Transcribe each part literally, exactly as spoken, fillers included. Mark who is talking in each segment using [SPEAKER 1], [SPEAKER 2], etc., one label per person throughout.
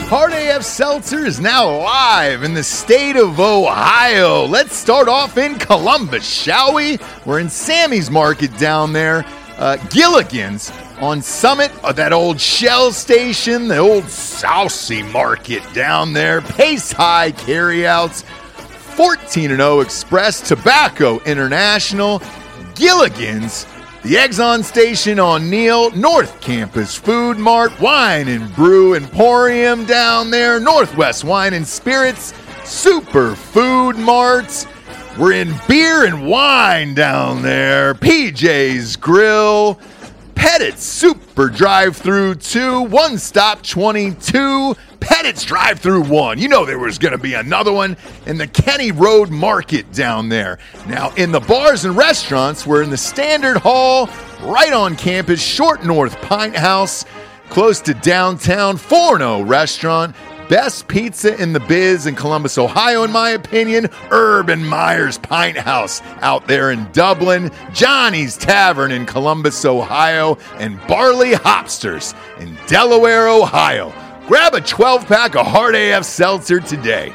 [SPEAKER 1] Hard A F Seltzer is now live in the state of Ohio. Let's start off in Columbus, shall we? We're in Sammy's Market down there. Uh, Gilligan's on Summit, uh, that old Shell station, the old Saucy Market down there. Pace High carryouts, fourteen and oh Express, Tobacco International, Gilligan's, the Exxon station on Neal, North Campus Food Mart, Wine and Brew Emporium down there, Northwest Wine and Spirits, Super Food Marts. We're in Beer and Wine down there, P J's Grill, Pettit's Super Drive-Thru two, One Stop twenty-two, Pettit's Drive-Thru one. You know there was going to be another one in the Kenny Road Market down there. Now, in the bars and restaurants, we're in the Standard Hall, right on campus, Short North Pint House, close to downtown, Forno Restaurant, best pizza in the biz in Columbus, Ohio, in my opinion, Urban Myers Pint House out there in Dublin, Johnny's Tavern in Columbus, Ohio, and Barley Hopsters in Delaware, Ohio. Grab a twelve-pack of Hard A F Seltzer today.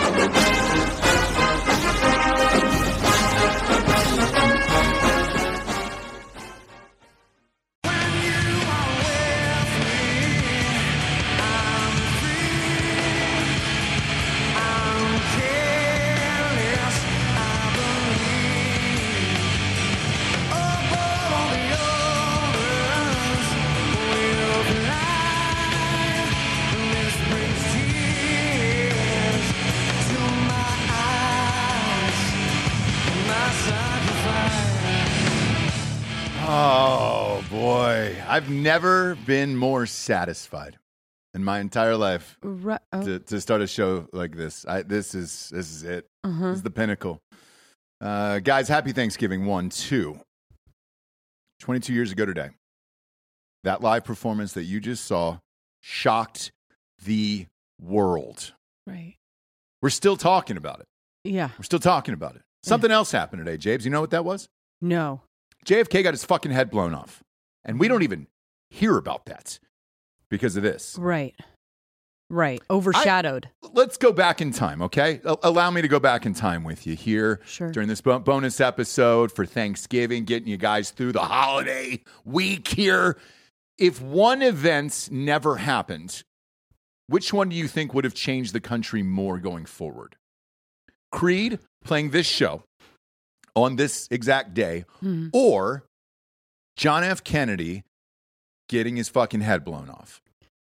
[SPEAKER 1] Oh, boy. I've never been more satisfied in my entire life
[SPEAKER 2] Right. Oh.
[SPEAKER 1] to, to start a show like this. I, this is this is it.
[SPEAKER 2] Uh-huh.
[SPEAKER 1] This is the pinnacle. Uh, guys, happy Thanksgiving. One, two. twenty-two years ago today, that live performance that you just saw shocked the world.
[SPEAKER 2] Right.
[SPEAKER 1] We're still talking about it.
[SPEAKER 2] Yeah.
[SPEAKER 1] We're still talking about it. Something else happened today, James. You know what that was?
[SPEAKER 2] No.
[SPEAKER 1] J F K got his fucking head blown off. And we don't even hear about that because of this.
[SPEAKER 2] Right. Right. Overshadowed.
[SPEAKER 1] I, let's go back in time, okay? A- allow me to go back in time with you here
[SPEAKER 2] Sure.
[SPEAKER 1] during this bo- bonus episode for Thanksgiving, getting you guys through the holiday week here. If one event never happened, which one do you think would have changed the country more going forward? Creed playing this show on this exact day,
[SPEAKER 2] Hmm.
[SPEAKER 1] or John F. Kennedy getting his fucking head blown off?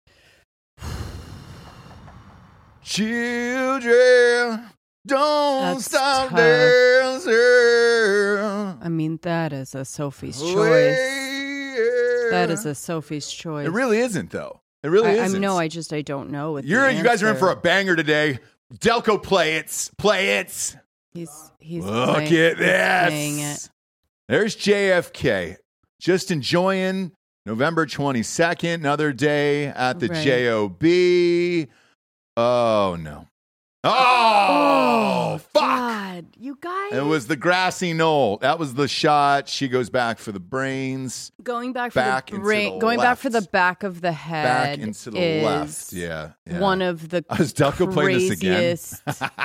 [SPEAKER 1] Children, don't
[SPEAKER 2] That's
[SPEAKER 1] stop
[SPEAKER 2] tough.
[SPEAKER 1] dancing.
[SPEAKER 2] I mean, that is a Sophie's choice.
[SPEAKER 1] Way.
[SPEAKER 2] That is a Sophie's choice.
[SPEAKER 1] It really isn't, though. It really
[SPEAKER 2] I,
[SPEAKER 1] isn't.
[SPEAKER 2] I know. I just I don't know. What
[SPEAKER 1] You're,
[SPEAKER 2] the
[SPEAKER 1] you guys are in
[SPEAKER 2] answer.
[SPEAKER 1] for a banger today. Delco, play it. Play it.
[SPEAKER 2] He's he's
[SPEAKER 1] Look
[SPEAKER 2] playing,
[SPEAKER 1] at
[SPEAKER 2] he's
[SPEAKER 1] this.
[SPEAKER 2] playing it.
[SPEAKER 1] There's J F K. Just enjoying November twenty-second, another day at the
[SPEAKER 2] Right.
[SPEAKER 1] J O B. Oh, no. Oh, fuck.
[SPEAKER 2] God, you guys.
[SPEAKER 1] It was the grassy knoll. That was the shot. She goes back for the brains.
[SPEAKER 2] going back for
[SPEAKER 1] back
[SPEAKER 2] the
[SPEAKER 1] into
[SPEAKER 2] brain.
[SPEAKER 1] the
[SPEAKER 2] Going back for the
[SPEAKER 1] left.
[SPEAKER 2] back of the head.
[SPEAKER 1] Back into the
[SPEAKER 2] is
[SPEAKER 1] left. Yeah, yeah.
[SPEAKER 2] One of the
[SPEAKER 1] Is Delco playing this again?
[SPEAKER 2] craziest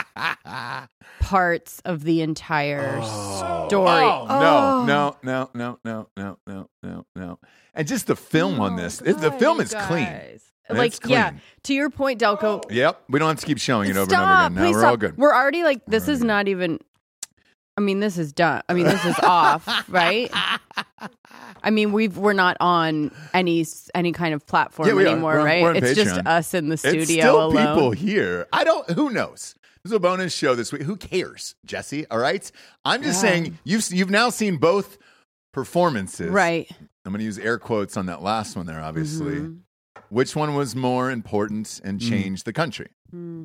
[SPEAKER 2] parts of the entire
[SPEAKER 1] Oh.
[SPEAKER 2] story.
[SPEAKER 1] Oh,
[SPEAKER 2] Oh.
[SPEAKER 1] no, no, no, no, no, no, no, no. And just the film on
[SPEAKER 2] Oh,
[SPEAKER 1] this. it- the
[SPEAKER 2] God,
[SPEAKER 1] film
[SPEAKER 2] you
[SPEAKER 1] is clean.
[SPEAKER 2] guys.
[SPEAKER 1] It's
[SPEAKER 2] Like,
[SPEAKER 1] clean.
[SPEAKER 2] yeah, to your point, Delco.
[SPEAKER 1] Yep. We don't have to keep showing it over
[SPEAKER 2] Stop,
[SPEAKER 1] and over again. Now
[SPEAKER 2] please
[SPEAKER 1] we're
[SPEAKER 2] stop.
[SPEAKER 1] all good.
[SPEAKER 2] We're already like, this
[SPEAKER 1] We're
[SPEAKER 2] is
[SPEAKER 1] already
[SPEAKER 2] not even, I mean, this is done. I mean, this is off, right? I mean, we've, we're not on any any kind of platform
[SPEAKER 1] Yeah, we are.
[SPEAKER 2] anymore,
[SPEAKER 1] We're on-
[SPEAKER 2] right?
[SPEAKER 1] we're on
[SPEAKER 2] It's just
[SPEAKER 1] Patreon.
[SPEAKER 2] us in the studio
[SPEAKER 1] It's still
[SPEAKER 2] alone.
[SPEAKER 1] people here. I don't, who knows? This is a bonus show this week. Who cares, Jesse? All right. I'm just
[SPEAKER 2] Yeah.
[SPEAKER 1] saying you've, you've now seen both performances.
[SPEAKER 2] Right.
[SPEAKER 1] I'm going to use air quotes on that last one there, obviously.
[SPEAKER 2] Mhm.
[SPEAKER 1] Which one was more important and changed the country?
[SPEAKER 2] Mm.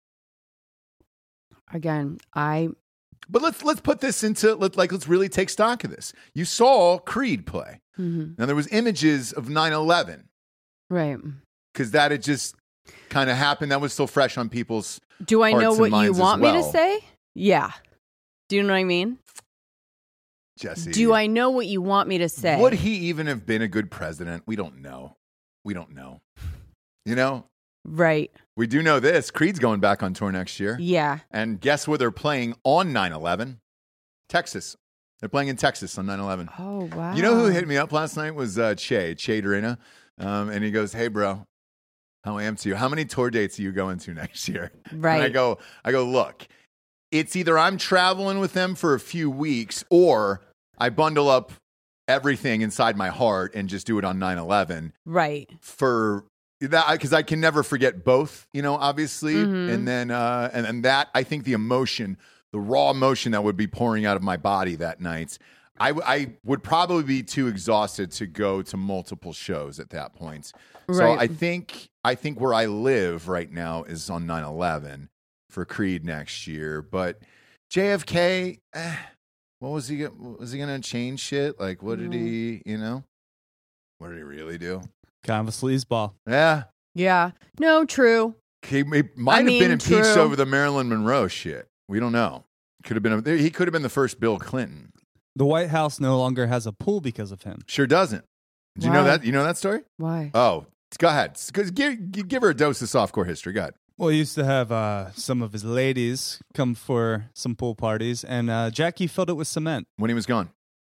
[SPEAKER 2] Again, I
[SPEAKER 1] But let's let's put this into let, like let's really take stock of this. You saw Creed play.
[SPEAKER 2] mhm.
[SPEAKER 1] Now there was images of nine eleven
[SPEAKER 2] right.
[SPEAKER 1] because that had just kind of happened. That was still fresh on people's.
[SPEAKER 2] Do I
[SPEAKER 1] hearts
[SPEAKER 2] know
[SPEAKER 1] and
[SPEAKER 2] what you
[SPEAKER 1] minds as
[SPEAKER 2] want me to
[SPEAKER 1] well.
[SPEAKER 2] say? Yeah. Do you know what I mean?
[SPEAKER 1] Jesse,
[SPEAKER 2] Do I know what you want me to say?
[SPEAKER 1] Would he even have been a good president? We don't know. We don't know. You know,
[SPEAKER 2] Right.
[SPEAKER 1] We do know this. Creed's going back on tour next year.
[SPEAKER 2] Yeah.
[SPEAKER 1] And guess where they're playing on nine eleven? Texas. They're playing in Texas on nine eleven.
[SPEAKER 2] Oh, wow.
[SPEAKER 1] You know who hit me up last night was uh, Che, Che Dorena. Um, and he goes, hey, bro, how I am to you. How many tour dates are you going to next year?
[SPEAKER 2] Right.
[SPEAKER 1] And I go, I go, look, it's either I'm traveling with them for a few weeks or I bundle up everything inside my heart and just do it on nine eleven.
[SPEAKER 2] Right.
[SPEAKER 1] For that, because I can never forget both, you know, obviously.
[SPEAKER 2] Mm-hmm.
[SPEAKER 1] And then, uh, and, and that, I think the emotion, the raw emotion that would be pouring out of my body that night, I, I would probably be too exhausted to go to multiple shows at that point.
[SPEAKER 2] Right.
[SPEAKER 1] So I think, I think where I live right now is on nine eleven for Creed next year. But J F K, eh, what was he, was he going to change shit? Like, what did he, you know, what did he really do?
[SPEAKER 3] Kind of a sleazeball.
[SPEAKER 1] Yeah.
[SPEAKER 2] Yeah. No, true.
[SPEAKER 1] He, he might
[SPEAKER 2] I
[SPEAKER 1] have
[SPEAKER 2] mean,
[SPEAKER 1] been impeached
[SPEAKER 2] true.
[SPEAKER 1] over the Marilyn Monroe shit. We don't know. Could have been. A, he could have been the first Bill Clinton.
[SPEAKER 3] The White House no longer has a pool because of him.
[SPEAKER 1] Sure doesn't. Did you know
[SPEAKER 2] Why?
[SPEAKER 1] that? You know that story?
[SPEAKER 2] Why?
[SPEAKER 1] Oh, go ahead. Give, give her a dose of softcore history. Go ahead.
[SPEAKER 3] Well, he used to have uh, some of his ladies come for some pool parties, and uh, Jackie filled it with cement.
[SPEAKER 1] When he was gone,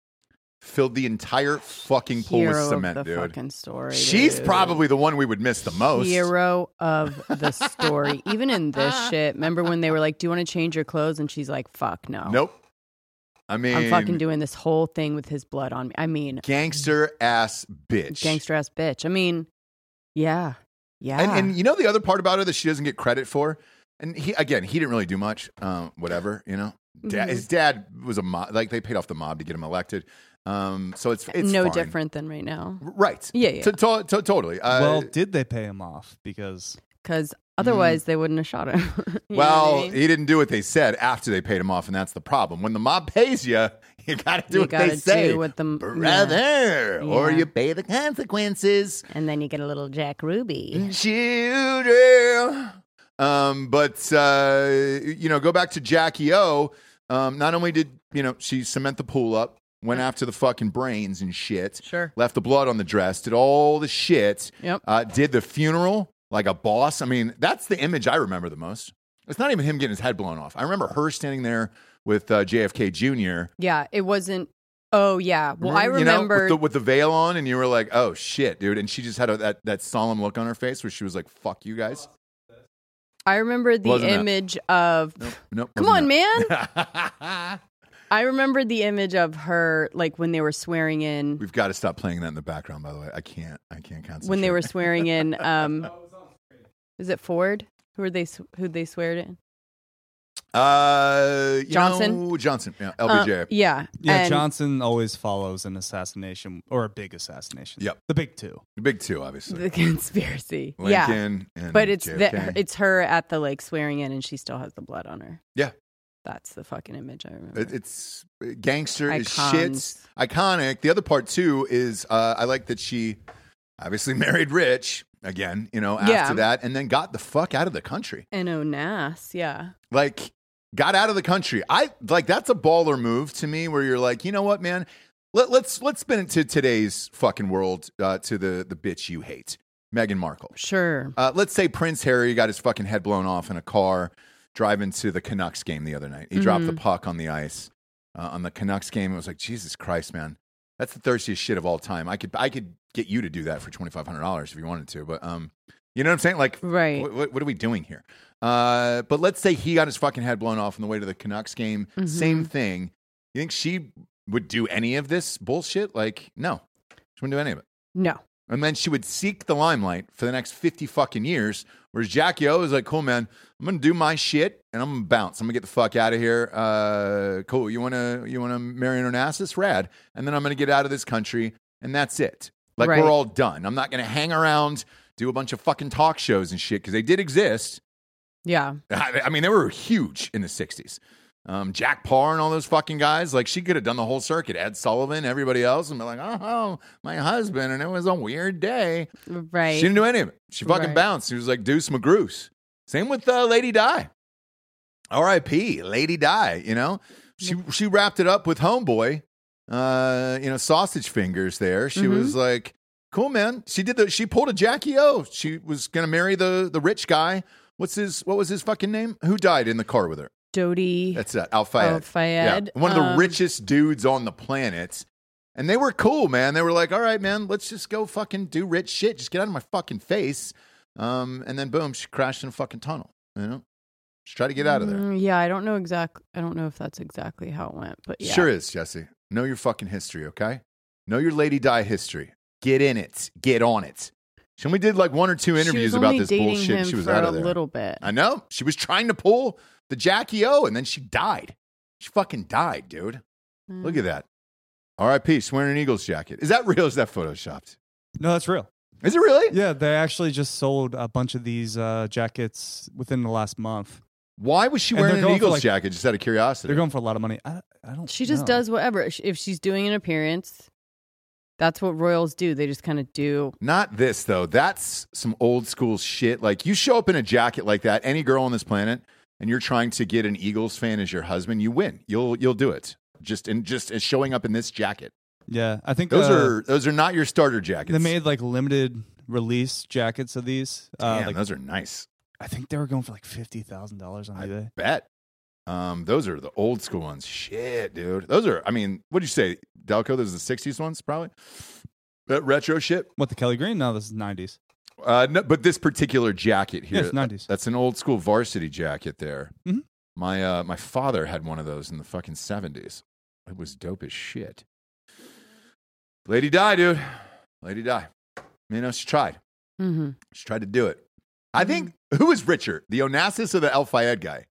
[SPEAKER 1] filled the entire fucking pool
[SPEAKER 2] Hero
[SPEAKER 1] with cement,
[SPEAKER 2] of the
[SPEAKER 1] dude.
[SPEAKER 2] fucking story.
[SPEAKER 1] She's
[SPEAKER 2] dude.
[SPEAKER 1] probably the one we would miss the most.
[SPEAKER 2] Hero of the story. Even in this shit. Remember when they were like, do you want to change your clothes? And she's like, fuck no.
[SPEAKER 1] Nope. I mean,
[SPEAKER 2] I'm fucking doing this whole thing with his blood on me. I mean,
[SPEAKER 1] gangster ass bitch.
[SPEAKER 2] gangster ass bitch. I mean, yeah. Yeah.
[SPEAKER 1] And, and you know the other part about her that she doesn't get credit for? And he, again, he didn't really do much. Um, whatever, you know. Dad,
[SPEAKER 2] Mhm.
[SPEAKER 1] His dad was a mob. Like, they paid off the mob to get him elected. Um, so it's it's
[SPEAKER 2] no
[SPEAKER 1] fine.
[SPEAKER 2] different than right now.
[SPEAKER 1] Right.
[SPEAKER 2] Yeah, yeah.
[SPEAKER 1] To, to, to, totally. Uh,
[SPEAKER 3] well, did they pay him off? Because
[SPEAKER 2] Because otherwise they wouldn't have shot him. You know
[SPEAKER 1] well,
[SPEAKER 2] what I mean?
[SPEAKER 1] he didn't do what they said after they paid him off, and that's the problem. When the mob pays you, you got to do
[SPEAKER 2] You
[SPEAKER 1] what
[SPEAKER 2] gotta
[SPEAKER 1] they say.
[SPEAKER 2] do what the-
[SPEAKER 1] brother,
[SPEAKER 2] yeah.
[SPEAKER 1] or
[SPEAKER 2] Yeah.
[SPEAKER 1] you pay the consequences.
[SPEAKER 2] And then you get a little Jack Ruby.
[SPEAKER 1] Children. Um, but uh, you know, go back to Jackie O. Um, not only did you know she cement the pool up, went after the fucking brains and shit,
[SPEAKER 2] Sure.
[SPEAKER 1] left the blood on the dress, did all the shit,
[SPEAKER 2] Yep.
[SPEAKER 1] uh, did the funeral like a boss. I mean, that's the image I remember the most. It's not even him getting his head blown off. I remember her standing there with uh, J F K Junior
[SPEAKER 2] Yeah, it wasn't. Oh, yeah. Well, I
[SPEAKER 1] you know,
[SPEAKER 2] remember.
[SPEAKER 1] with the, with the veil on, and you were like, "Oh shit, dude!" And she just had a, that that solemn look on her face where she was like, "Fuck you guys."
[SPEAKER 2] I remember the
[SPEAKER 1] Wasn't that.
[SPEAKER 2] image of.
[SPEAKER 1] Nope, nope.
[SPEAKER 2] Come on,
[SPEAKER 1] wasn't
[SPEAKER 2] man.
[SPEAKER 1] that.
[SPEAKER 2] I remember the image of her, like when they were swearing in.
[SPEAKER 1] We've got to stop playing that in the background. By the way, I can't. I can't concentrate.
[SPEAKER 2] When they were swearing in. Um, is it Ford? Who are they? Who they swear in?
[SPEAKER 1] uh, you
[SPEAKER 2] Johnson?
[SPEAKER 1] know, Johnson, yeah, L B J.
[SPEAKER 2] Uh, yeah.
[SPEAKER 3] yeah,
[SPEAKER 2] And-
[SPEAKER 3] Johnson always follows an assassination or a big assassination.
[SPEAKER 1] Yep.
[SPEAKER 3] The big two.
[SPEAKER 1] The big two, obviously.
[SPEAKER 2] The conspiracy. yeah.
[SPEAKER 1] Lincoln and
[SPEAKER 2] But it's
[SPEAKER 1] J
[SPEAKER 2] the,
[SPEAKER 1] F K.
[SPEAKER 2] it's her at the like swearing in, and she still has the blood on her.
[SPEAKER 1] Yeah.
[SPEAKER 2] That's the fucking image I remember.
[SPEAKER 1] It, it's gangster is
[SPEAKER 2] Icons.
[SPEAKER 1] shit. Iconic. The other part too is uh, I like that she obviously married rich again. You know, after
[SPEAKER 2] Yeah.
[SPEAKER 1] that, and then got the fuck out of the country.
[SPEAKER 2] And Onas, yeah.
[SPEAKER 1] Like, got out of the country. I like that's a baller move to me. Where you're like, you know what, man? Let, let's let's spin it to today's fucking world. Uh, to the the bitch you hate, Meghan Markle.
[SPEAKER 2] Sure.
[SPEAKER 1] Uh, let's say Prince Harry got his fucking head blown off in a car driving to the Canucks game the other night. He dropped the puck on the ice uh, on the Canucks game. It was like, Jesus Christ, man. That's the thirstiest shit of all time. I could I could get you to do that for twenty-five hundred dollars if you wanted to. But, um, you know what I'm saying? Like,
[SPEAKER 2] Right.
[SPEAKER 1] wh- wh- what are we doing here? Uh, but let's say he got his fucking head blown off on the way to the Canucks game.
[SPEAKER 2] Mhm.
[SPEAKER 1] Same thing. You think she would do any of this bullshit? Like, no. She wouldn't do any of it.
[SPEAKER 2] No.
[SPEAKER 1] And then she would seek the limelight for the next fifty fucking years. Whereas Jackie O is like, cool, man, I'm going to do my shit and I'm going to bounce. I'm going to get the fuck out of here. Uh, cool. You want to you want to marry an Onassis? Rad. And then I'm going to get out of this country and that's it. Like,
[SPEAKER 2] Right.
[SPEAKER 1] we're all done. I'm not going to hang around, do a bunch of fucking talk shows and shit because they did exist.
[SPEAKER 2] Yeah.
[SPEAKER 1] I, I mean, they were huge in the sixties. Um, Jack Parr and all those fucking guys, like she could have done the whole circuit. Ed Sullivan, everybody else, and be like, oh, my husband, and it was a weird day.
[SPEAKER 2] Right.
[SPEAKER 1] She didn't do any of it. She fucking
[SPEAKER 2] Right.
[SPEAKER 1] bounced. She was like Deuce McGruce. Same with uh, Lady Di. R I P Lady Di, you know? She she wrapped it up with Homeboy, uh, you know, sausage fingers there. She
[SPEAKER 2] Mhm.
[SPEAKER 1] was like, Cool, man. She did the. She pulled a Jackie O. She was gonna marry the the rich guy. What's his? What was his fucking name? Who died in the car with her?
[SPEAKER 2] Dodi.
[SPEAKER 1] That's it. Al Fayed.
[SPEAKER 2] Al Fayed.
[SPEAKER 1] Yeah, one of the
[SPEAKER 2] Um,
[SPEAKER 1] richest dudes on the planet. And they were cool, man. They were like, all right, man, let's just go fucking do rich shit. Just get out of my fucking face. Um, and then boom, she crashed in a fucking tunnel. You know, just try to get out of there.
[SPEAKER 2] Mm, yeah, I don't know exactly. I don't know if that's exactly how it went, but yeah.
[SPEAKER 1] Sure is, Jesse. Know your fucking history, okay? Know your Lady Di history. Get in it. Get on it. She only did like one or two interviews
[SPEAKER 2] she was
[SPEAKER 1] about
[SPEAKER 2] only
[SPEAKER 1] this
[SPEAKER 2] dating
[SPEAKER 1] bullshit.
[SPEAKER 2] Him
[SPEAKER 1] She was
[SPEAKER 2] for
[SPEAKER 1] out
[SPEAKER 2] a
[SPEAKER 1] of there.
[SPEAKER 2] little bit.
[SPEAKER 1] I know. She was trying to pull the Jackie O, and then she died. She fucking died, dude.
[SPEAKER 2] Mm.
[SPEAKER 1] Look at that. R I P She's wearing an Eagles jacket. Is that real or is that photoshopped?
[SPEAKER 3] No, that's real.
[SPEAKER 1] Is it really?
[SPEAKER 3] Yeah, they actually just sold a bunch of these uh, jackets within the last month.
[SPEAKER 1] Why was she
[SPEAKER 3] And
[SPEAKER 1] wearing
[SPEAKER 3] they're
[SPEAKER 1] an
[SPEAKER 3] going for,
[SPEAKER 1] Eagles
[SPEAKER 3] like-
[SPEAKER 1] jacket just out of curiosity?
[SPEAKER 3] They're going for a lot of money. I, I don't.
[SPEAKER 2] She just
[SPEAKER 3] know.
[SPEAKER 2] does whatever. If she's doing an appearance, that's what royals do. They just kind of do.
[SPEAKER 1] Not this, though. That's some old school shit. Like, you show up in a jacket like that, any girl on this planet, and you're trying to get an Eagles fan as your husband, you win. You'll you'll do it. Just in just as showing up in this jacket.
[SPEAKER 3] Yeah, I think
[SPEAKER 1] Those
[SPEAKER 3] uh,
[SPEAKER 1] are those are not your starter jackets.
[SPEAKER 3] They made like limited release jackets of these. Uh,
[SPEAKER 1] Damn,
[SPEAKER 3] like,
[SPEAKER 1] those are nice.
[SPEAKER 3] I think they were going for like fifty thousand dollars on
[SPEAKER 1] I
[SPEAKER 3] eBay.
[SPEAKER 1] bet. Um, those are the old school ones. Shit, dude. Those are. I mean, what'd you say, Delco? Those are the sixties ones, probably. That retro shit.
[SPEAKER 3] What, the Kelly Green? No, this is nineties.
[SPEAKER 1] Uh, no, but this particular jacket here,
[SPEAKER 3] Yeah, it's nineties.
[SPEAKER 1] that's an old school varsity jacket there.
[SPEAKER 3] Mhm.
[SPEAKER 1] My uh, my father had one of those in the fucking seventies. It was dope as shit. Lady Di, dude. Lady Di. You know, she tried.
[SPEAKER 2] Mm-hmm.
[SPEAKER 1] She tried to do it. I think, who was richer, the Onassis or the Al Fayed guy?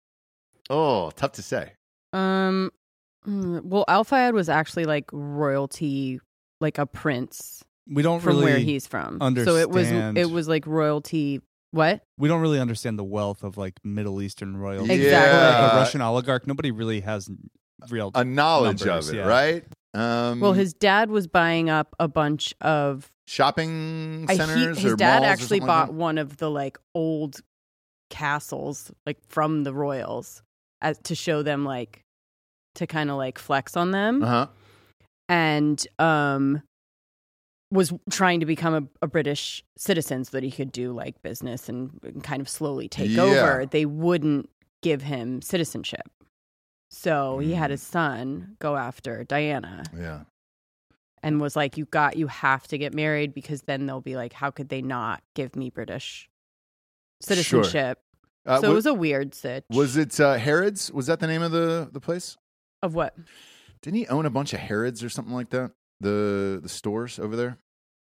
[SPEAKER 1] Oh, tough to say.
[SPEAKER 2] Um. mm, Well, Al Fayed was actually like royalty, like a prince
[SPEAKER 3] We don't
[SPEAKER 2] from
[SPEAKER 3] really
[SPEAKER 2] where he's from. So it was
[SPEAKER 3] understand-
[SPEAKER 2] it was like royalty. What?
[SPEAKER 3] We don't really understand the wealth of like Middle Eastern royalty.
[SPEAKER 2] Exactly.
[SPEAKER 3] Like
[SPEAKER 1] Yeah.
[SPEAKER 3] a Russian oligarch. Nobody really has real
[SPEAKER 1] A knowledge
[SPEAKER 3] numbers,
[SPEAKER 1] of it,
[SPEAKER 3] yeah.
[SPEAKER 1] right? Um,
[SPEAKER 2] Well, his dad was buying up a bunch of.
[SPEAKER 1] shopping
[SPEAKER 2] I, he,
[SPEAKER 1] centers
[SPEAKER 2] his
[SPEAKER 1] or
[SPEAKER 2] dad
[SPEAKER 1] malls or
[SPEAKER 2] actually
[SPEAKER 1] something
[SPEAKER 2] bought
[SPEAKER 1] like
[SPEAKER 2] one of the like old castles, like from the royals, as to show them like to kind of like flex on them,
[SPEAKER 1] that? Uh-huh.
[SPEAKER 2] and um, was trying to become a, a British citizen so that he could do like business and, and kind of slowly take
[SPEAKER 1] Yeah.
[SPEAKER 2] over. They wouldn't give him citizenship, so he had his son go after Diana.
[SPEAKER 1] Yeah.
[SPEAKER 2] And was like, you got, you have to get married because then they'll be like, how could they not give me British citizenship?
[SPEAKER 1] Uh,
[SPEAKER 2] so
[SPEAKER 1] wa-
[SPEAKER 2] it was a weird sitch.
[SPEAKER 1] was it uh, Harrods? Was that the name of the, the place?
[SPEAKER 2] Of what?
[SPEAKER 1] Didn't he own a bunch of Harrods or something like that? The the stores over there?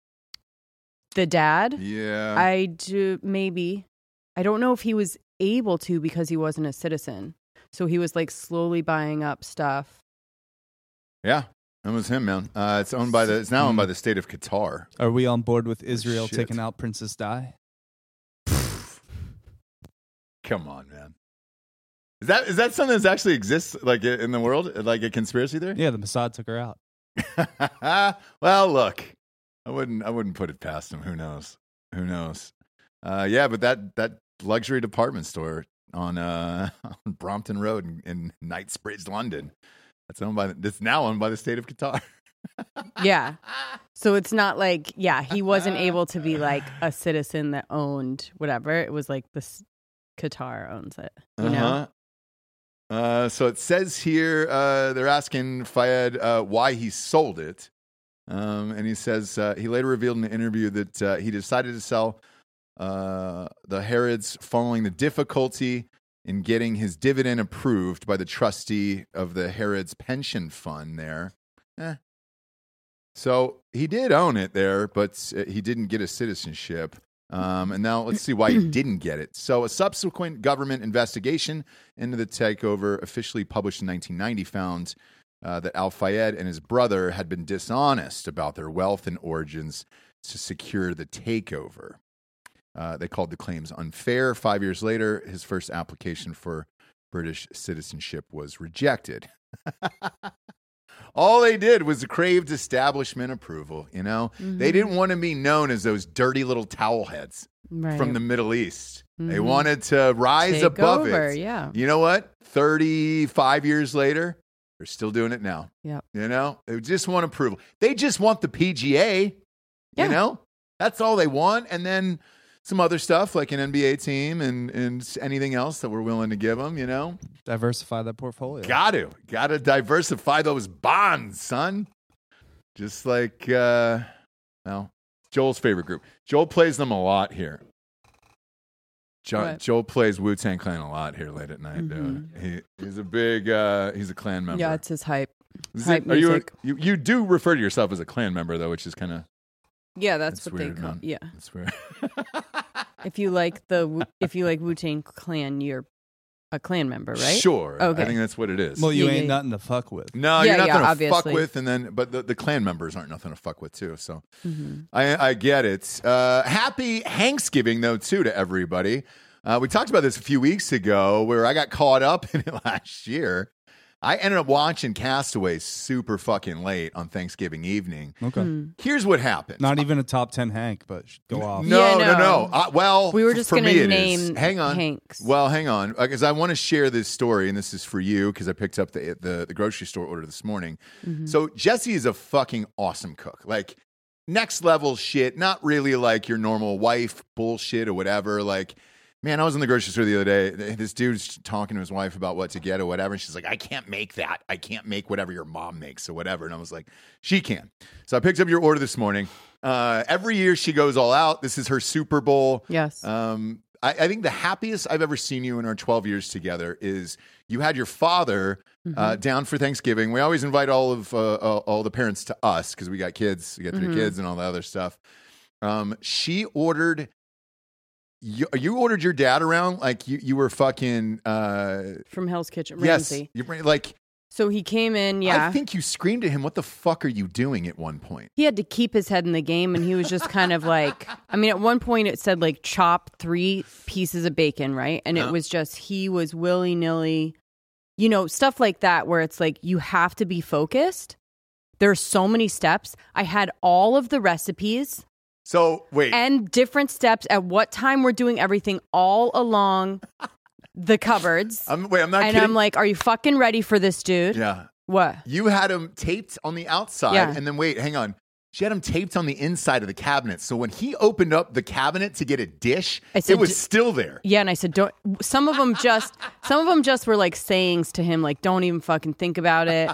[SPEAKER 2] The dad?
[SPEAKER 1] Yeah.
[SPEAKER 2] I do, maybe. I don't know if he was able to because he wasn't a citizen. So he was like slowly buying up stuff.
[SPEAKER 1] yeah. That was him, man. Uh, it's owned by the. It's now owned by the state of Qatar.
[SPEAKER 3] Are we on board with Israel
[SPEAKER 1] Shit.
[SPEAKER 3] taking out Princess Di?
[SPEAKER 1] Come on, man. Is that is that something that actually exists like in the world, like a conspiracy theory?
[SPEAKER 3] Yeah, the Mossad took her out.
[SPEAKER 1] Well, look, I wouldn't I wouldn't put it past him. Who knows? Who knows? Uh, yeah, but that that luxury department store on uh, on Brompton Road in, in Knightsbridge, London. That's owned by. It's now owned by the state of Qatar.
[SPEAKER 2] Yeah. So it's not like, yeah, he wasn't able to be like a citizen that owned whatever. It was like this Qatar owns it. You know?
[SPEAKER 1] Uh-huh. Uh, so it says here uh, they're asking Fayed uh, why he sold it. Um, and he says uh, he later revealed in an interview that uh, he decided to sell uh, the Harrods following the difficulty in getting his dividend approved by the trustee of the Harrods pension fund there. Eh. So he did own it there, but uh, he didn't get a citizenship. Um, and now let's see why he didn't get it. So a subsequent government investigation into the takeover, officially published in nineteen ninety, found uh, that Al Fayed and his brother had been dishonest about their wealth and origins to secure the takeover. Uh, they called the claims unfair. Five years later, his first application for British citizenship was rejected. All they did was craved establishment approval, you know?
[SPEAKER 2] Mhm.
[SPEAKER 1] They didn't want to be known as those dirty little towel heads
[SPEAKER 2] Right.
[SPEAKER 1] from the Middle East. They
[SPEAKER 2] Mhm.
[SPEAKER 1] wanted to rise
[SPEAKER 2] Take
[SPEAKER 1] above
[SPEAKER 2] over,
[SPEAKER 1] it.
[SPEAKER 2] yeah.
[SPEAKER 1] You know what? thirty-five years later, they're still doing it now.
[SPEAKER 2] Yep.
[SPEAKER 1] You know? They just want approval. They just want the P G A.
[SPEAKER 2] Yeah.
[SPEAKER 1] You know, that's all they want. And then some other stuff like an N B A team and, and anything else that we're willing to give them, you know.
[SPEAKER 3] Diversify that portfolio.
[SPEAKER 1] Got to. Got to diversify those bonds, son. Just like, uh, well, Joel's favorite group. Joel plays them a lot here. Jo-
[SPEAKER 2] What?
[SPEAKER 1] Joel plays Wu-Tang Clan a lot here late at night, dude. He, he's a big, uh, he's a Clan member.
[SPEAKER 2] Yeah, it's his hype.
[SPEAKER 1] Is
[SPEAKER 2] hype
[SPEAKER 1] it- are you, a-
[SPEAKER 2] music.
[SPEAKER 1] you, you do refer to yourself as a Clan member, though, which is kind of,
[SPEAKER 2] Yeah, that's,
[SPEAKER 1] that's
[SPEAKER 2] what
[SPEAKER 1] weird,
[SPEAKER 2] they call.
[SPEAKER 1] man.
[SPEAKER 2] Yeah,
[SPEAKER 1] that's weird.
[SPEAKER 2] if you like the Wu- if you like Wu-Tang Clan, you're a Clan member, right?
[SPEAKER 1] Sure.
[SPEAKER 2] Okay.
[SPEAKER 1] I think that's what it is.
[SPEAKER 3] Well, you
[SPEAKER 2] Yeah,
[SPEAKER 3] ain't
[SPEAKER 2] yeah,
[SPEAKER 3] nothing to fuck with.
[SPEAKER 1] no,
[SPEAKER 2] Yeah,
[SPEAKER 1] you're nothing
[SPEAKER 2] yeah,
[SPEAKER 1] to
[SPEAKER 2] obviously.
[SPEAKER 1] fuck with, and then, but the, the Clan members aren't nothing to fuck with, too, so.
[SPEAKER 2] Mm-hmm.
[SPEAKER 1] I, I get it. Uh, happy Thanksgiving, though, too, to everybody. Uh, we talked about this a few weeks ago where I got caught up in it last year. I ended up watching Castaway super fucking late on Thanksgiving evening.
[SPEAKER 3] Okay.
[SPEAKER 2] Hmm.
[SPEAKER 1] Here's what happened.
[SPEAKER 3] Not even a top ten Hank, but sh- go off.
[SPEAKER 1] No,
[SPEAKER 2] Yeah,
[SPEAKER 1] no, no.
[SPEAKER 2] no.
[SPEAKER 1] Uh, well,
[SPEAKER 2] We were
[SPEAKER 1] f-
[SPEAKER 2] just
[SPEAKER 1] for
[SPEAKER 2] gonna
[SPEAKER 1] me it is.
[SPEAKER 2] name
[SPEAKER 1] Hang on.
[SPEAKER 2] Hanks.
[SPEAKER 1] Well, hang on, because I want to share this story, and this is for you because I picked up the, the the grocery store order this morning.
[SPEAKER 2] Mm-hmm.
[SPEAKER 1] So Jesse is a fucking awesome cook, like next level shit. Not really like your normal wife bullshit or whatever. Like, man, I was in the grocery store the other day. This dude's talking to his wife about what to get or whatever. And she's like, I can't make that. I can't make whatever your mom makes or whatever. And I was like, she can. So I picked up your order this morning. Uh, every year she goes all out. This is her Super Bowl.
[SPEAKER 2] Yes.
[SPEAKER 1] Um, I, I think the happiest I've ever seen you in our twelve years together is you had your father uh, down for Thanksgiving. We always invite all of uh, all, all the parents to us because we got kids. We got 3
[SPEAKER 2] Mhm.
[SPEAKER 1] kids and all the other stuff. Um, she ordered... You, you ordered your dad around like you, you were fucking uh,
[SPEAKER 2] From Hell's Kitchen,
[SPEAKER 1] yes,
[SPEAKER 2] Ramsay.
[SPEAKER 1] you, like
[SPEAKER 2] So he came in, yeah.
[SPEAKER 1] I think you screamed at him. What the fuck are you doing? At one point,
[SPEAKER 2] He had to keep his head in the game, and he was just kind of like, I mean, at one point it said like chop three pieces of bacon, right? And
[SPEAKER 1] Uh-huh.
[SPEAKER 2] it was just, he was willy nilly, you know, stuff like that where it's like, you have to be focused. There's so many steps. I had all of the recipes
[SPEAKER 1] so wait,
[SPEAKER 2] and different steps at what time we're doing everything all along the cupboards.
[SPEAKER 1] I'm wait, I'm not
[SPEAKER 2] and
[SPEAKER 1] kidding.
[SPEAKER 2] I'm like, are you fucking ready for this, dude?
[SPEAKER 1] yeah,
[SPEAKER 2] What?
[SPEAKER 1] you had him taped on the outside,
[SPEAKER 2] Yeah.
[SPEAKER 1] and then wait, hang on. She had him taped on the inside of the cabinet. So when he opened up the cabinet to get a dish,
[SPEAKER 2] I said,
[SPEAKER 1] it was
[SPEAKER 2] "D-
[SPEAKER 1] still there.
[SPEAKER 2] Yeah, and I said, don't. Some of them just, some of them just were like sayings to him, like, don't even fucking think about it,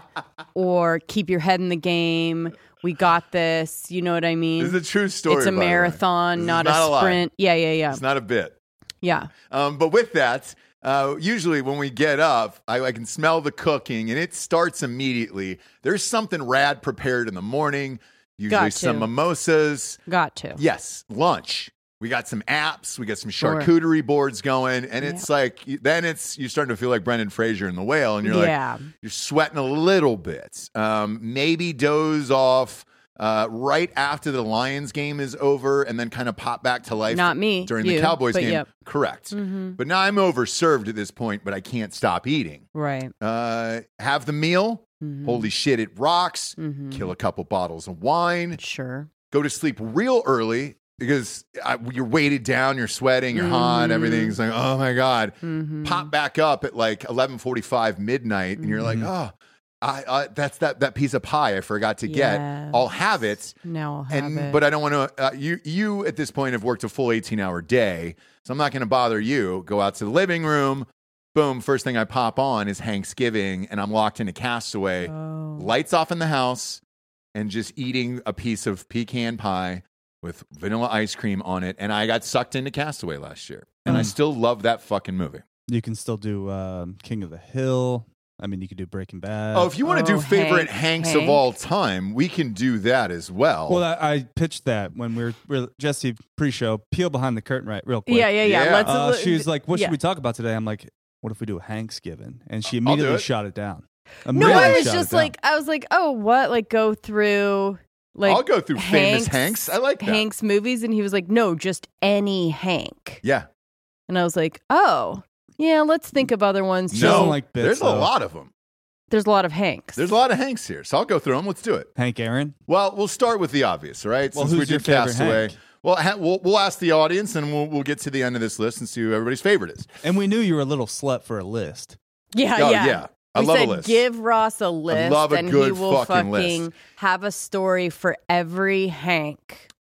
[SPEAKER 2] or keep your head in the game. We got this. You know what I mean?
[SPEAKER 1] This is a true story.
[SPEAKER 2] It's a
[SPEAKER 1] by the way.
[SPEAKER 2] marathon,
[SPEAKER 1] This is
[SPEAKER 2] not,
[SPEAKER 1] not
[SPEAKER 2] a
[SPEAKER 1] lie.
[SPEAKER 2] sprint. Yeah, yeah, yeah,
[SPEAKER 1] It's not a bit.
[SPEAKER 2] yeah.
[SPEAKER 1] Um, but with that, uh, usually when we get up, I, I can smell the cooking, and it starts immediately. There's something rad prepared in the morning. Usually
[SPEAKER 2] Got
[SPEAKER 1] some
[SPEAKER 2] to.
[SPEAKER 1] mimosas.
[SPEAKER 2] Got to.
[SPEAKER 1] Yes, lunch. We got some apps. We got some
[SPEAKER 2] Sure.
[SPEAKER 1] charcuterie boards going, and it's like then it's you're starting to feel like Brendan Fraser in The Whale, and you're
[SPEAKER 2] Yeah.
[SPEAKER 1] like you're sweating a little bit. Um, maybe doze off uh, right after the Lions game is over, and then kind of pop back to life.
[SPEAKER 2] Not me,
[SPEAKER 1] during
[SPEAKER 2] you,
[SPEAKER 1] the Cowboys
[SPEAKER 2] but
[SPEAKER 1] game.
[SPEAKER 2] yep.
[SPEAKER 1] Correct.
[SPEAKER 2] Mm-hmm.
[SPEAKER 1] But now I'm overserved at this point, but I can't stop eating.
[SPEAKER 2] Right.
[SPEAKER 1] Uh, have the meal.
[SPEAKER 2] Mhm.
[SPEAKER 1] Holy shit, it rocks.
[SPEAKER 2] Mhm.
[SPEAKER 1] Kill a couple bottles of wine.
[SPEAKER 2] Sure.
[SPEAKER 1] Go to sleep real early because uh, you're weighted down, you're sweating, you're hot,
[SPEAKER 2] Mhm.
[SPEAKER 1] everything's like, oh my God.
[SPEAKER 2] Mhm.
[SPEAKER 1] Pop back up at like eleven forty-five midnight, and you're like,
[SPEAKER 3] Mhm.
[SPEAKER 1] oh, I, I, that's that, that piece of pie I forgot to get.
[SPEAKER 2] Yes.
[SPEAKER 1] I'll have it.
[SPEAKER 2] Now I'll have
[SPEAKER 1] And
[SPEAKER 2] it.
[SPEAKER 1] but I don't want to. Uh, you you at this point have worked a full eighteen hour day, so I'm not going to bother you. Go out to the living room. Boom. First thing I pop on is Thanksgiving, and I'm locked into Castaway.
[SPEAKER 2] Oh.
[SPEAKER 1] Lights off in the house, and just eating a piece of pecan pie with vanilla ice cream on it. And I got sucked into Castaway last year, and I
[SPEAKER 3] Mm.
[SPEAKER 1] still love that fucking movie.
[SPEAKER 3] You can still do um, King of the Hill. I mean, you could do Breaking Bad.
[SPEAKER 1] Oh, if you want to
[SPEAKER 2] Oh,
[SPEAKER 1] do favorite
[SPEAKER 2] Hank.
[SPEAKER 1] Hanks of
[SPEAKER 2] Hank.
[SPEAKER 1] all time, we can do that as well.
[SPEAKER 3] Well, I, I pitched that when we were, we were Jesse pre-show. Peel behind the curtain, right? Real quick.
[SPEAKER 2] Yeah, yeah, yeah.
[SPEAKER 1] Yeah.
[SPEAKER 2] Let's.
[SPEAKER 3] Uh, she was like, "What
[SPEAKER 2] yeah.
[SPEAKER 3] should we talk about today?" I'm like, "What if we do a Hanksgiving?" And she
[SPEAKER 1] I'll do
[SPEAKER 3] immediately
[SPEAKER 1] it.
[SPEAKER 3] shot it down.
[SPEAKER 2] No,
[SPEAKER 3] Immediately
[SPEAKER 2] I was
[SPEAKER 3] shot it
[SPEAKER 2] just
[SPEAKER 3] down.
[SPEAKER 2] like, I was like, oh, what? Like, go through, like,
[SPEAKER 1] I'll go through famous Hanks. I like that.
[SPEAKER 2] Hanks movies, and he was like, no, just any Hank.
[SPEAKER 1] Yeah.
[SPEAKER 2] And I was like, oh, yeah, let's think of other ones.
[SPEAKER 3] She
[SPEAKER 1] No,
[SPEAKER 3] doesn't like bits,
[SPEAKER 1] there's a
[SPEAKER 3] though.
[SPEAKER 1] lot of them.
[SPEAKER 2] There's a lot of Hanks.
[SPEAKER 1] There's a lot of Hanks here, so I'll go through them. Let's do it.
[SPEAKER 3] Hank Aaron.
[SPEAKER 1] Well, we'll start with the obvious, all right?
[SPEAKER 3] Well,
[SPEAKER 1] Since we
[SPEAKER 3] who's your
[SPEAKER 1] did
[SPEAKER 3] favorite
[SPEAKER 1] Castaway.
[SPEAKER 3] Hank?
[SPEAKER 1] Well, ha- we'll we'll ask the audience, and we'll we'll get to the end of this list and see who everybody's favorite is.
[SPEAKER 3] And we knew you were a little slut for a list.
[SPEAKER 2] yeah,
[SPEAKER 1] Oh,
[SPEAKER 2] yeah.
[SPEAKER 1] yeah. I
[SPEAKER 2] we
[SPEAKER 1] love a
[SPEAKER 2] said,
[SPEAKER 1] list.
[SPEAKER 2] give Ross a list,
[SPEAKER 1] love a
[SPEAKER 2] and
[SPEAKER 1] good
[SPEAKER 2] he will
[SPEAKER 1] fucking
[SPEAKER 2] fucking
[SPEAKER 1] list.
[SPEAKER 2] have a story for every Hank.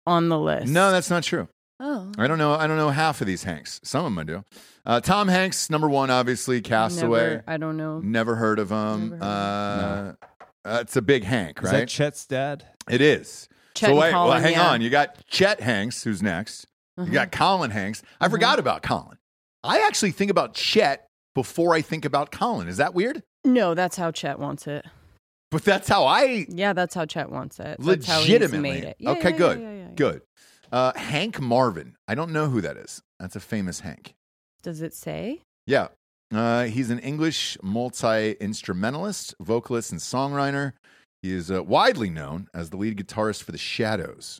[SPEAKER 2] on the list.
[SPEAKER 1] No, that's not true.
[SPEAKER 2] Oh.
[SPEAKER 1] I don't know. I don't know half of these Hanks. Some of them I do. Uh, Tom Hanks, number one, obviously, Castaway.
[SPEAKER 2] Never, I don't know.
[SPEAKER 1] Never heard of him.
[SPEAKER 2] Never heard
[SPEAKER 1] uh, uh, it's a big Hank,
[SPEAKER 3] Is
[SPEAKER 1] right?
[SPEAKER 3] that Chet's dad?
[SPEAKER 1] It is.
[SPEAKER 2] Chet
[SPEAKER 1] so
[SPEAKER 2] and
[SPEAKER 1] wait, well,
[SPEAKER 2] Colin,
[SPEAKER 1] hang
[SPEAKER 2] yeah.
[SPEAKER 1] on. You got Chet Hanks, who's next.
[SPEAKER 2] Uh-huh.
[SPEAKER 1] You got Colin Hanks. I
[SPEAKER 2] Uh-huh.
[SPEAKER 1] forgot about Colin. I actually think about Chet before I think about Colin. Is that weird?
[SPEAKER 2] No, that's how Chet wants it.
[SPEAKER 1] But that's how I
[SPEAKER 2] Yeah, that's how Chet wants it. That's how he's
[SPEAKER 1] legitimately.
[SPEAKER 2] made it. Yeah,
[SPEAKER 1] okay,
[SPEAKER 2] yeah,
[SPEAKER 1] good,
[SPEAKER 2] yeah, yeah, yeah.
[SPEAKER 1] good. Uh, Hank Marvin. I don't know who that is. That's a famous Hank.
[SPEAKER 2] Does it say?
[SPEAKER 1] Yeah. Uh, he's an English multi-instrumentalist, vocalist, and songwriter. He is uh, widely known as the lead guitarist for The Shadows.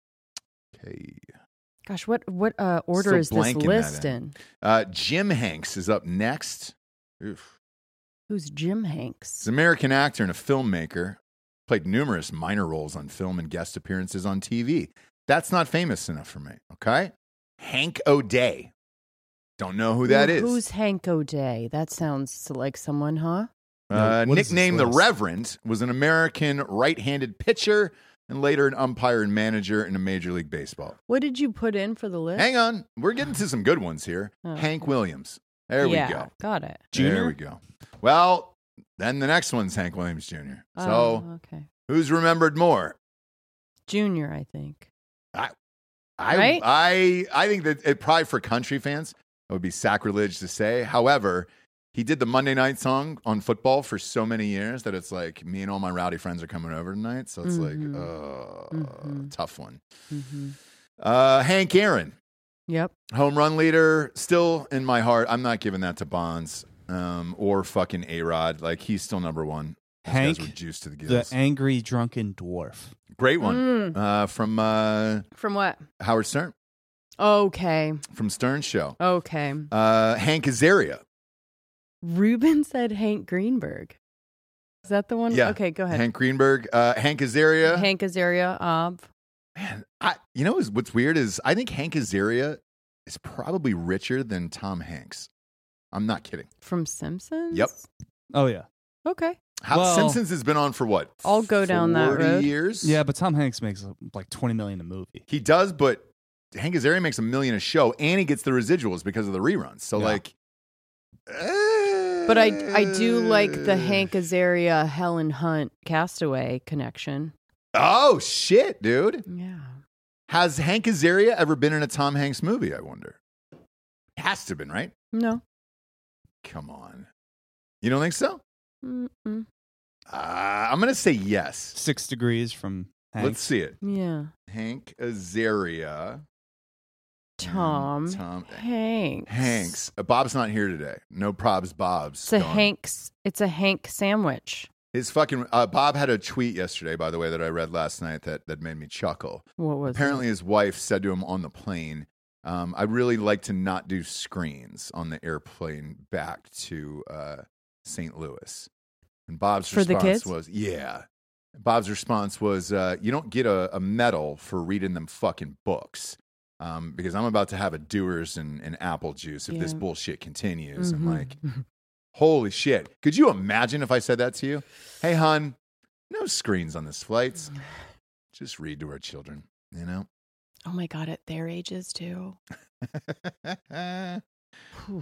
[SPEAKER 1] Okay.
[SPEAKER 2] Gosh, what what uh, order
[SPEAKER 1] Still
[SPEAKER 2] is this
[SPEAKER 1] blanking that
[SPEAKER 2] list
[SPEAKER 1] in.
[SPEAKER 2] in?
[SPEAKER 1] Uh, Jim Hanks is up next. Oof.
[SPEAKER 2] Who's Jim
[SPEAKER 1] He's
[SPEAKER 2] Hanks?
[SPEAKER 1] an American actor and a filmmaker. Played numerous minor roles on film and guest appearances on T V. That's not famous enough for me, okay? Hank O'Day. Don't know who that
[SPEAKER 2] Who-
[SPEAKER 1] is.
[SPEAKER 2] Who's Hank O'Day? That sounds like someone, huh?
[SPEAKER 1] Uh,
[SPEAKER 3] No, what is this
[SPEAKER 1] nicknamed the
[SPEAKER 3] list?
[SPEAKER 1] Reverend, was an American right-handed pitcher and later an umpire and manager in a Major League Baseball.
[SPEAKER 2] What did you put in for the list?
[SPEAKER 1] Hang on. We're getting to some good ones here.
[SPEAKER 2] Oh,
[SPEAKER 1] Hank Williams. There
[SPEAKER 2] yeah,
[SPEAKER 1] we go.
[SPEAKER 2] got it.
[SPEAKER 1] There
[SPEAKER 3] Junior?
[SPEAKER 1] we go. Well, then the next one's Hank Williams Junior So
[SPEAKER 2] Oh, okay.
[SPEAKER 1] who's remembered more?
[SPEAKER 2] Junior, I think.
[SPEAKER 1] I,
[SPEAKER 2] Right?
[SPEAKER 1] I, I think that it probably for country fans, it would be sacrilege to say. However, he did the Monday night song on football for so many years that it's like me and all my rowdy friends are coming over tonight. So it's
[SPEAKER 2] Mhm.
[SPEAKER 1] like, uh,
[SPEAKER 2] Mhm.
[SPEAKER 1] tough one.
[SPEAKER 2] hmm
[SPEAKER 1] Uh, Hank Aaron,
[SPEAKER 2] Yep.
[SPEAKER 1] home run leader, still in my heart. I'm not giving that to Bonds um, or fucking A-Rod. Like, he's still number one. Those
[SPEAKER 3] Hank,
[SPEAKER 1] guys were juiced to the
[SPEAKER 3] the
[SPEAKER 1] gills.
[SPEAKER 3] angry drunken dwarf.
[SPEAKER 1] Great one.
[SPEAKER 2] Mm.
[SPEAKER 1] Uh, from uh,
[SPEAKER 2] From what?
[SPEAKER 1] Howard Stern,
[SPEAKER 2] Okay.
[SPEAKER 1] from Stern's show.
[SPEAKER 2] Okay.
[SPEAKER 1] Uh, Hank Azaria.
[SPEAKER 2] Ruben said Hank Greenberg. Is that the one?
[SPEAKER 1] Yeah.
[SPEAKER 2] Okay, go ahead.
[SPEAKER 1] Hank Greenberg. Uh, Hank Azaria.
[SPEAKER 2] Hank Azaria. Ob.
[SPEAKER 1] Man, I, you know what's weird is I think Hank Azaria is probably richer than Tom Hanks. I'm not kidding.
[SPEAKER 2] From Simpsons?
[SPEAKER 1] Yep.
[SPEAKER 3] Oh yeah,
[SPEAKER 2] Okay.
[SPEAKER 1] How
[SPEAKER 3] Well-
[SPEAKER 1] Simpsons has been on for what?
[SPEAKER 2] I'll go down that
[SPEAKER 1] forty
[SPEAKER 2] road.
[SPEAKER 1] years?
[SPEAKER 3] yeah. But Tom Hanks makes uh, like twenty million a movie.
[SPEAKER 1] He does, but Hank Azaria makes a million a show and he gets the residuals because of the reruns. So,
[SPEAKER 3] Yeah.
[SPEAKER 1] like.
[SPEAKER 2] But I, I do like the Hank Azaria Helen Hunt Castaway connection.
[SPEAKER 1] Oh, shit, dude.
[SPEAKER 2] Yeah.
[SPEAKER 1] Has Hank Azaria ever been in a Tom Hanks movie, I wonder? Has to have been, right?
[SPEAKER 2] No.
[SPEAKER 1] Come on. You don't think so?
[SPEAKER 2] Mm-mm.
[SPEAKER 1] Uh, I'm going to say yes.
[SPEAKER 3] Six Degrees from Hanks.
[SPEAKER 1] Let's see it.
[SPEAKER 2] Yeah.
[SPEAKER 1] Hank Azaria.
[SPEAKER 2] Tom.
[SPEAKER 1] And Tom.
[SPEAKER 2] Hanks.
[SPEAKER 1] Hanks. Uh, Bob's not here today. No probs, Bob's.
[SPEAKER 2] It's a
[SPEAKER 1] gone.
[SPEAKER 2] Hanks. It's a Hank sandwich.
[SPEAKER 1] His fucking uh, Bob had a tweet yesterday, by the way, that I read last night that, that made me chuckle.
[SPEAKER 2] What was
[SPEAKER 1] Apparently,
[SPEAKER 2] it?
[SPEAKER 1] his wife said to him on the plane, um, "I really like to not do screens on the airplane back to uh, Saint Louis." And Bob's
[SPEAKER 2] For the
[SPEAKER 1] response
[SPEAKER 2] kids?
[SPEAKER 1] was, "Yeah." Bob's response was, uh, "You don't get a, a medal for reading them fucking books." Um, because I'm about to have a Dewar's and, and apple juice if this
[SPEAKER 2] Yeah.
[SPEAKER 1] bullshit continues. I'm
[SPEAKER 2] Mhm.
[SPEAKER 1] like, holy shit. Could you imagine if I said that to you? Hey, hon, no screens on this flights. Just read to our children, you know?
[SPEAKER 2] Oh my God, at their ages too.
[SPEAKER 1] uh,
[SPEAKER 2] Whew.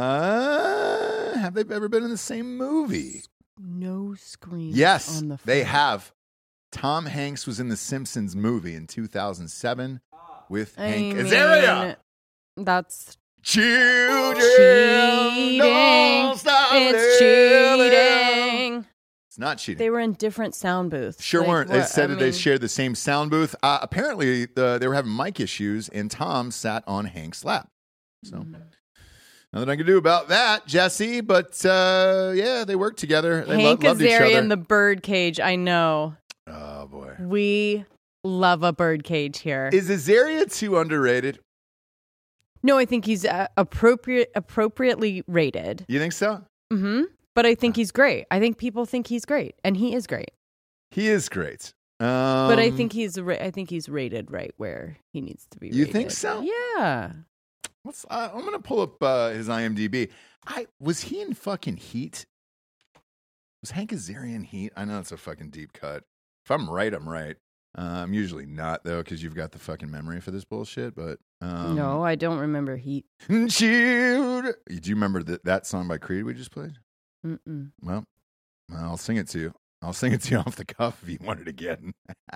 [SPEAKER 1] have they ever been in the same movie?
[SPEAKER 2] No screen.
[SPEAKER 1] Yes,
[SPEAKER 2] on the
[SPEAKER 1] they
[SPEAKER 2] phone.
[SPEAKER 1] have. Tom Hanks was in the Simpsons movie in two thousand seven with
[SPEAKER 2] I
[SPEAKER 1] Hank
[SPEAKER 2] mean,
[SPEAKER 1] Azaria.
[SPEAKER 2] That's
[SPEAKER 1] Children,
[SPEAKER 2] cheating.
[SPEAKER 1] don't stop
[SPEAKER 2] It's
[SPEAKER 1] living.
[SPEAKER 2] cheating.
[SPEAKER 1] It's not cheating.
[SPEAKER 2] They were in different sound booths.
[SPEAKER 1] Sure
[SPEAKER 2] Like,
[SPEAKER 1] weren't. They
[SPEAKER 2] what-
[SPEAKER 1] said
[SPEAKER 2] I
[SPEAKER 1] that they
[SPEAKER 2] mean,
[SPEAKER 1] shared the same sound booth. Uh, apparently, the, they were having mic issues, and Tom sat on Hank's lap. So,
[SPEAKER 2] Mm.
[SPEAKER 1] nothing I can do about that, Jesse. But uh, yeah, they worked together. They
[SPEAKER 2] Hank
[SPEAKER 1] lo- loved each
[SPEAKER 2] Azaria
[SPEAKER 1] other.
[SPEAKER 2] in the birdcage. I know.
[SPEAKER 1] Oh boy,
[SPEAKER 2] We love a birdcage here.
[SPEAKER 1] is Azaria too underrated?
[SPEAKER 2] No, I think he's uh, appropriate, appropriately rated.
[SPEAKER 1] You think so?
[SPEAKER 2] hmm But I think he's great. I think people think he's great, and he is great.
[SPEAKER 1] He is great. Um,
[SPEAKER 2] But I think he's, ra- I think he's rated right where he needs to be.
[SPEAKER 1] You
[SPEAKER 2] rated.
[SPEAKER 1] think so?
[SPEAKER 2] Yeah.
[SPEAKER 1] Let's, uh, I'm gonna pull up uh, his IMDb. I was he in fucking Heat? Was Hank Azaria in Heat? I know it's a fucking deep cut. If I'm right, I'm right. Uh, I'm usually not though, because you've got the fucking memory for this bullshit. But um,
[SPEAKER 2] no, I don't remember Heat.
[SPEAKER 1] Shield. Do you remember that that song by Creed we just played?
[SPEAKER 2] Mm-mm.
[SPEAKER 1] Well, I'll sing it to you. I'll sing it to you off the cuff if you want it again.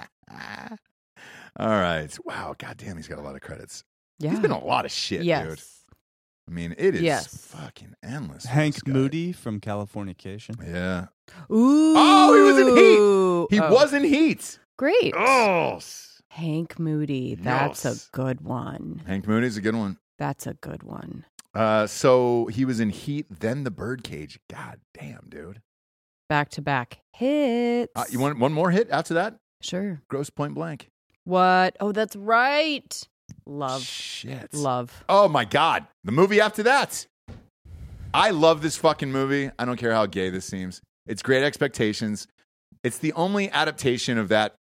[SPEAKER 1] All right. Wow. Goddamn, he's got a lot of credits.
[SPEAKER 2] Yeah.
[SPEAKER 1] He's been a lot of shit,
[SPEAKER 2] yes.
[SPEAKER 1] dude. I mean, it is
[SPEAKER 2] Yes.
[SPEAKER 1] fucking endless.
[SPEAKER 3] Hank Moody from Californication.
[SPEAKER 1] Yeah.
[SPEAKER 2] Ooh.
[SPEAKER 1] Oh, he was in Heat. He
[SPEAKER 2] Oh,
[SPEAKER 1] was in Heat.
[SPEAKER 2] great.
[SPEAKER 1] Oh.
[SPEAKER 2] Hank Moody. That's
[SPEAKER 1] Yes.
[SPEAKER 2] a good one.
[SPEAKER 1] Hank Moody's a good one.
[SPEAKER 2] That's a good one.
[SPEAKER 1] Uh, so he was in Heat, then The Birdcage. God damn, dude.
[SPEAKER 2] Back to back hits.
[SPEAKER 1] Uh, you want one more hit after that?
[SPEAKER 2] Sure.
[SPEAKER 1] Gross Point Blank.
[SPEAKER 2] What? Oh, that's right. Love.
[SPEAKER 1] Shit.
[SPEAKER 2] Love.
[SPEAKER 1] Oh my God. The movie after that. I love this fucking movie. I don't care how gay this seems. It's Great Expectations. It's the only adaptation of that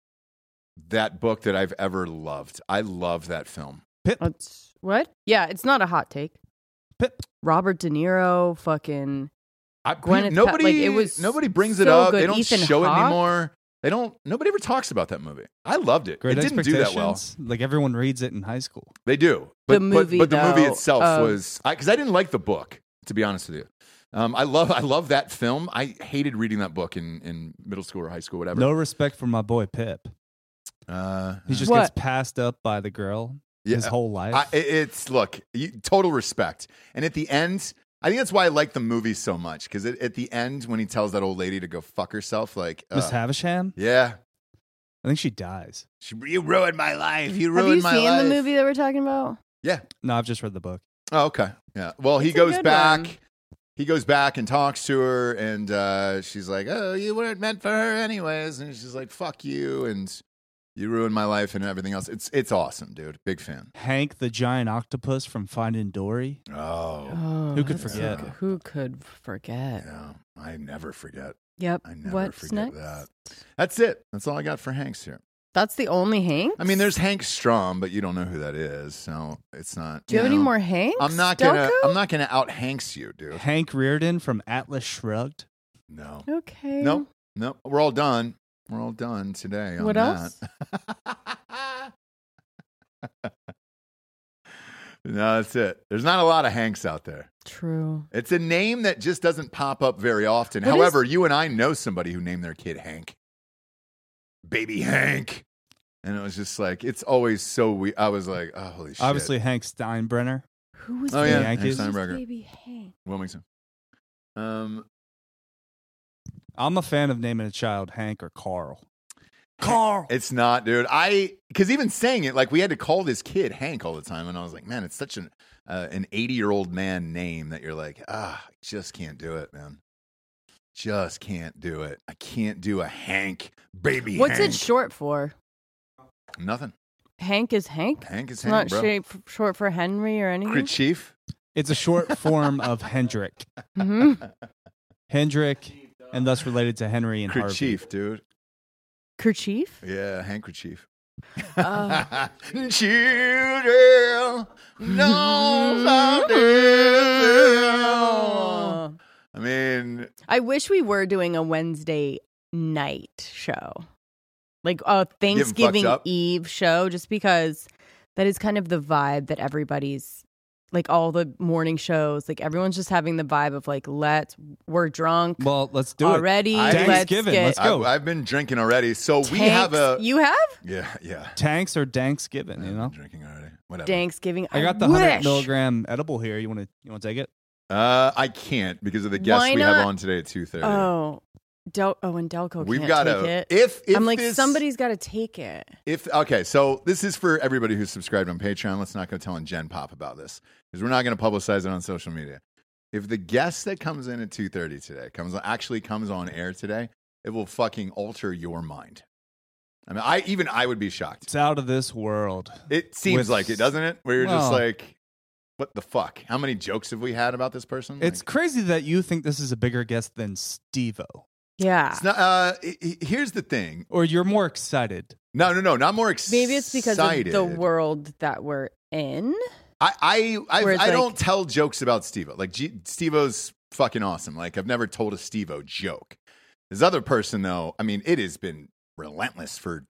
[SPEAKER 1] that book that I've ever loved. I love that film.
[SPEAKER 3] Pip.
[SPEAKER 2] It's, what? Yeah, it's not a hot take.
[SPEAKER 3] Pip.
[SPEAKER 2] Robert De Niro, fucking.
[SPEAKER 1] I,
[SPEAKER 2] Gwyneth
[SPEAKER 1] nobody,
[SPEAKER 2] Pa- like, it was
[SPEAKER 1] nobody brings
[SPEAKER 2] so
[SPEAKER 1] it up.
[SPEAKER 2] good.
[SPEAKER 1] They don't
[SPEAKER 2] Ethan
[SPEAKER 1] show
[SPEAKER 2] Hawke?
[SPEAKER 1] it anymore. They don't. Nobody ever talks about that movie. I loved it.
[SPEAKER 3] Great
[SPEAKER 1] it didn't do that well.
[SPEAKER 3] Expectations. Like everyone reads it in high school.
[SPEAKER 1] They do, but
[SPEAKER 2] The movie,
[SPEAKER 1] but, but the movie
[SPEAKER 2] though,
[SPEAKER 1] itself
[SPEAKER 2] uh,
[SPEAKER 1] was because I, I didn't like the book. To be honest with you, um, I love I love that film. I hated reading that book in, in middle school or high school, whatever.
[SPEAKER 3] No respect for my boy Pip.
[SPEAKER 1] uh,
[SPEAKER 3] He just
[SPEAKER 2] What?
[SPEAKER 3] gets passed up by the girl his
[SPEAKER 1] Yeah.
[SPEAKER 3] whole life.
[SPEAKER 1] I, it- it's look you, total respect, and at the end, I think that's why I like the movie so much because at the end when he tells that old lady to go fuck herself, like
[SPEAKER 3] Miss
[SPEAKER 1] uh,
[SPEAKER 3] Havisham?
[SPEAKER 1] yeah,
[SPEAKER 3] I think she dies.
[SPEAKER 1] she, you ruined my life. You
[SPEAKER 2] Have
[SPEAKER 1] ruined
[SPEAKER 2] you
[SPEAKER 1] my
[SPEAKER 2] seen
[SPEAKER 1] life.
[SPEAKER 2] the movie that we're talking about?
[SPEAKER 1] Yeah.
[SPEAKER 3] No, I've just read the book.
[SPEAKER 1] Oh, okay. Yeah. Well, he
[SPEAKER 2] It's a
[SPEAKER 1] goes
[SPEAKER 2] good
[SPEAKER 1] back.
[SPEAKER 2] one.
[SPEAKER 1] He goes back and talks to her, and uh, she's like, "Oh, you weren't meant for her, anyways." And she's like, "Fuck you," and you ruined my life and everything else. It's it's awesome, dude. Big fan.
[SPEAKER 3] Hank the giant octopus from Finding Dory.
[SPEAKER 1] Oh,
[SPEAKER 2] Oh,
[SPEAKER 3] Who could
[SPEAKER 2] that's so
[SPEAKER 3] forget?
[SPEAKER 2] good. Who could forget?
[SPEAKER 1] yeah. I never forget.
[SPEAKER 2] Yep.
[SPEAKER 1] I never
[SPEAKER 2] What's
[SPEAKER 1] forget
[SPEAKER 2] next?
[SPEAKER 1] that. That's it. That's all I got for Hanks here.
[SPEAKER 2] That's the only Hank.
[SPEAKER 1] I mean, there's Hank Strom, but you don't know who that is, so it's not.
[SPEAKER 2] Do you, have any
[SPEAKER 1] know,
[SPEAKER 2] more Hanks?
[SPEAKER 1] I'm not gonna.
[SPEAKER 2] Delco?
[SPEAKER 1] I'm not gonna out Hanks you, dude.
[SPEAKER 3] Hank Reardon from Atlas Shrugged.
[SPEAKER 1] No.
[SPEAKER 2] Okay.
[SPEAKER 1] Nope. Nope. We're all done. We're all done today. On
[SPEAKER 2] What
[SPEAKER 1] that.
[SPEAKER 2] else?
[SPEAKER 1] No, that's it. There's not a lot of Hanks out there.
[SPEAKER 2] True.
[SPEAKER 1] It's a name that just doesn't pop up very often.
[SPEAKER 2] What
[SPEAKER 1] However, you and I know somebody who named their kid Hank. Baby Hank. And it was just like, it's always so weird. I was like, oh, holy shit.
[SPEAKER 3] Obviously, Hank Steinbrenner.
[SPEAKER 2] Who was
[SPEAKER 1] Oh,
[SPEAKER 2] the
[SPEAKER 1] yeah.
[SPEAKER 3] Yankees.
[SPEAKER 1] Hank
[SPEAKER 2] who's
[SPEAKER 1] Steinberger.
[SPEAKER 2] baby Hank?
[SPEAKER 1] Wilmington. Um,
[SPEAKER 3] I'm a fan of naming a child Hank or Carl. Carl.
[SPEAKER 1] It's not, dude. I because even saying it, like we had to call this kid Hank all the time, and I was like, man, it's such an uh, an eighty year old man name that you're like, ah, I just can't do it, man. Just can't do it. I can't do a Hank, baby.
[SPEAKER 2] What's
[SPEAKER 1] Hank.
[SPEAKER 2] it short for?
[SPEAKER 1] Nothing.
[SPEAKER 2] Hank is Hank.
[SPEAKER 1] Hank is
[SPEAKER 2] It's
[SPEAKER 1] Hank,
[SPEAKER 2] not
[SPEAKER 1] bro.
[SPEAKER 2] shape, short for Henry or anything.
[SPEAKER 1] Chief.
[SPEAKER 3] It's a short form of Hendrick.
[SPEAKER 2] hmm
[SPEAKER 3] Hendrick, and thus related to Henry and Harvey.
[SPEAKER 1] Chief, dude.
[SPEAKER 2] Kerchief.
[SPEAKER 1] Yeah, handkerchief.
[SPEAKER 2] Uh,
[SPEAKER 1] Children, no I mean,
[SPEAKER 2] I wish we were doing a Wednesday night show, like a Thanksgiving
[SPEAKER 1] up?
[SPEAKER 2] Eve show, just because that is kind of the vibe that everybody's like all the morning shows, like everyone's just having the vibe of like, let's, we're drunk
[SPEAKER 3] Well, let's do
[SPEAKER 2] already.
[SPEAKER 3] it.
[SPEAKER 1] I-
[SPEAKER 2] let's
[SPEAKER 3] Thanksgiving,
[SPEAKER 2] get
[SPEAKER 3] let's go.
[SPEAKER 1] I've, I've been drinking already, so we
[SPEAKER 2] tanks.
[SPEAKER 1] have a
[SPEAKER 2] You have
[SPEAKER 1] yeah, yeah.
[SPEAKER 3] Tanks or Thanksgiving, you
[SPEAKER 1] I've
[SPEAKER 3] know?
[SPEAKER 1] been drinking already. Whatever.
[SPEAKER 2] Thanksgiving.
[SPEAKER 3] I got the one hundred
[SPEAKER 2] wish.
[SPEAKER 3] milligram edible here. You want to you want to take it?
[SPEAKER 1] Uh, I can't because of the guests
[SPEAKER 2] Why
[SPEAKER 1] we have
[SPEAKER 2] not?
[SPEAKER 1] on today at two thirty.
[SPEAKER 2] Oh, Del- oh, and Delco
[SPEAKER 1] We've
[SPEAKER 2] can't
[SPEAKER 1] got
[SPEAKER 2] take
[SPEAKER 1] to
[SPEAKER 2] it.
[SPEAKER 1] if if
[SPEAKER 2] I'm like,
[SPEAKER 1] this,
[SPEAKER 2] somebody's got to take it.
[SPEAKER 1] If okay, so this is for everybody who's subscribed on Patreon. Let's not go telling Gen Pop about this because we're not going to publicize it on social media. If the guest that comes in at two thirty today comes actually comes on air today, it will fucking alter your mind. I mean, I even I would be shocked.
[SPEAKER 3] It's out of this world.
[SPEAKER 1] It seems
[SPEAKER 3] With-
[SPEAKER 1] like it, doesn't it? Where you're just
[SPEAKER 3] Well-
[SPEAKER 1] like, what the fuck? How many jokes have we had about this person?
[SPEAKER 3] It's
[SPEAKER 1] Like,
[SPEAKER 3] crazy that you think this is a bigger guest than Steve-O.
[SPEAKER 2] Yeah.
[SPEAKER 1] it's not, uh, i- i- here's the thing.
[SPEAKER 3] Or you're more excited.
[SPEAKER 1] No, no, no, not more excited.
[SPEAKER 2] Maybe it's because of the world that we're in.
[SPEAKER 1] I I I,
[SPEAKER 2] Where it's
[SPEAKER 1] I
[SPEAKER 2] like-
[SPEAKER 1] don't tell jokes about Steve-O. Like G- Steve-O's fucking awesome. Like I've never told a Steve-O joke. This other person though, I mean, it has been relentless for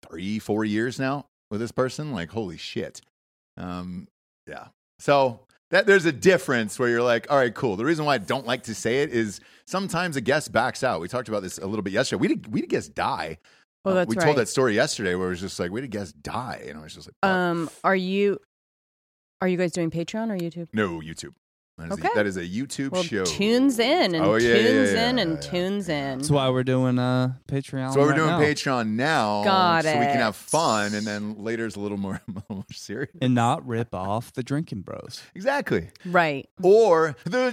[SPEAKER 1] three, four years now with this person. Like, holy shit. Um, yeah. So that there's a difference where you're like, all right, cool. The reason why I don't like to say it is sometimes a guest backs out. We talked about this a little bit yesterday. We did, we had a guest die.
[SPEAKER 2] Oh, that's
[SPEAKER 1] uh, we
[SPEAKER 2] right.
[SPEAKER 1] told that story yesterday where it was just like, we had a guest die. And I was just like, fuck.
[SPEAKER 2] Um, are you are you guys doing Patreon or YouTube?
[SPEAKER 1] No, YouTube. That is,
[SPEAKER 2] Okay.
[SPEAKER 1] a, that is a YouTube
[SPEAKER 2] Well,
[SPEAKER 1] show.
[SPEAKER 2] tunes in and
[SPEAKER 1] Oh, yeah, yeah,
[SPEAKER 2] tunes
[SPEAKER 1] yeah,
[SPEAKER 2] in
[SPEAKER 1] yeah,
[SPEAKER 2] and
[SPEAKER 1] yeah.
[SPEAKER 2] tunes in.
[SPEAKER 3] That's why we're doing uh, Patreon.
[SPEAKER 1] So we're
[SPEAKER 3] right
[SPEAKER 1] doing
[SPEAKER 3] now.
[SPEAKER 1] Patreon now,
[SPEAKER 2] Got
[SPEAKER 1] so we can
[SPEAKER 2] it.
[SPEAKER 1] have fun, and then later is a little more, a little more serious.
[SPEAKER 3] and not rip off the Drinking Bros.
[SPEAKER 1] Exactly.
[SPEAKER 2] Right.
[SPEAKER 1] Or the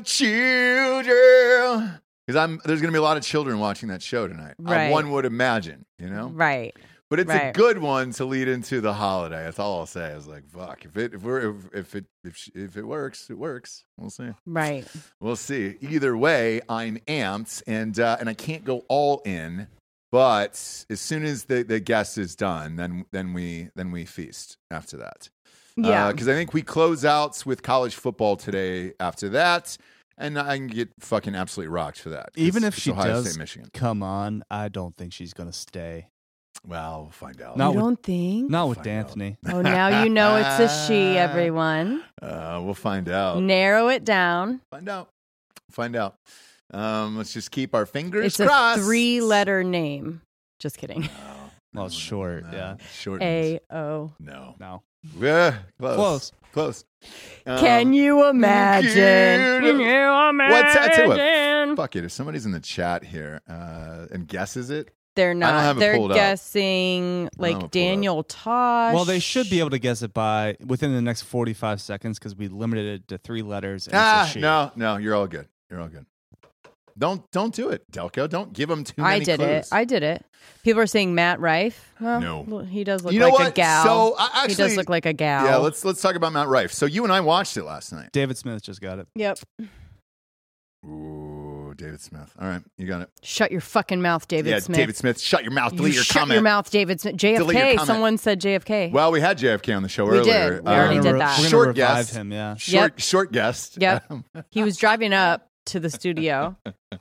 [SPEAKER 1] children, because I'm there's going to be a lot of children watching that show tonight. Uh,
[SPEAKER 2] Right.
[SPEAKER 1] one would imagine, you know.
[SPEAKER 2] Right.
[SPEAKER 1] But it's a
[SPEAKER 2] Right.
[SPEAKER 1] good one to lead into the holiday. That's all I'll say. I was like, fuck. If it if we're if, if it if sh- if it works, it works. We'll see.
[SPEAKER 2] Right.
[SPEAKER 1] We'll see. Either way, I'm amped, and uh, and I can't go all in. But as soon as the, the guest is done, then then we then we feast after that.
[SPEAKER 2] Yeah.
[SPEAKER 1] Because I think we close out with college football today. After that, and I can get fucking absolutely rocked for that.
[SPEAKER 3] Even
[SPEAKER 1] It's-
[SPEAKER 3] if
[SPEAKER 1] it's
[SPEAKER 3] she
[SPEAKER 1] Ohio
[SPEAKER 3] does
[SPEAKER 1] State, Michigan.
[SPEAKER 3] come on, I don't think she's going to stay.
[SPEAKER 1] Well, we'll find out.
[SPEAKER 3] No.
[SPEAKER 2] you
[SPEAKER 3] with-
[SPEAKER 2] don't think?
[SPEAKER 3] Not with
[SPEAKER 1] Find out.
[SPEAKER 3] D'Anthony.
[SPEAKER 2] Oh, now you know it's a she, everyone.
[SPEAKER 1] Uh, we'll find out.
[SPEAKER 2] Narrow it down.
[SPEAKER 1] Find out. Find out. Um, let's just keep our fingers
[SPEAKER 2] It's
[SPEAKER 1] crossed.
[SPEAKER 2] a three-letter name. Just kidding.
[SPEAKER 1] No,
[SPEAKER 3] Well,
[SPEAKER 1] no,
[SPEAKER 3] short,
[SPEAKER 1] no.
[SPEAKER 3] yeah.
[SPEAKER 1] Short.
[SPEAKER 2] A O.
[SPEAKER 1] No.
[SPEAKER 3] No.
[SPEAKER 1] Yeah, close.
[SPEAKER 3] Close.
[SPEAKER 1] Close. Um,
[SPEAKER 2] Can you imagine?
[SPEAKER 1] can
[SPEAKER 2] Can you imagine?
[SPEAKER 1] What's that to Fuck it. If somebody's in the chat here uh, and guesses it,
[SPEAKER 2] They're
[SPEAKER 1] don't have
[SPEAKER 2] not.
[SPEAKER 1] it
[SPEAKER 2] They're
[SPEAKER 1] pulled up.
[SPEAKER 2] guessing
[SPEAKER 1] have it
[SPEAKER 2] like
[SPEAKER 1] pulled
[SPEAKER 2] Daniel Tosh.
[SPEAKER 3] Well, they should be able to guess it by within the next forty-five seconds because we limited it to three letters. And
[SPEAKER 1] ah,
[SPEAKER 3] it's a she.
[SPEAKER 1] no, no, you're all good. You're all good. Don't don't do it, Delco. Don't give them too many
[SPEAKER 2] I did
[SPEAKER 1] clues.
[SPEAKER 2] it. I did it. People are saying Matt Rife. Well,
[SPEAKER 1] No.
[SPEAKER 2] look, he does look
[SPEAKER 1] You know
[SPEAKER 2] like
[SPEAKER 1] what?
[SPEAKER 2] a gal.
[SPEAKER 1] So I
[SPEAKER 2] he
[SPEAKER 1] actually,
[SPEAKER 2] does look like a gal.
[SPEAKER 1] yeah. Let's let's talk about Matt Rife. So you and I watched it last night.
[SPEAKER 3] David Smith just got it.
[SPEAKER 2] Yep.
[SPEAKER 1] Ooh, David Smith. All right, you got it.
[SPEAKER 2] Shut your fucking mouth, David
[SPEAKER 1] yeah,
[SPEAKER 2] Smith.
[SPEAKER 1] David Smith. Shut your mouth.
[SPEAKER 2] You
[SPEAKER 1] Delete your
[SPEAKER 2] shut
[SPEAKER 1] comment.
[SPEAKER 2] your mouth, David Smith. J F
[SPEAKER 1] Delete your
[SPEAKER 2] K.
[SPEAKER 1] comment.
[SPEAKER 2] Someone said J F K.
[SPEAKER 1] Well, we had J F K on the show
[SPEAKER 2] We
[SPEAKER 1] earlier.
[SPEAKER 2] did. We already
[SPEAKER 3] We're
[SPEAKER 2] did
[SPEAKER 3] gonna
[SPEAKER 2] that.
[SPEAKER 3] We're gonna
[SPEAKER 1] Short
[SPEAKER 3] revive
[SPEAKER 1] guest.
[SPEAKER 3] him. Yeah.
[SPEAKER 1] Short
[SPEAKER 2] Yep.
[SPEAKER 1] short guest.
[SPEAKER 2] Yep.
[SPEAKER 1] Um,
[SPEAKER 2] He was driving up to the studio.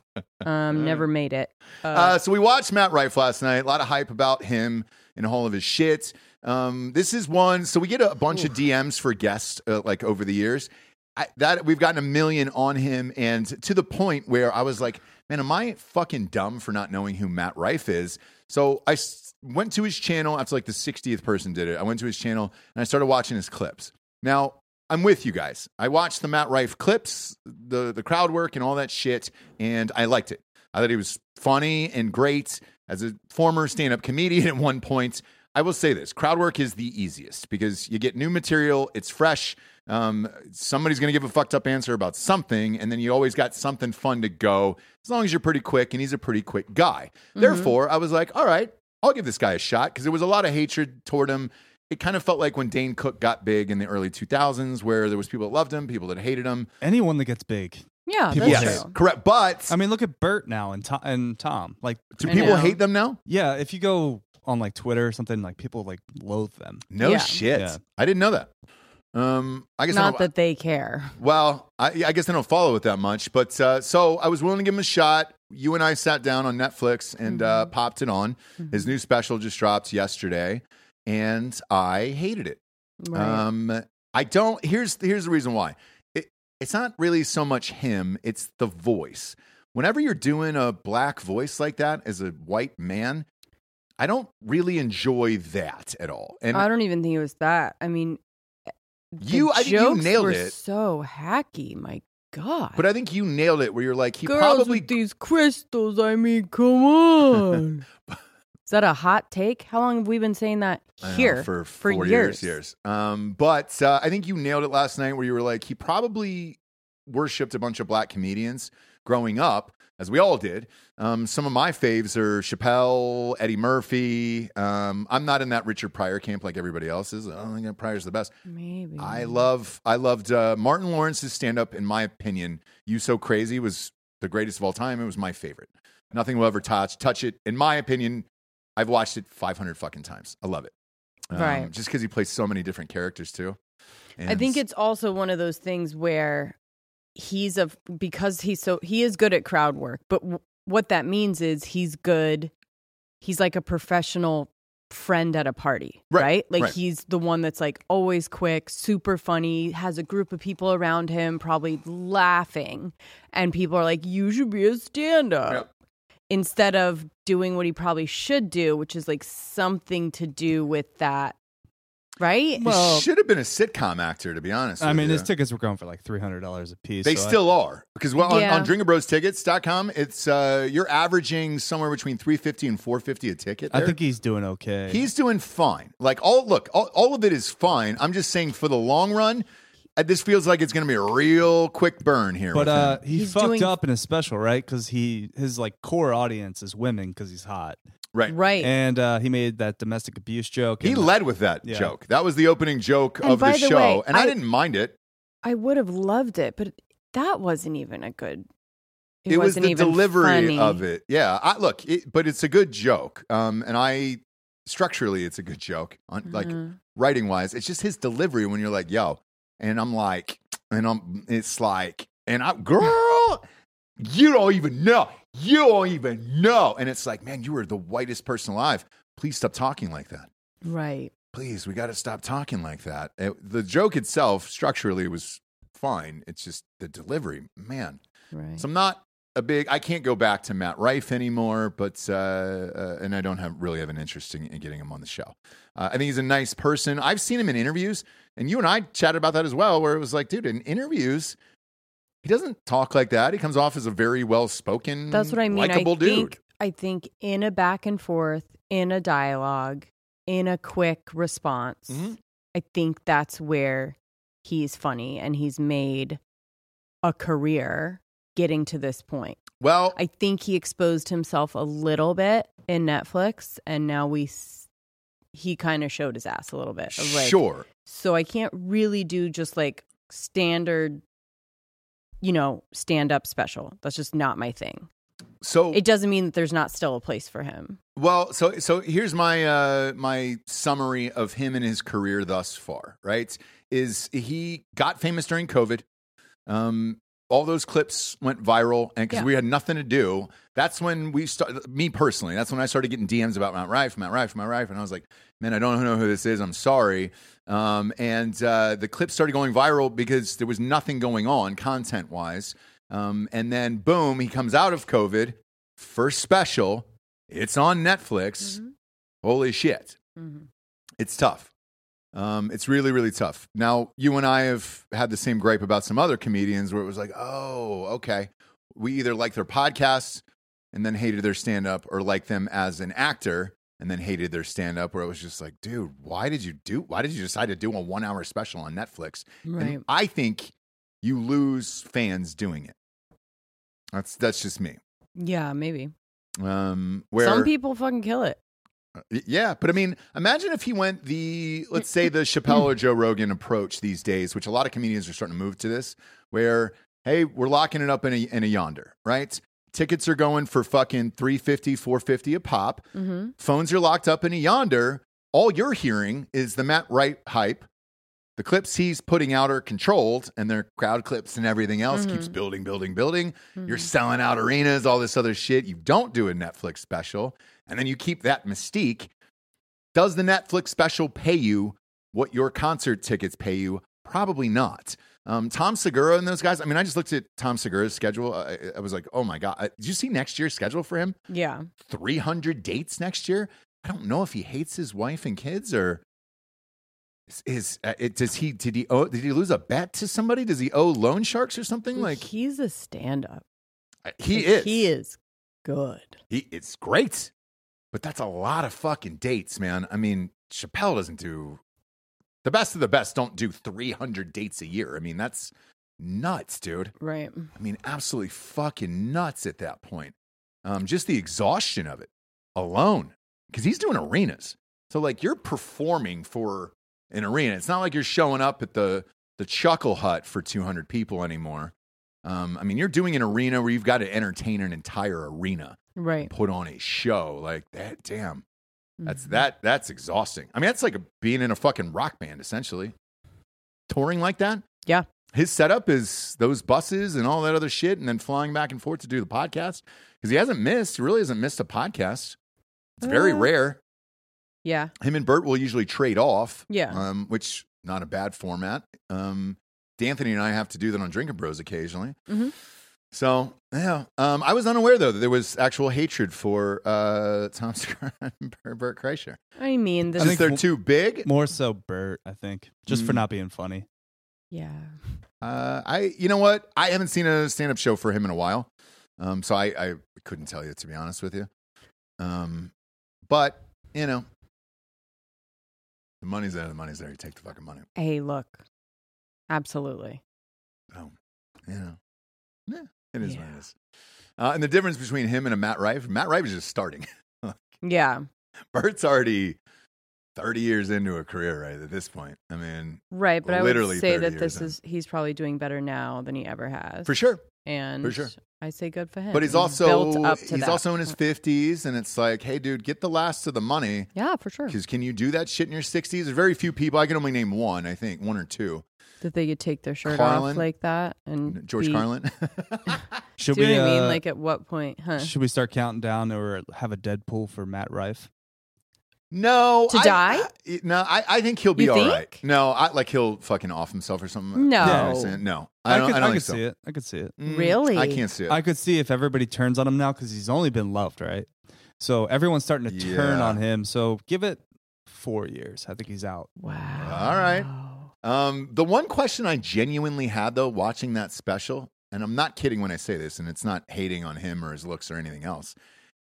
[SPEAKER 2] Um, never made it. Uh,
[SPEAKER 1] Uh, so we watched Matt Rife last night. A lot of hype about him and all of his shit. Um, this is one. So we get a bunch of D Ms for guests uh, like over the years. I, that we've gotten a million on him, and to the point where I was like, "Man, am I fucking dumb for not knowing who Matt Rife is?" So I s- went to his channel after like the sixtieth person did it. I went to his channel and I started watching his clips. Now I'm with you guys. I watched the Matt Rife clips, the the crowd work, and all that shit, and I liked it. I thought he was funny and great. As a former stand-up comedian at one point, I will say this. Crowd work is the easiest because you get new material. It's fresh. Um, somebody's going to give a fucked up answer about something, and then you always got something fun to go as long as you're pretty quick, and he's a pretty quick guy.
[SPEAKER 2] Mm-hmm.
[SPEAKER 1] Therefore, I was like, all right, I'll give this guy a shot because there was a lot of hatred toward him. It kind of felt like when Dane Cook got big in the early two thousands where there was people that loved him, people that hated him.
[SPEAKER 3] Anyone that gets big.
[SPEAKER 2] yeah,
[SPEAKER 3] people
[SPEAKER 2] that's
[SPEAKER 3] hate.
[SPEAKER 1] Yes,
[SPEAKER 2] true.
[SPEAKER 1] correct. But
[SPEAKER 3] I mean, look at Bert now and Tom. And Tom. Like,
[SPEAKER 1] do
[SPEAKER 2] I
[SPEAKER 1] people
[SPEAKER 2] know.
[SPEAKER 1] hate them now?
[SPEAKER 3] yeah, if you go on like Twitter or something, like people like loathe them.
[SPEAKER 1] No
[SPEAKER 2] Yeah.
[SPEAKER 1] shit.
[SPEAKER 3] Yeah.
[SPEAKER 1] I didn't know that. Um, I guess I
[SPEAKER 2] Not
[SPEAKER 1] don't,
[SPEAKER 2] that they care.
[SPEAKER 1] Well, I, I guess I don't follow it that much, but uh, so I was willing to give him a shot. You and I sat down on Netflix and uh,
[SPEAKER 2] Mm-hmm.
[SPEAKER 1] popped it on. His new special just dropped yesterday, and I hated it.
[SPEAKER 2] Right.
[SPEAKER 1] Um, I don't. Here's here's the reason why. It, it's not really so much him; it's the voice. Whenever you're doing a black voice like that as a white man, I don't really enjoy that at all. And
[SPEAKER 2] I don't even think it was that. I mean, the
[SPEAKER 1] you, I think you
[SPEAKER 2] jokes
[SPEAKER 1] nailed
[SPEAKER 2] were
[SPEAKER 1] it.
[SPEAKER 2] so hacky. My God.
[SPEAKER 1] But I think you nailed it. Where you're like, he
[SPEAKER 2] Girls
[SPEAKER 1] probably
[SPEAKER 2] with these crystals. I mean, come on. Is that a hot take? How long have we been saying that
[SPEAKER 1] I know,
[SPEAKER 2] here
[SPEAKER 1] for
[SPEAKER 2] for
[SPEAKER 1] four
[SPEAKER 2] years?
[SPEAKER 1] years, years. Um, but uh, I think you nailed it last night, where you were like, he probably worshipped a bunch of black comedians growing up, as we all did. Um, some of my faves are Chappelle, Eddie Murphy. Um, I'm not in that Richard Pryor camp like everybody else is. I don't think that Pryor's the best.
[SPEAKER 2] Maybe.
[SPEAKER 1] I love, I loved uh, Martin Lawrence's stand-up. In my opinion, "You So Crazy" was the greatest of all time. It was my favorite. Nothing will ever touch touch it. In my opinion, I've watched it five hundred fucking times. I love it. Um,
[SPEAKER 2] Right.
[SPEAKER 1] Just because he plays so many different characters too. And
[SPEAKER 2] I think it's also one of those things where he's a because he's so he is good at crowd work, but w- what that means is he's good. He's like a professional friend at a party,
[SPEAKER 1] Right,
[SPEAKER 2] right? Like
[SPEAKER 1] right.
[SPEAKER 2] he's the one that's like always quick, super funny, has a group of people around him probably laughing, and people are like, you should be a stand-up.
[SPEAKER 1] Yep.
[SPEAKER 2] Instead of doing what he probably should do, which is like something to do with that, right?
[SPEAKER 1] He should have been a sitcom actor, to be honest
[SPEAKER 3] I
[SPEAKER 1] with
[SPEAKER 3] mean,
[SPEAKER 1] you.
[SPEAKER 3] his tickets were going for like three hundred dollars a piece.
[SPEAKER 1] They
[SPEAKER 3] so I-
[SPEAKER 1] still are. Because well, on,
[SPEAKER 2] Yeah.
[SPEAKER 1] on drinking bros tickets dot com, it's uh, you're averaging somewhere between three fifty and four fifty a ticket.
[SPEAKER 3] I
[SPEAKER 1] there.
[SPEAKER 3] think he's doing okay.
[SPEAKER 1] He's doing fine. Like all look, all, all of it is fine. I'm just saying for the long run, uh, this feels like it's going to be a real quick burn here.
[SPEAKER 3] But
[SPEAKER 1] with
[SPEAKER 3] uh,
[SPEAKER 1] him.
[SPEAKER 3] he
[SPEAKER 2] He's
[SPEAKER 3] fucked
[SPEAKER 2] doing-
[SPEAKER 3] up in his special, right? Because he his like core audience is women because he's hot,
[SPEAKER 1] right,
[SPEAKER 2] Right.
[SPEAKER 3] and uh, he made that domestic abuse joke.
[SPEAKER 1] He
[SPEAKER 3] and-
[SPEAKER 1] led with that
[SPEAKER 3] Yeah.
[SPEAKER 1] joke. That was the opening joke
[SPEAKER 2] And
[SPEAKER 1] of the
[SPEAKER 2] by the
[SPEAKER 1] show,
[SPEAKER 2] way,
[SPEAKER 1] and I,
[SPEAKER 2] I-
[SPEAKER 1] didn't mind it.
[SPEAKER 2] I would have loved it, but that wasn't even a good. It,
[SPEAKER 1] It was
[SPEAKER 2] wasn't
[SPEAKER 1] the
[SPEAKER 2] even
[SPEAKER 1] delivery
[SPEAKER 2] funny.
[SPEAKER 1] of it. Yeah, I, look, it, but it's a good joke. Um, and I structurally, it's a good joke. On like
[SPEAKER 2] Mhm.
[SPEAKER 1] writing wise, it's just his delivery when you're like, "Yo," and I'm like, and I'm, it's like, and I, girl, you don't even know, you don't even know, and it's like, man, you are the whitest person alive. Please stop talking like that.
[SPEAKER 2] Right.
[SPEAKER 1] Please, we got to stop talking like that. It, the joke itself, structurally, was fine. It's just the delivery, man.
[SPEAKER 2] Right.
[SPEAKER 1] So I'm not a big. I can't go back to Matt Rife anymore, but uh, uh, and I don't have really have an interest in, in getting him on the show. Uh, I think he's a nice person. I've seen him in interviews, and you and I chatted about that as well, where it was like, dude, in interviews, he doesn't talk like that. He comes off as a very well spoken,
[SPEAKER 2] That's what I mean.
[SPEAKER 1] likable
[SPEAKER 2] I
[SPEAKER 1] dude.
[SPEAKER 2] think I think in a back and forth, in a dialogue, in a quick response,
[SPEAKER 1] Mhm.
[SPEAKER 2] I think that's where he's funny and he's made a career getting to this point.
[SPEAKER 1] Well,
[SPEAKER 2] I think he exposed himself a little bit in Netflix, and now we s- he kind of showed his ass a little bit. Of like,
[SPEAKER 1] sure.
[SPEAKER 2] So I can't really do just like standard, you know, stand up special. That's just not my thing.
[SPEAKER 1] So
[SPEAKER 2] It doesn't mean that there's not still a place for him.
[SPEAKER 1] Well, so so here's my uh, my summary of him and his career thus far. Right, is he got famous during COVID? Um, all those clips went viral, and because
[SPEAKER 2] Yeah.
[SPEAKER 1] we had nothing to do, that's when we started. Me personally, that's when I started getting D Ms about Matt Rife, Matt Rife, Matt Rife, and I was like, man, I don't know who this is. I'm sorry. Um, and uh, the clips started going viral because there was nothing going on content wise. Um, and then boom, he comes out of COVID, first special. It's on Netflix.
[SPEAKER 2] Mm-hmm.
[SPEAKER 1] Holy shit.
[SPEAKER 2] Mm-hmm.
[SPEAKER 1] It's tough. Um, it's really, really tough. Now, you and I have had the same gripe about some other comedians where it was like, oh, okay. We either like their podcasts and then hated their stand-up, or like them as an actor and then hated their stand-up, where it was just like, dude, why did you do, why did you decide to do a one-hour special on Netflix?
[SPEAKER 2] Right.
[SPEAKER 1] And I think you lose fans doing it. That's that's just me.
[SPEAKER 2] Yeah, maybe.
[SPEAKER 1] Um, where
[SPEAKER 2] Some people fucking kill it.
[SPEAKER 1] Yeah, but I mean, imagine if he went the, let's say, the Chappelle or Joe Rogan approach these days, which a lot of comedians are starting to move to this, where, hey, we're locking it up in a, in a Yonder, right? Tickets are going for fucking three fifty, four fifty a pop.
[SPEAKER 2] Mm-hmm.
[SPEAKER 1] Phones are locked up in a Yonder. All you're hearing is the Matt Rife hype. The clips he's putting out are controlled, and their crowd clips and everything else
[SPEAKER 2] Mhm.
[SPEAKER 1] keeps building, building, building.
[SPEAKER 2] Mm-hmm.
[SPEAKER 1] You're selling out arenas, all this other shit. You don't do a Netflix special, and then you keep that mystique. Does the Netflix special pay you what your concert tickets pay you? Probably not. Um, Tom Segura and those guys, I mean, I just looked at Tom Segura's schedule. I, I was like, oh my God. Uh, Did you see next year's schedule for him?
[SPEAKER 2] Yeah.
[SPEAKER 1] three hundred dates next year? I don't know if he hates his wife and kids, or is, is uh, it, does he, did he owe, did he lose a bet to somebody? Does he owe loan sharks or something? Like,
[SPEAKER 2] he's a stand-up.
[SPEAKER 1] he
[SPEAKER 2] Like,
[SPEAKER 1] is.
[SPEAKER 2] He is good.
[SPEAKER 1] He, it's great, but that's a lot of fucking dates, man. I mean, Chappelle doesn't do, the best of the best don't do three hundred dates a year. I mean, that's nuts, dude.
[SPEAKER 2] Right.
[SPEAKER 1] I mean, absolutely fucking nuts at that point. Um, just the exhaustion of it alone, because he's doing arenas. So, like, you're performing for an arena. It's not like you're showing up at the the Chuckle Hut for two hundred people anymore. Um, I mean, you're doing an arena where you've got to entertain an entire arena,
[SPEAKER 2] Right.
[SPEAKER 1] put on a show like that. Damn, that's
[SPEAKER 2] Mhm.
[SPEAKER 1] that that's exhausting. I mean, that's like a, being in a fucking rock band essentially, touring like that.
[SPEAKER 2] Yeah.
[SPEAKER 1] His setup is those buses and all that other shit, and then flying back and forth to do the podcast, because he hasn't missed, he really hasn't missed a podcast. It's very
[SPEAKER 2] Uh,
[SPEAKER 1] rare.
[SPEAKER 2] Yeah.
[SPEAKER 1] Him and Bert will usually trade off.
[SPEAKER 2] Yeah.
[SPEAKER 1] Um, which not a bad format. Um, D'Anthony and I have to do that on Drinking Bros occasionally.
[SPEAKER 2] Mm-hmm.
[SPEAKER 1] So yeah, um, I was unaware though that there was actual hatred for uh, Tom Segura and Bert Kreischer.
[SPEAKER 2] I mean, this
[SPEAKER 1] Just
[SPEAKER 2] is,
[SPEAKER 1] they're too big.
[SPEAKER 3] More so Bert, I think, just for
[SPEAKER 1] Mm.
[SPEAKER 3] not being funny.
[SPEAKER 2] yeah.
[SPEAKER 1] Uh, I, you know what? I haven't seen a stand-up show for him in a while, um, so I, I couldn't tell you, to be honest with you. Um, but you know, the money's there. The money's there. You take the fucking money.
[SPEAKER 2] Hey, look. Absolutely.
[SPEAKER 1] So, you know, yeah, it is what
[SPEAKER 2] Yeah.
[SPEAKER 1] it is. Uh, and the difference between him and a Matt Rife, Matt Rife is just starting.
[SPEAKER 2] Yeah.
[SPEAKER 1] Bert's already thirty years into a career, right, at this point. I mean,
[SPEAKER 2] Right, but I
[SPEAKER 1] Literally
[SPEAKER 2] would say
[SPEAKER 1] thirty
[SPEAKER 2] that this
[SPEAKER 1] years
[SPEAKER 2] is he's probably doing better now than he ever has.
[SPEAKER 1] for sure.
[SPEAKER 2] And
[SPEAKER 1] for sure.
[SPEAKER 2] I say good for him.
[SPEAKER 1] But he's
[SPEAKER 2] built
[SPEAKER 1] also
[SPEAKER 2] up to
[SPEAKER 1] he's
[SPEAKER 2] that
[SPEAKER 1] also in his
[SPEAKER 2] point.
[SPEAKER 1] fifties, and it's like, hey, dude, get the last of the money.
[SPEAKER 2] Yeah, for sure.
[SPEAKER 1] Because can you do that shit in your sixties? There's very few people. I can only name one, I think, one or two.
[SPEAKER 2] That they could take their shirt
[SPEAKER 1] Carlin.
[SPEAKER 2] off like that and
[SPEAKER 1] George
[SPEAKER 2] be,
[SPEAKER 1] Carlin.
[SPEAKER 3] Should
[SPEAKER 2] Do you
[SPEAKER 3] we?
[SPEAKER 2] know what I mean?
[SPEAKER 3] uh,
[SPEAKER 2] Like at what point? Huh?
[SPEAKER 3] should we start counting down or have a Deadpool for Matt Rife?
[SPEAKER 1] no.
[SPEAKER 2] To
[SPEAKER 1] I-
[SPEAKER 2] die?
[SPEAKER 1] I- no, I, I think he'll be
[SPEAKER 2] You
[SPEAKER 1] all
[SPEAKER 2] think?
[SPEAKER 1] right. No, I, like he'll fucking off himself or something.
[SPEAKER 2] No.
[SPEAKER 1] You know what I'm saying? No. I don't,
[SPEAKER 3] could,
[SPEAKER 1] I don't
[SPEAKER 3] could
[SPEAKER 1] think so.
[SPEAKER 3] see it. I could see it.
[SPEAKER 1] Mm,
[SPEAKER 2] Really?
[SPEAKER 1] I can't see it.
[SPEAKER 3] I could see if everybody turns on him now because he's only been loved, right? So everyone's starting to turn
[SPEAKER 1] Yeah.
[SPEAKER 3] on him. So give it four years. I think he's out.
[SPEAKER 2] Wow.
[SPEAKER 1] All right. Um, the one question I genuinely had, though, watching that special, and I'm not kidding when I say this, and it's not hating on him or his looks or anything else.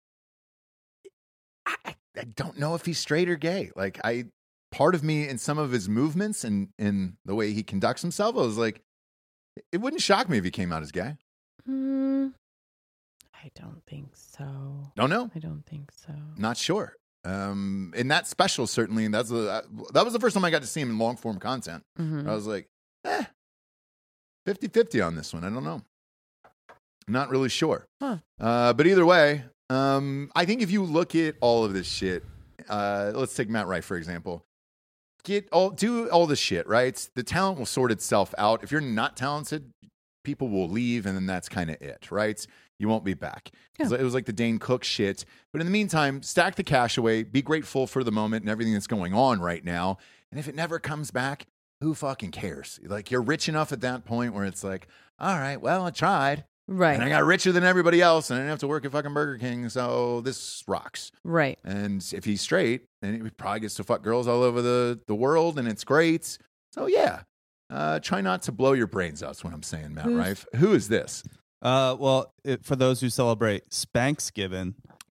[SPEAKER 1] I, I- I don't know if he's straight or gay. Like, I, part of me in some of his movements and in the way he conducts himself, I was like, it wouldn't shock me if he came out as gay.
[SPEAKER 2] Hmm. I don't think so.
[SPEAKER 1] Don't know.
[SPEAKER 2] I don't think so.
[SPEAKER 1] Not sure. Um, in that special, certainly, and that's a, that was the first time I got to see him in long form content.
[SPEAKER 2] Mhm.
[SPEAKER 1] I was like, eh, fifty-fifty on this one. I don't know. Not really sure.
[SPEAKER 2] Huh.
[SPEAKER 1] Uh, but either way, um, I think if you look at all of this shit, uh, let's take Matt Rife, for example. Get all, do all this shit, right? The talent will sort itself out. If you're not talented, people will leave, and then that's kind of it, right? You won't be back.
[SPEAKER 2] Yeah.
[SPEAKER 1] It was- It was like the Dane Cook shit. But in the meantime, stack the cash away. Be grateful for the moment and everything that's going on right now. And if it never comes back, who fucking cares? Like, you're rich enough at that point where it's like, all right, well, I tried.
[SPEAKER 2] Right.
[SPEAKER 1] And I got richer than everybody else, and I didn't have to work at fucking Burger King, so this rocks.
[SPEAKER 2] Right.
[SPEAKER 1] And if he's straight, then he probably gets to fuck girls all over the, the world, and it's great. So, yeah. Uh, try not to blow your brains out, is what I'm saying, Matt
[SPEAKER 2] Who's-
[SPEAKER 1] Rife. Who is this?
[SPEAKER 3] Uh, well, it, for those who celebrate Spanksgiving,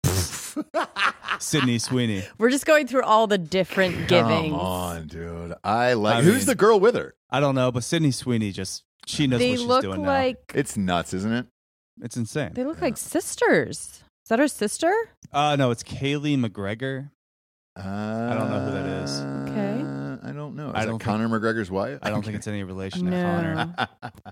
[SPEAKER 3] Sydney Sweeney.
[SPEAKER 2] We're just going through all the different givings.
[SPEAKER 1] Come on, dude. I like.
[SPEAKER 3] I
[SPEAKER 1] Who's
[SPEAKER 3] mean-
[SPEAKER 1] the girl with her?
[SPEAKER 3] I don't know, but Sydney Sweeney just she knows
[SPEAKER 2] They
[SPEAKER 3] what she's
[SPEAKER 2] look
[SPEAKER 3] doing
[SPEAKER 2] like
[SPEAKER 1] It's nuts, isn't it?
[SPEAKER 3] now. It's insane.
[SPEAKER 2] they look like sisters. Is that her sister?
[SPEAKER 3] Uh, no, it's Kaylee McGregor.
[SPEAKER 1] Uh,
[SPEAKER 3] I don't know who that is.
[SPEAKER 2] Okay.
[SPEAKER 1] I don't know. Is
[SPEAKER 3] I
[SPEAKER 1] that
[SPEAKER 3] don't think-
[SPEAKER 1] Conor McGregor's wife?
[SPEAKER 3] I don't think it's any relation to
[SPEAKER 2] No.
[SPEAKER 3] Connor.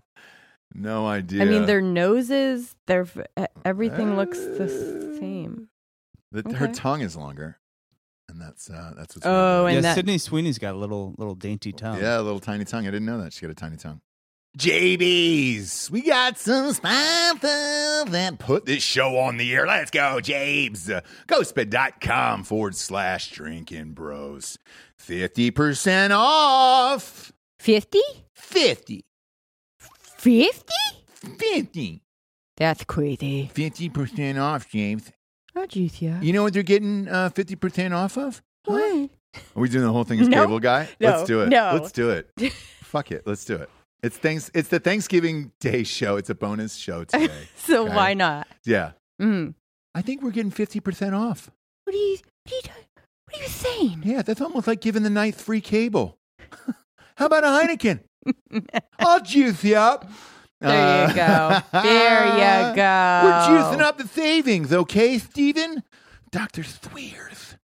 [SPEAKER 1] No idea.
[SPEAKER 2] I mean, their noses, their e- everything looks the same.
[SPEAKER 1] The- Her
[SPEAKER 2] okay.
[SPEAKER 1] tongue is longer, and that's uh, that's what's.
[SPEAKER 2] Oh,
[SPEAKER 1] weird.
[SPEAKER 2] and
[SPEAKER 3] yeah,
[SPEAKER 2] that-
[SPEAKER 3] Sydney Sweeney's got a little little dainty tongue.
[SPEAKER 1] Yeah, a little tiny tongue. I didn't know that she got a tiny tongue. J B's, we got some sponsors that put this show on the air. Let's go, Jabes. Uh, Ghostbed.com forward slash drinking bros. fifty percent off.
[SPEAKER 2] fifty?
[SPEAKER 1] fifty.
[SPEAKER 2] fifty?
[SPEAKER 1] fifty.
[SPEAKER 2] That's crazy.
[SPEAKER 1] fifty percent off, James.
[SPEAKER 2] Oh, geez, yeah.
[SPEAKER 1] You know what they're getting uh, fifty percent off of?
[SPEAKER 2] What?
[SPEAKER 1] Are we doing the whole thing as
[SPEAKER 2] No.
[SPEAKER 1] cable guy?
[SPEAKER 2] No.
[SPEAKER 1] Let's do it.
[SPEAKER 2] No.
[SPEAKER 1] Let's do it. Fuck it. Let's do it. It's thanks. It's the Thanksgiving Day show. It's a bonus show today.
[SPEAKER 2] So
[SPEAKER 1] Okay.
[SPEAKER 2] why not?
[SPEAKER 1] Yeah.
[SPEAKER 2] Mm.
[SPEAKER 1] I think we're getting fifty percent off.
[SPEAKER 2] What are you? What are you, what are you saying?
[SPEAKER 1] Yeah, that's almost like giving the ninth free cable. How about a Heineken? I'll juice you up.
[SPEAKER 2] There you go. There you go.
[SPEAKER 1] We're juicing up the savings, okay, Steven? Doctor Thweers.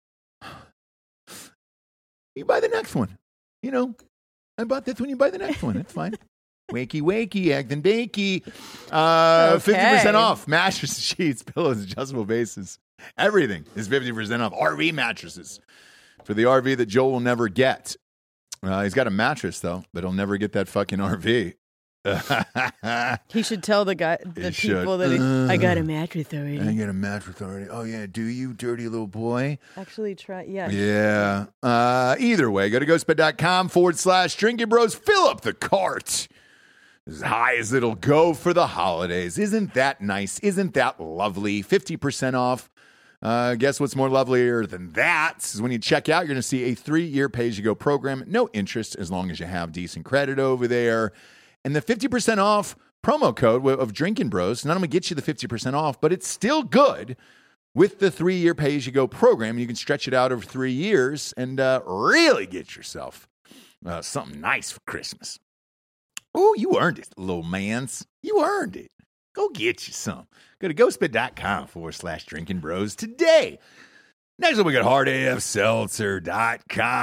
[SPEAKER 1] You buy the next one. You know, I bought this one, you buy the next one. It's fine. Wakey, wakey, eggs and bakey. Uh,
[SPEAKER 2] Okay.
[SPEAKER 1] fifty percent off. Mattress, sheets, pillows, adjustable bases. Everything is fifty percent off. R V mattresses for the R V that Joel will never get. Uh, he's got a mattress, though, but he'll never get that fucking R V.
[SPEAKER 2] He should tell the guy, the
[SPEAKER 1] He
[SPEAKER 2] people
[SPEAKER 1] should.
[SPEAKER 2] that he,
[SPEAKER 1] Uh,
[SPEAKER 2] I got a mattress already.
[SPEAKER 1] I get a mattress already. Oh, yeah. Do you, dirty little boy?
[SPEAKER 2] Actually, try. Yeah.
[SPEAKER 1] Yeah. Uh, either way, go to ghostbed.com forward slash drinking bros. Fill up the cart as high as it'll go for the holidays. Isn't that nice? Isn't that lovely? fifty percent off. Uh, guess what's more lovelier than that is when you check out, you're going to see a three-year pay-as-you-go program. No interest as long as you have decent credit over there. And the fifty percent off promo code of Drinking Bros not only gets you the fifty percent off, but it's still good with the three-year pay-as-you-go program. You can stretch it out over three years and uh, really get yourself uh, something nice for Christmas. Oh, you earned it, little mans. You earned it. Go get you some. Go to ghostbed.com forward slash drinking bros today. Next up, we got hard a f seltzer dot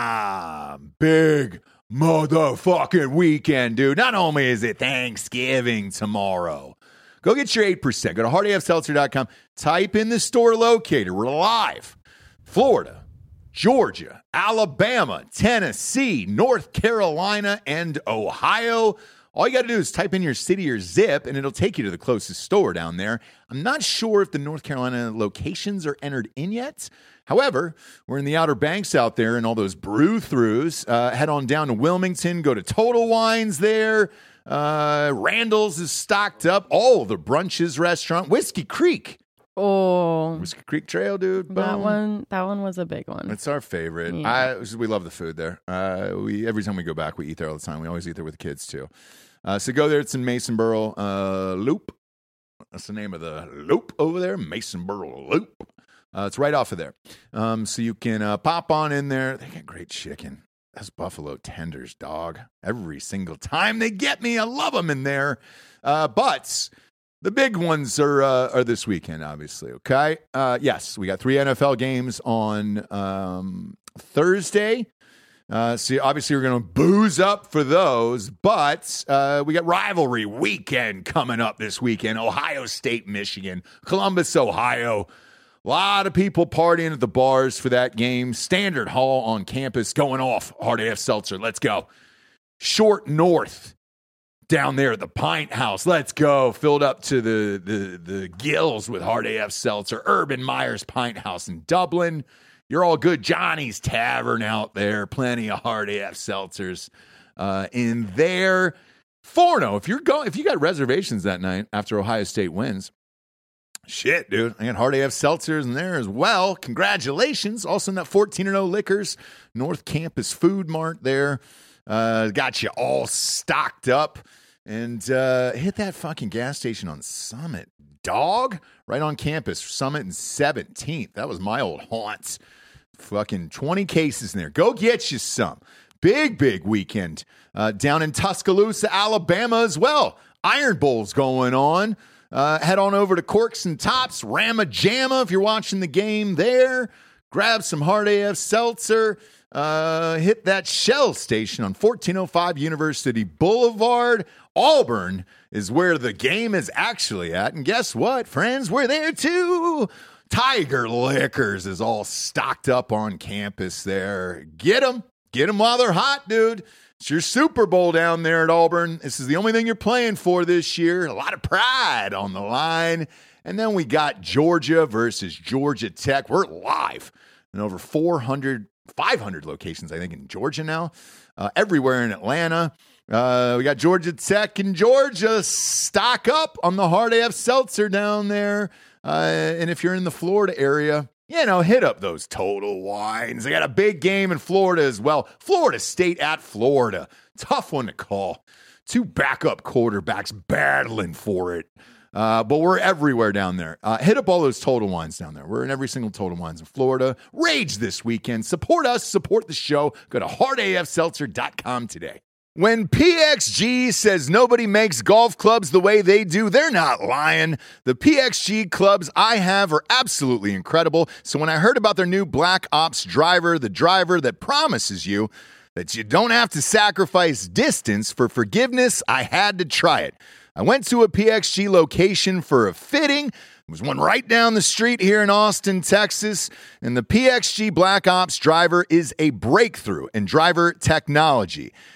[SPEAKER 1] com. Big motherfucking weekend, dude. Not only is it Thanksgiving tomorrow, go get your eight percent. Go to hard a f seltzer dot com. Type in the store locator. We're live. Florida, Georgia, Alabama, Tennessee, North Carolina, and Ohio. All you got to do is type in your city or zip, and it'll take you to the closest store down there. I'm not sure if the North Carolina locations are entered in yet. However, we're in the Outer Banks out there and all those brew-throughs. Uh, head on down to Wilmington. Go to Total Wines there. Uh, Randall's is stocked up. All the Brunches restaurant. Whiskey Creek.
[SPEAKER 2] Oh,
[SPEAKER 1] Whiskey Creek Trail, dude. Boom.
[SPEAKER 2] that one. That one was a big one.
[SPEAKER 1] It's our favorite.
[SPEAKER 2] Yeah.
[SPEAKER 1] I, we love the food there. Uh, we every time we go back, we eat there all the time. We always eat there with the kids too. Uh, so go there. It's in Masonboro uh, Loop. That's the name of the loop over there, Masonboro Loop. Uh, it's right off of there. Um, so you can uh, pop on in there. They got great chicken. That's buffalo tenders, dog. Every single time they get me, I love them in there. Uh, but the big ones are uh, are this weekend, obviously. Okay. Uh, yes, we got three N F L games on um, Thursday. Uh, so obviously we're going to booze up for those, but uh, we got rivalry weekend coming up this weekend. Ohio State, Michigan, Columbus, Ohio. A lot of people partying at the bars for that game. Standard Hall on campus going off. Hard A F Seltzer, let's go. Short North down there at the Pint House, let's go. Filled up to the the the gills with Hard A F Seltzer. Urban Myers Pint House in Dublin. You're all good. Johnny's Tavern out there. Plenty of Hard A F Seltzers uh, in there. Forno, if you're going, if you got reservations that night after Ohio State wins, shit, dude, I got Hard A F Seltzers in there as well. Congratulations. Also in that fourteen and oh Liquors, North Campus Food Mart there. Uh, got you all stocked up. And uh, hit that fucking gas station on Summit, dog. Right on campus, Summit and seventeenth. That was my old haunt. Fucking twenty cases in there. Go get you some. Big, big weekend uh, down in Tuscaloosa, Alabama as well. Iron Bowl's going on. Uh, head on over to Corks and Tops, Rama Jamma if you're watching the game there. Grab some Hard A F Seltzer. Uh, hit that Shell station on fourteen oh five University Boulevard. Auburn is where the game is actually at. And guess what, friends? We're there too. Tiger Liquors is all stocked up on campus there. Get them. Get them while they're hot, dude. It's your Super Bowl down there at Auburn. This is the only thing you're playing for this year. A lot of pride on the line. And then we got Georgia versus Georgia Tech. We're live in over four hundred, five hundred locations, I think, in Georgia now. Uh, everywhere in Atlanta. Uh, we got Georgia Tech and Georgia. Stock up on the Hard A F Seltzer down there. Uh, and if you're in the Florida area, you know, hit up those Total Wines. They got a big game in Florida as well. Florida State at Florida. Tough one to call. Two backup quarterbacks battling for it. Uh, but we're everywhere down there. Uh, hit up all those Total Wines down there. We're in every single Total Wines in Florida. Rage this weekend. Support us. Support the show. Go to hard a f seltzer dot com today. When P X G says nobody makes golf clubs the way they do, they're not lying. The P X G clubs I have are absolutely incredible. So when I heard about their new Black Ops driver, the driver that promises you that you don't have to sacrifice distance for forgiveness, I had to try it. I went to a P X G location for a fitting. There was one right down the street here in Austin, Texas. And the P X G Black Ops driver is a breakthrough in driver technology.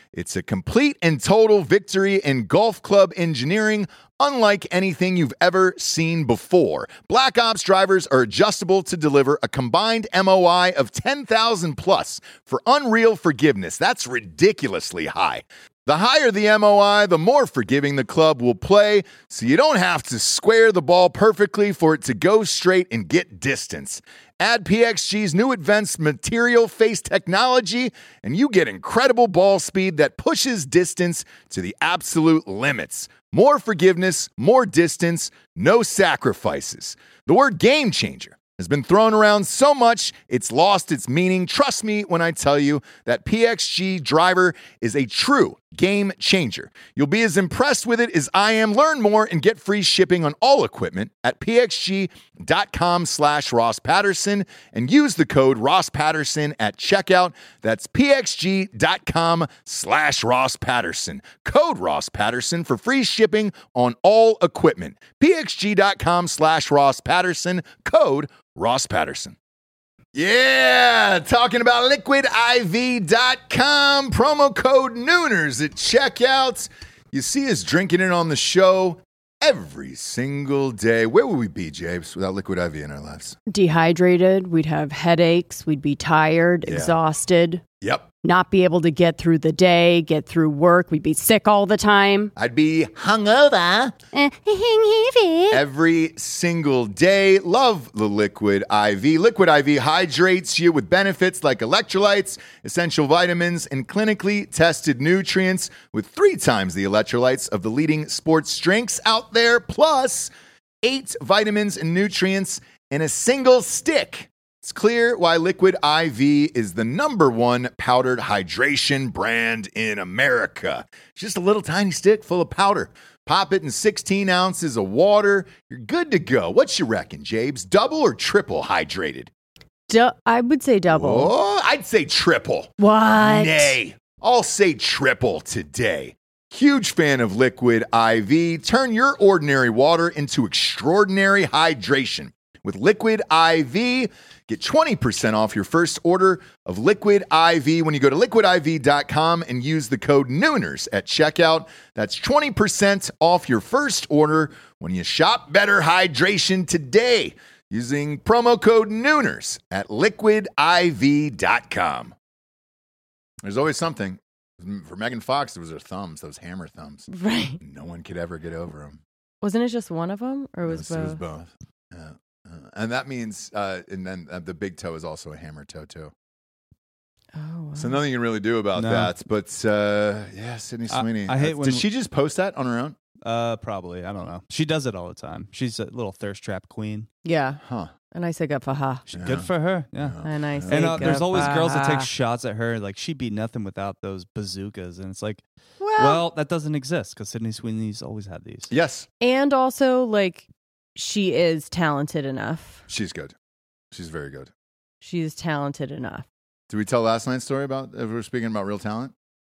[SPEAKER 1] It's a complete and total victory in golf club engineering, unlike anything you've ever seen before. Black Ops drivers are adjustable to deliver a combined M O I of ten thousand plus for unreal forgiveness. That's ridiculously high. The higher the M O I, the more forgiving the club will play, so you don't have to square the ball perfectly for it to go straight and get distance. Add P X G's new advanced material face technology, and you get incredible ball speed that pushes distance to the absolute limits. More forgiveness, more distance, no sacrifices. The word game changer has been thrown around so much, it's lost its meaning. Trust me when I tell you that P X G Driver is a true game changer. You'll be as impressed with it as I am. Learn more and get free shipping on all equipment at pxg.com slash Ross Patterson and use the code Ross Patterson at checkout. That's pxg.com slash Ross Patterson. Code Ross Patterson for free shipping on all equipment. pxg.com slash Ross Patterson. Code Ross Patterson. Yeah, talking about liquid I V dot com, promo code Nooners at checkout. You see us drinking it on the show every single day. Where would we be, James, without liquid I V in our lives?
[SPEAKER 2] Dehydrated. We'd have headaches. We'd be tired,
[SPEAKER 1] Yeah.
[SPEAKER 2] exhausted,
[SPEAKER 1] Yep.
[SPEAKER 2] not be able to get through the day, get through work. We'd be sick all the time.
[SPEAKER 1] I'd be hungover every single day. Love the liquid I V. Liquid I V hydrates you with benefits like electrolytes, essential vitamins, and clinically tested nutrients with three times the electrolytes of the leading sports drinks out there, plus eight vitamins and nutrients in a single stick. It's clear why Liquid I V is the number one powdered hydration brand in America. It's just a little tiny stick full of powder. Pop it in sixteen ounces of water. You're good to go. What you reckon, Jabes? Double or triple hydrated?
[SPEAKER 2] Du- I would say double.
[SPEAKER 1] Oh, I'd say triple.
[SPEAKER 2] What?
[SPEAKER 1] Nay, I'll say triple today. Huge fan of Liquid I V. Turn your ordinary water into extraordinary hydration. With Liquid I V, get twenty percent off your first order of Liquid I V when you go to liquid I V dot com and use the code Nooners at checkout. That's twenty percent off your first order when you shop better hydration today using promo code Nooners at liquid I V dot com. There's always something. For Megan Fox, it was her thumbs, those hammer thumbs.
[SPEAKER 2] Right.
[SPEAKER 1] No one could ever get over them.
[SPEAKER 2] Wasn't it just one of them? Or
[SPEAKER 1] It
[SPEAKER 2] was
[SPEAKER 1] was,
[SPEAKER 2] both?
[SPEAKER 1] it was both. Yeah. Uh, and that means, uh, and then uh, the big toe is also a hammer toe, too.
[SPEAKER 2] Oh, wow.
[SPEAKER 1] So nothing you can really do about
[SPEAKER 3] No.
[SPEAKER 1] that. But uh, yeah, Sydney
[SPEAKER 3] I-
[SPEAKER 1] Sweeney.
[SPEAKER 3] I hate
[SPEAKER 1] Uh,
[SPEAKER 3] when-
[SPEAKER 1] Did she just post that on her own?
[SPEAKER 3] Uh, probably. I don't know. She does it all the time. She's a little thirst trap queen.
[SPEAKER 2] Yeah.
[SPEAKER 1] Huh.
[SPEAKER 2] And I say good for her.
[SPEAKER 3] She-
[SPEAKER 1] Yeah.
[SPEAKER 3] Good for her. Yeah.
[SPEAKER 2] And I say
[SPEAKER 3] And uh, there's
[SPEAKER 2] good
[SPEAKER 3] always
[SPEAKER 2] for
[SPEAKER 3] girls that take
[SPEAKER 2] her.
[SPEAKER 3] shots at her. Like, she'd be nothing without those bazookas. And it's like,
[SPEAKER 2] Well,
[SPEAKER 3] well, that doesn't exist because Sydney Sweeney's always had these.
[SPEAKER 1] Yes,
[SPEAKER 2] and also, like, she is talented enough.
[SPEAKER 1] she's good. She's very good.
[SPEAKER 2] She's talented enough.
[SPEAKER 1] Did we tell last night's story about, if we're speaking about real talent?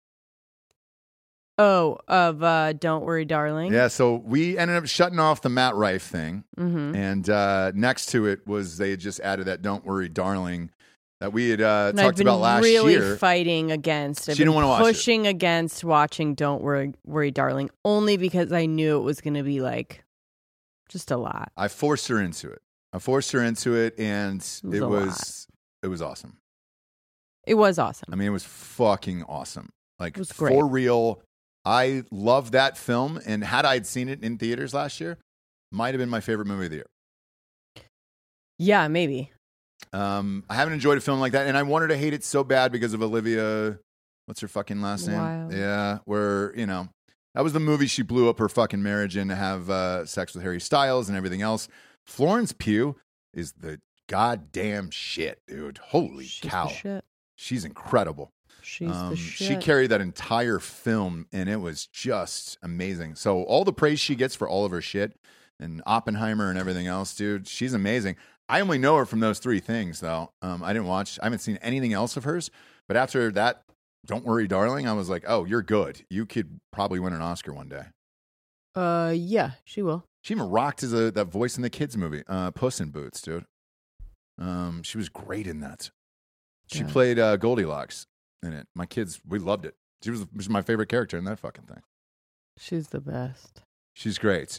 [SPEAKER 2] Oh, of uh, Don't Worry, Darling.
[SPEAKER 1] Yeah, so we ended up shutting off the Matt Rife thing.
[SPEAKER 2] Mm-hmm.
[SPEAKER 1] And uh, next to it was they had just added that Don't Worry, Darling that we had uh,
[SPEAKER 2] And I've
[SPEAKER 1] talked
[SPEAKER 2] been
[SPEAKER 1] about last
[SPEAKER 2] really
[SPEAKER 1] year.
[SPEAKER 2] fighting against. I've
[SPEAKER 1] She didn't
[SPEAKER 2] been
[SPEAKER 1] wanna watch it.
[SPEAKER 2] pushing against watching Don't Worry, Worry, Darling, only because I knew it was going to be like just a lot.
[SPEAKER 1] I forced her into it. I forced her into it, and
[SPEAKER 2] was
[SPEAKER 1] it
[SPEAKER 2] a
[SPEAKER 1] was it was awesome.
[SPEAKER 2] It was awesome.
[SPEAKER 1] I mean, it was fucking awesome. Like,
[SPEAKER 2] It was great.
[SPEAKER 1] for real. I love that film, and had I seen it in theaters last year, might have been my favorite movie of the year.
[SPEAKER 2] Yeah, maybe.
[SPEAKER 1] Um, I haven't enjoyed a film like that, and I wanted to hate it so bad because of Olivia. What's her fucking last name?
[SPEAKER 2] Wilde.
[SPEAKER 1] Yeah, where, you know, that was the movie she blew up her fucking marriage in to have uh, sex with Harry Styles and everything else. Florence Pugh is the goddamn shit, dude. Holy
[SPEAKER 2] She's
[SPEAKER 1] cow.
[SPEAKER 2] the shit.
[SPEAKER 1] She's incredible.
[SPEAKER 2] She's
[SPEAKER 1] Um,
[SPEAKER 2] the
[SPEAKER 1] she
[SPEAKER 2] shit.
[SPEAKER 1] carried that entire film, and it was just amazing. So all the praise she gets for all of her shit, and Oppenheimer and everything else, dude, she's amazing. I only know her from those three things, though. Um, I didn't watch, I haven't seen anything else of hers. But after that, Don't Worry, Darling, I was like, oh, you're good. You could probably win an Oscar one day.
[SPEAKER 2] Uh, yeah, she will.
[SPEAKER 1] She even rocked as a, that voice in the kids movie, uh, Puss in Boots, dude. Um, she was great in that. She
[SPEAKER 2] Yeah.
[SPEAKER 1] played uh, Goldilocks in it. My kids, we loved it. She was, was my favorite character in that fucking thing.
[SPEAKER 2] She's the best.
[SPEAKER 1] She's great.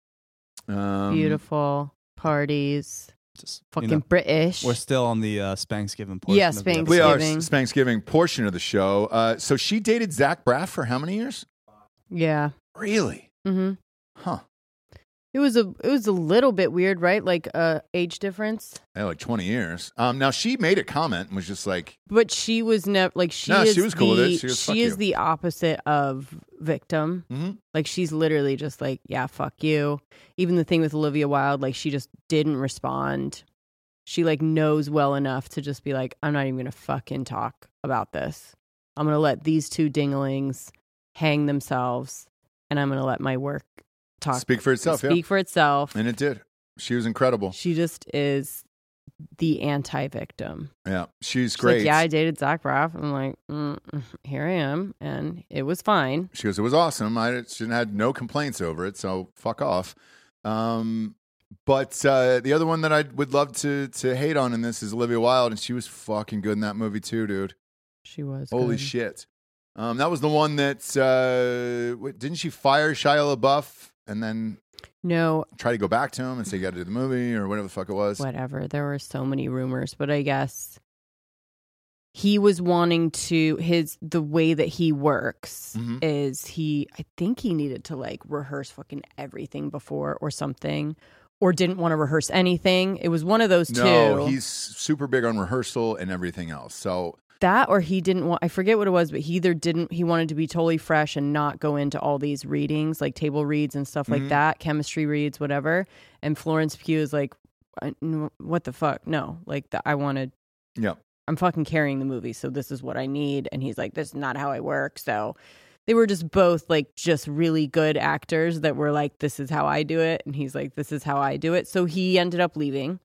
[SPEAKER 1] Um,
[SPEAKER 2] Beautiful parties.
[SPEAKER 3] Just,
[SPEAKER 2] Fucking
[SPEAKER 3] you know,
[SPEAKER 2] British.
[SPEAKER 3] we're still on the uh, Spanksgiving portion.
[SPEAKER 2] Yeah,
[SPEAKER 3] of the
[SPEAKER 2] Spanks-
[SPEAKER 1] We are
[SPEAKER 2] Thanksgiving.
[SPEAKER 1] Thanksgiving portion of the show. Uh, so she dated Zach Braff for how many years?
[SPEAKER 2] Yeah.
[SPEAKER 1] Really?
[SPEAKER 2] Mm-hmm.
[SPEAKER 1] Huh.
[SPEAKER 2] It was a it was a little bit weird, right? Like uh, age difference.
[SPEAKER 1] Yeah, like twenty years. Um, now she made a comment and was just like,
[SPEAKER 2] But she was never like she
[SPEAKER 1] No,
[SPEAKER 2] is
[SPEAKER 1] she was cool
[SPEAKER 2] the,
[SPEAKER 1] with it. She was, "Fuck
[SPEAKER 2] is
[SPEAKER 1] you."
[SPEAKER 2] the opposite of victim.
[SPEAKER 1] mm-hmm.
[SPEAKER 2] Like she's literally just like, yeah, fuck you. Even the thing with Olivia Wilde, like she just didn't respond. She like knows well enough to just be like, I'm not even gonna fucking talk about this. I'm gonna let these two dinglings hang themselves, and I'm gonna let my work talk
[SPEAKER 1] Speak for itself,
[SPEAKER 2] speak
[SPEAKER 1] yeah.
[SPEAKER 2] for itself.
[SPEAKER 1] And it did. She was incredible.
[SPEAKER 2] She just is the anti-victim.
[SPEAKER 1] Yeah, she's
[SPEAKER 2] She's
[SPEAKER 1] great.
[SPEAKER 2] like, yeah, I dated Zach Braff. I'm like, mm, here I am, and it was fine.
[SPEAKER 1] She goes, it was awesome. I she had no complaints over it, so fuck off. Um, but uh, the other one that I would love to to hate on in this is Olivia Wilde, and she was fucking good in that movie too, dude.
[SPEAKER 2] She was
[SPEAKER 1] Holy
[SPEAKER 2] good.
[SPEAKER 1] shit. Um, that was the one that, uh, what, didn't she fire Shia LaBeouf and then
[SPEAKER 2] No,
[SPEAKER 1] try to go back to him and say you got to do the movie or whatever the fuck it was?
[SPEAKER 2] whatever. There were so many rumors, but I guess he was wanting to his the way that he works
[SPEAKER 1] Mhm.
[SPEAKER 2] is he I think he needed to like rehearse fucking everything before or something, or didn't want to rehearse anything. It was one of those
[SPEAKER 1] No,
[SPEAKER 2] two.
[SPEAKER 1] he's super big on rehearsal and everything else. So
[SPEAKER 2] That or he didn't want, I forget what it was, but he either didn't, he wanted to be totally fresh and not go into all these readings, like table reads and stuff
[SPEAKER 1] Mhm.
[SPEAKER 2] like that, chemistry reads, whatever. And Florence Pugh is like, I- n- what the fuck? No, like the, I wanted,
[SPEAKER 1] yeah,
[SPEAKER 2] I'm fucking carrying the movie, so this is what I need. And he's like, this is not how I work. So they were just both like just really good actors that were like, this is how I do it. And he's like, this is how I do it. So he ended up leaving.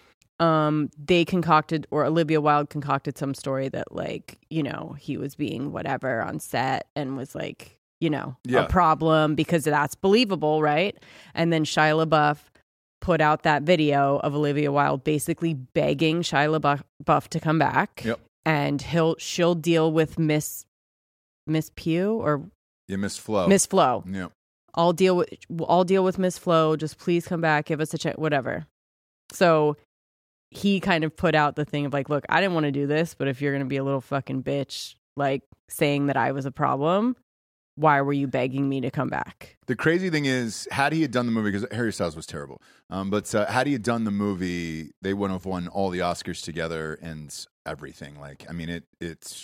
[SPEAKER 2] Um, they concocted, or Olivia Wilde concocted some story that like, you know, he was being whatever on set and was like, you know,
[SPEAKER 1] Yeah.
[SPEAKER 2] a problem because that's believable, right? And then Shia LaBeouf put out that video of Olivia Wilde basically begging Shia LaBeouf Buff to come back.
[SPEAKER 1] Yep.
[SPEAKER 2] And he'll she'll deal with Miss Miss Pugh or
[SPEAKER 1] you missed Flo.
[SPEAKER 2] Miss Flo.
[SPEAKER 1] Yeah.
[SPEAKER 2] I'll deal with I'll deal with Miss Flo. Just please come back, give us a chance, whatever. So he kind of put out the thing of like, look, I didn't want to do this, but if you're going to be a little fucking bitch, like saying that I was a problem, why were you begging me to come back?
[SPEAKER 1] The crazy thing is, had he had done the movie, because Harry Styles was terrible, um, but uh, had he had done the movie, they would have won all the Oscars together and everything. Like, I mean, it it's.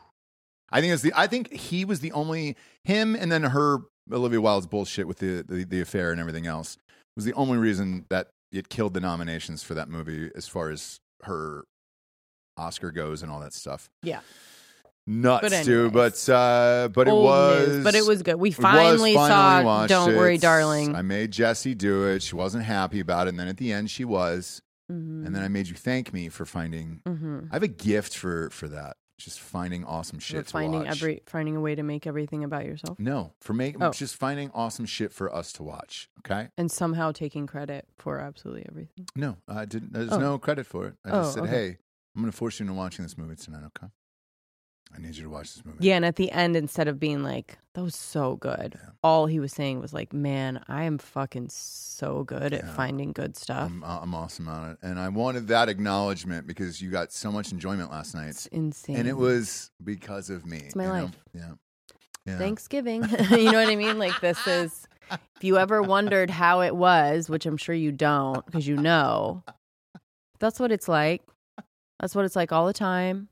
[SPEAKER 1] I think it's the. I think he was the only him, and then her Olivia Wilde's bullshit with the the, the affair and everything else was the only reason that it killed the nominations for that movie as far as her Oscar goes and all that stuff.
[SPEAKER 2] Yeah.
[SPEAKER 1] Nuts,
[SPEAKER 2] But
[SPEAKER 1] dude. But uh, but it
[SPEAKER 2] Old
[SPEAKER 1] was,
[SPEAKER 2] news, but it was good. We
[SPEAKER 1] it was
[SPEAKER 2] finally, saw
[SPEAKER 1] watched
[SPEAKER 2] Don't Worry,
[SPEAKER 1] it.
[SPEAKER 2] Darling.
[SPEAKER 1] I made Jessie do it. She wasn't happy about it, and then at the end, she was.
[SPEAKER 2] Mhm.
[SPEAKER 1] And then I made you thank me for finding.
[SPEAKER 2] Mhm.
[SPEAKER 1] I have a gift for for that. Just finding awesome shit
[SPEAKER 2] For
[SPEAKER 1] to
[SPEAKER 2] finding
[SPEAKER 1] watch.
[SPEAKER 2] every finding a way to make everything about yourself
[SPEAKER 1] No, for making
[SPEAKER 2] Oh.
[SPEAKER 1] just finding awesome shit for us to watch. Okay.
[SPEAKER 2] and somehow taking credit for absolutely everything.
[SPEAKER 1] No, I didn't. There's
[SPEAKER 2] Oh.
[SPEAKER 1] no credit for it. I just
[SPEAKER 2] Oh,
[SPEAKER 1] said,
[SPEAKER 2] okay.
[SPEAKER 1] hey, I'm going to force you into watching this movie tonight. Okay. I need you to watch this movie.
[SPEAKER 2] Yeah, and at the end, instead of being like, that was so good,
[SPEAKER 1] Yeah.
[SPEAKER 2] all he was saying was like, man, I am fucking so good at
[SPEAKER 1] Yeah.
[SPEAKER 2] finding good stuff.
[SPEAKER 1] I'm, I'm awesome on it, and I wanted that acknowledgement because you got so much enjoyment last night.
[SPEAKER 2] It's insane.
[SPEAKER 1] And it was because of me.
[SPEAKER 2] It's my
[SPEAKER 1] you know?
[SPEAKER 2] life.
[SPEAKER 1] Yeah. Yeah.
[SPEAKER 2] Thanksgiving. You know what I mean? Like, this is, if you ever wondered how it was, which I'm sure you don't, because you know, that's what it's like. That's what it's like all the time.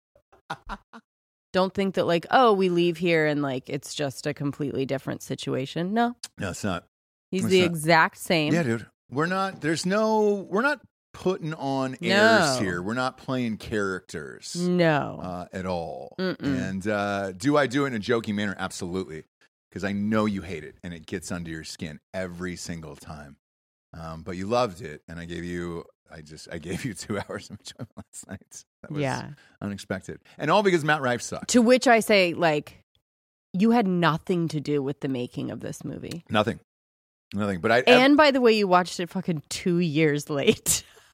[SPEAKER 2] Don't think that, like, oh, we leave here and, like, it's just a completely different situation. No,
[SPEAKER 1] No, it's not.
[SPEAKER 2] he's
[SPEAKER 1] It's
[SPEAKER 2] the
[SPEAKER 1] not.
[SPEAKER 2] exact same.
[SPEAKER 1] Yeah, dude. We're not, there's no, we're not putting on
[SPEAKER 2] No.
[SPEAKER 1] airs here. We're not playing characters
[SPEAKER 2] No.
[SPEAKER 1] uh, at all.
[SPEAKER 2] Mm-mm.
[SPEAKER 1] And uh, do I do it in a joking manner? Absolutely. Because I know you hate it and it gets under your skin every single time. Um, but you loved it. And I gave you, I just, I gave you two hours of enjoyment last night. That was
[SPEAKER 2] Yeah.
[SPEAKER 1] unexpected. And all because Matt Rife sucked.
[SPEAKER 2] To which I say, like, you had nothing to do with the making of this movie.
[SPEAKER 1] Nothing. Nothing. But I,
[SPEAKER 2] And by the way, you watched it fucking two years late.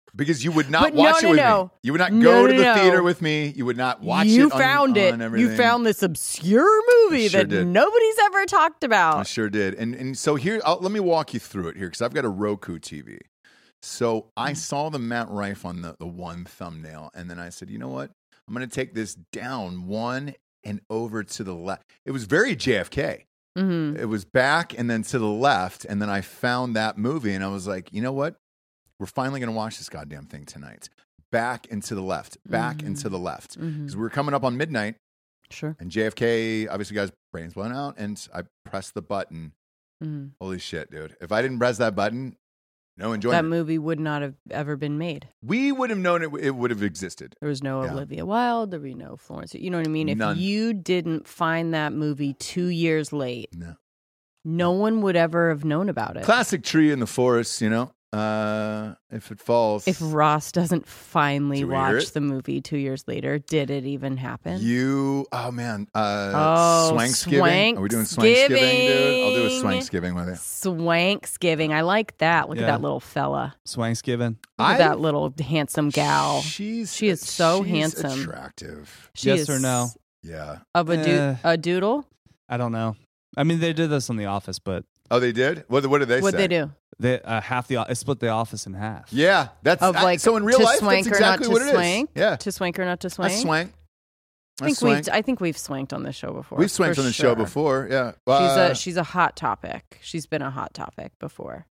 [SPEAKER 1] Because you would not
[SPEAKER 2] But no,
[SPEAKER 1] watch
[SPEAKER 2] no,
[SPEAKER 1] it with
[SPEAKER 2] no.
[SPEAKER 1] me. You would not
[SPEAKER 2] No,
[SPEAKER 1] go
[SPEAKER 2] no,
[SPEAKER 1] to the
[SPEAKER 2] no.
[SPEAKER 1] theater with me. You would not watch
[SPEAKER 2] you
[SPEAKER 1] it on,
[SPEAKER 2] found it.
[SPEAKER 1] on everything.
[SPEAKER 2] You found this obscure movie
[SPEAKER 1] sure
[SPEAKER 2] that
[SPEAKER 1] did.
[SPEAKER 2] nobody's ever talked
[SPEAKER 1] I
[SPEAKER 2] about.
[SPEAKER 1] sure did. And and so here, I'll, let me walk you through it here because I've got a Roku T V. So I
[SPEAKER 2] Mm.
[SPEAKER 1] saw the Matt Rife on the, the one thumbnail, and then I said, you know what? I'm going to take this down one and over to the left. It was very J F K.
[SPEAKER 2] Mm-hmm.
[SPEAKER 1] It was back and then to the left, and then I found that movie, and I was like, you know what? We're finally going to watch this goddamn thing tonight. Back and to the left, back
[SPEAKER 2] Mhm.
[SPEAKER 1] and to the left. Because
[SPEAKER 2] Mm-hmm.
[SPEAKER 1] we were coming up on midnight,
[SPEAKER 2] Sure.
[SPEAKER 1] and J F K, obviously, guys, brains blown out, and I pressed the button.
[SPEAKER 2] Mm-hmm.
[SPEAKER 1] Holy shit, dude. If I didn't press that button, no
[SPEAKER 2] That
[SPEAKER 1] enjoyment.
[SPEAKER 2] movie would not have ever been made.
[SPEAKER 1] We would have known it, it would have existed.
[SPEAKER 2] There was no
[SPEAKER 1] Yeah.
[SPEAKER 2] Olivia Wilde. There was no Florence. You know what I mean? If
[SPEAKER 1] None.
[SPEAKER 2] you didn't find that movie two years late,
[SPEAKER 1] No.
[SPEAKER 2] no one would ever have known about it.
[SPEAKER 1] Classic tree in the forest, you know? Uh, if it falls.
[SPEAKER 2] If Ross doesn't finally
[SPEAKER 1] Did we hear
[SPEAKER 2] watch
[SPEAKER 1] it?
[SPEAKER 2] the movie two years later, did it even happen?
[SPEAKER 1] You, oh man, uh,
[SPEAKER 2] Oh,
[SPEAKER 1] Swanksgiving. Are we doing Swanksgiving, dude? I'll do a
[SPEAKER 2] Swanksgiving.
[SPEAKER 1] Swanksgiving with you.
[SPEAKER 2] Swanksgiving. I like that. Look
[SPEAKER 3] Yeah.
[SPEAKER 2] at that little fella.
[SPEAKER 3] Swanksgiving.
[SPEAKER 2] Look at
[SPEAKER 1] I-
[SPEAKER 2] that little handsome gal.
[SPEAKER 1] She's
[SPEAKER 2] She is so
[SPEAKER 1] she's
[SPEAKER 2] handsome.
[SPEAKER 1] attractive.
[SPEAKER 2] She
[SPEAKER 3] Yes
[SPEAKER 2] is
[SPEAKER 3] or no?
[SPEAKER 1] Yeah.
[SPEAKER 2] Of a, do-
[SPEAKER 3] Eh.
[SPEAKER 2] a doodle?
[SPEAKER 3] I don't know. I mean, they did this on The Office, but
[SPEAKER 1] Oh, they did. What? What did they
[SPEAKER 2] What'd
[SPEAKER 1] say?
[SPEAKER 2] they do?
[SPEAKER 3] they uh, half the it split the office in half.
[SPEAKER 1] Yeah, that's
[SPEAKER 2] Of
[SPEAKER 1] I-
[SPEAKER 2] like
[SPEAKER 1] so in real
[SPEAKER 2] to
[SPEAKER 1] life.
[SPEAKER 2] swank
[SPEAKER 1] That's
[SPEAKER 2] or not
[SPEAKER 1] exactly
[SPEAKER 2] to
[SPEAKER 1] what it is.
[SPEAKER 2] swank?
[SPEAKER 1] Yeah,
[SPEAKER 2] To swank or not to
[SPEAKER 1] I
[SPEAKER 2] swank?
[SPEAKER 1] swank.
[SPEAKER 2] I think
[SPEAKER 1] swank.
[SPEAKER 2] we've I think we've swanked on this show before.
[SPEAKER 1] We've swanked
[SPEAKER 2] for
[SPEAKER 1] on the
[SPEAKER 2] sure.
[SPEAKER 1] show before. Yeah,
[SPEAKER 2] She's
[SPEAKER 1] Uh,
[SPEAKER 2] a she's a hot topic. She's been a hot topic before.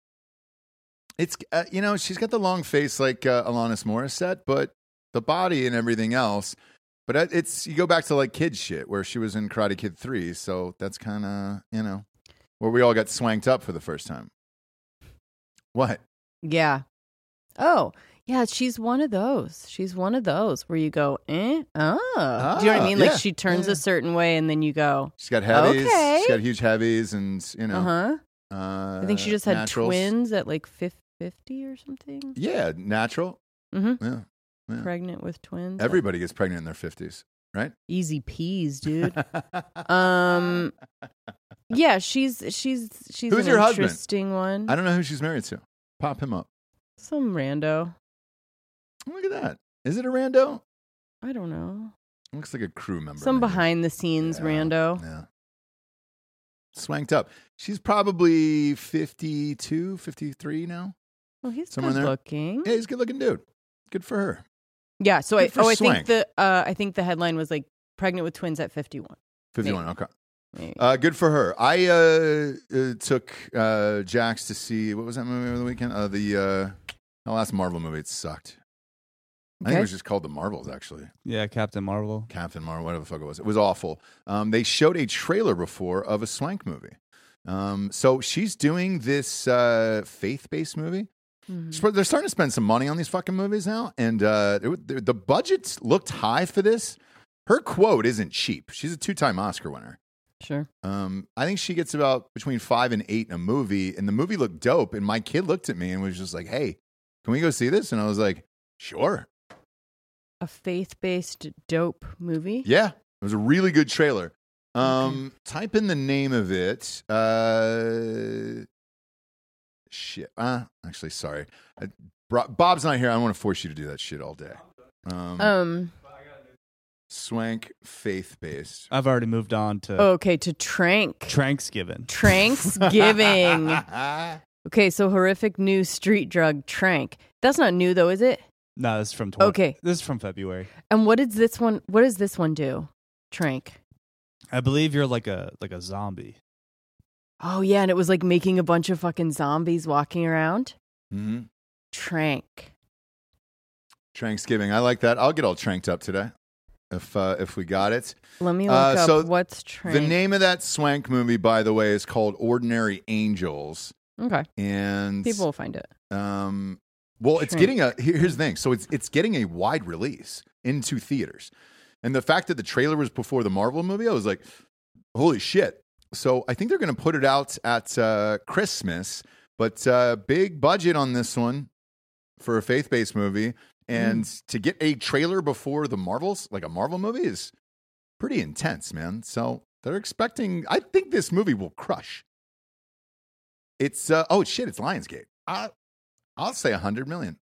[SPEAKER 1] It's uh, you know she's got the long face like uh, Alanis Morissette, but the body and everything else. But it- it's you go back to like kid shit where she was in Karate Kid three, so that's kind of you know where we all got swanked up for the first time. What?
[SPEAKER 2] Yeah. Oh, yeah, she's one of those. She's one of those where you go, eh? Oh. Do you know what I
[SPEAKER 1] Ah,
[SPEAKER 2] mean?
[SPEAKER 1] yeah.
[SPEAKER 2] Like she turns
[SPEAKER 1] Yeah.
[SPEAKER 2] a certain way and then you go,
[SPEAKER 1] She's got heavies.
[SPEAKER 2] Okay.
[SPEAKER 1] She's got huge heavies, and you know.
[SPEAKER 2] uh-huh.
[SPEAKER 1] Uh,
[SPEAKER 2] I think she just had
[SPEAKER 1] naturals.
[SPEAKER 2] twins at like fifty or something.
[SPEAKER 1] Yeah, natural.
[SPEAKER 2] Mm-hmm.
[SPEAKER 1] Yeah, yeah.
[SPEAKER 2] Pregnant with twins.
[SPEAKER 1] Everybody gets pregnant in their fifties, right?
[SPEAKER 2] Easy peas, dude. Um, Yeah, she's she's she's
[SPEAKER 1] Who's
[SPEAKER 2] an
[SPEAKER 1] your husband?
[SPEAKER 2] interesting one.
[SPEAKER 1] I don't know who she's married to. Pop him up.
[SPEAKER 2] Some rando.
[SPEAKER 1] Look at that. Is it a rando?
[SPEAKER 2] I don't know.
[SPEAKER 1] Looks like a crew member.
[SPEAKER 2] Some
[SPEAKER 1] maybe.
[SPEAKER 2] behind the scenes
[SPEAKER 1] Yeah,
[SPEAKER 2] rando.
[SPEAKER 1] Yeah. Swanked up. She's probably fifty-two, fifty-three now.
[SPEAKER 2] Well, he's
[SPEAKER 1] Someone
[SPEAKER 2] good
[SPEAKER 1] there?
[SPEAKER 2] looking.
[SPEAKER 1] Yeah, he's a good looking dude. Good for her.
[SPEAKER 2] Yeah. So I
[SPEAKER 1] Good for
[SPEAKER 2] oh I
[SPEAKER 1] Swank.
[SPEAKER 2] think the uh I think the headline was like pregnant with twins at fifty-one.
[SPEAKER 1] fifty-one, okay.
[SPEAKER 2] Maybe.
[SPEAKER 1] Uh, good for her. I uh, uh, took uh, Jax to see, what was that movie over the weekend? Uh, the, uh, the last Marvel movie. It sucked. I think
[SPEAKER 2] Okay.
[SPEAKER 1] it was just called The Marvels, actually.
[SPEAKER 3] Yeah, Captain Marvel.
[SPEAKER 1] Captain Marvel, whatever the fuck it was. It was awful. Um, they showed a trailer before of a Swank movie. Um, so she's doing this uh, faith-based movie.
[SPEAKER 2] Mhm.
[SPEAKER 1] Sp- They're starting to spend some money on these fucking movies now, and uh, it, the the budget looked high for this. Her quote isn't cheap. She's a two-time Oscar winner.
[SPEAKER 2] Sure.
[SPEAKER 1] Um, I think she gets about between five and eight in a movie, and the movie looked dope. And my kid looked at me and was just like, "Hey, can we go see this?" And I was like, "Sure."
[SPEAKER 2] A faith-based dope movie.
[SPEAKER 1] Yeah, it was a really good trailer. Um, type in the name of it. Uh, shit. Uh, actually, sorry. I, Bro- Bob's not here. I don't want to force you to do that shit all day. Um,
[SPEAKER 2] Um.
[SPEAKER 1] Swank faith based.
[SPEAKER 3] I've already moved on to
[SPEAKER 2] Okay, to Trank.
[SPEAKER 3] Tranksgiving.
[SPEAKER 2] Tranksgiving. Okay, so horrific new street drug Trank. That's not new though, is it?
[SPEAKER 3] No, this is from twenty
[SPEAKER 2] Okay.
[SPEAKER 3] This is from February.
[SPEAKER 2] And what does this one? What does this one do? Trank.
[SPEAKER 3] I believe you're like a like a zombie.
[SPEAKER 2] Oh yeah, and it was like making a bunch of fucking zombies walking around.
[SPEAKER 1] Mm-hmm.
[SPEAKER 2] Trank.
[SPEAKER 1] Thanksgiving. I like that. I'll get all tranked up today if uh, if we got it.
[SPEAKER 2] Let me
[SPEAKER 1] Uh,
[SPEAKER 2] look up
[SPEAKER 1] so
[SPEAKER 2] what's Trank.
[SPEAKER 1] The name of that Swank movie, by the way, is called Ordinary Angels.
[SPEAKER 2] Okay,
[SPEAKER 1] And
[SPEAKER 2] people will find it.
[SPEAKER 1] um, well, it's
[SPEAKER 2] Trank.
[SPEAKER 1] getting a here- here's the thing. So it's it's getting a wide release into theaters, and the fact that the trailer was before the Marvel movie, I was like, holy shit. So I think they're going to put it out at uh, Christmas, but uh, big budget on this one for a faith-based movie. And to get a trailer before the Marvels, like a Marvel movie, is pretty intense, man. So they're expecting, I think this movie will crush. It's, uh, oh shit, it's Lionsgate. I, I'll say one hundred million.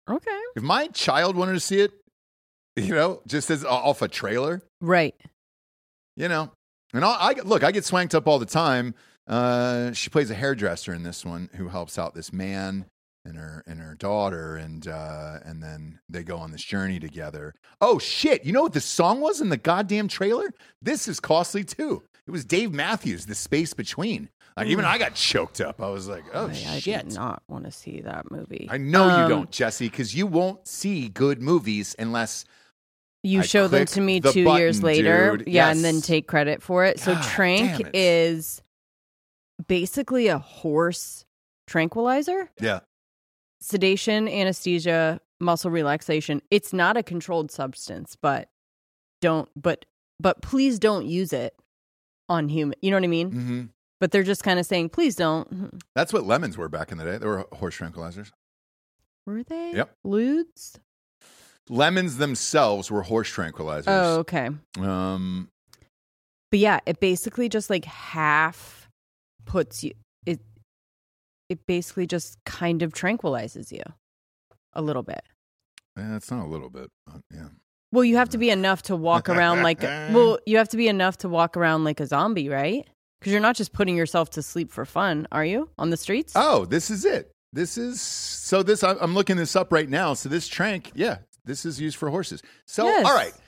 [SPEAKER 2] Okay.
[SPEAKER 1] If my child wanted to see it, you know, just as off a trailer,
[SPEAKER 2] Right.
[SPEAKER 1] you know, and I'll, I look, I get swanked up all the time. Uh, she plays a hairdresser in this one who helps out this man and her and her daughter, and uh, and then they go on this journey together. Oh shit! You know what the song was in the goddamn trailer? This is costly too. It was Dave Matthews, "The Space Between." Like, even I got choked up. I was like, "Oh
[SPEAKER 2] I,
[SPEAKER 1] shit!"
[SPEAKER 2] I did not want to see that movie.
[SPEAKER 1] I know
[SPEAKER 2] Um,
[SPEAKER 1] you don't, Jesse, because you won't see good movies unless
[SPEAKER 2] You
[SPEAKER 1] I
[SPEAKER 2] show them
[SPEAKER 1] click
[SPEAKER 2] to me
[SPEAKER 1] the
[SPEAKER 2] two
[SPEAKER 1] button,
[SPEAKER 2] years later,
[SPEAKER 1] dude.
[SPEAKER 2] yeah,
[SPEAKER 1] Yes.
[SPEAKER 2] and then take credit for it. So
[SPEAKER 1] God
[SPEAKER 2] Trank
[SPEAKER 1] damn it.
[SPEAKER 2] is basically a horse tranquilizer,
[SPEAKER 1] yeah.
[SPEAKER 2] sedation, anesthesia, muscle relaxation. It's not a controlled substance, but don't, but, but please don't use it on human. You know what I mean?
[SPEAKER 1] hmm
[SPEAKER 2] But they're just kind of saying, please don't.
[SPEAKER 1] That's what lemons were back in the day. They were horse tranquilizers.
[SPEAKER 2] Were they?
[SPEAKER 1] Yep.
[SPEAKER 2] Ludes?
[SPEAKER 1] Lemons themselves were horse tranquilizers.
[SPEAKER 2] Oh, okay.
[SPEAKER 1] Um,
[SPEAKER 2] But yeah, it basically just like half puts you it it basically just kind of tranquilizes you a little bit.
[SPEAKER 1] eh, it's not a little bit, but yeah.
[SPEAKER 2] Well, you have to be enough to walk around like well, you have to be enough to walk around like a zombie, right? Because you're not just putting yourself to sleep for fun, are you? On the streets?
[SPEAKER 1] Oh, this is it. This is so. This I'm I'm looking this up right now. So this trank, yeah, this is used for horses. So
[SPEAKER 2] Yes.
[SPEAKER 1] all right,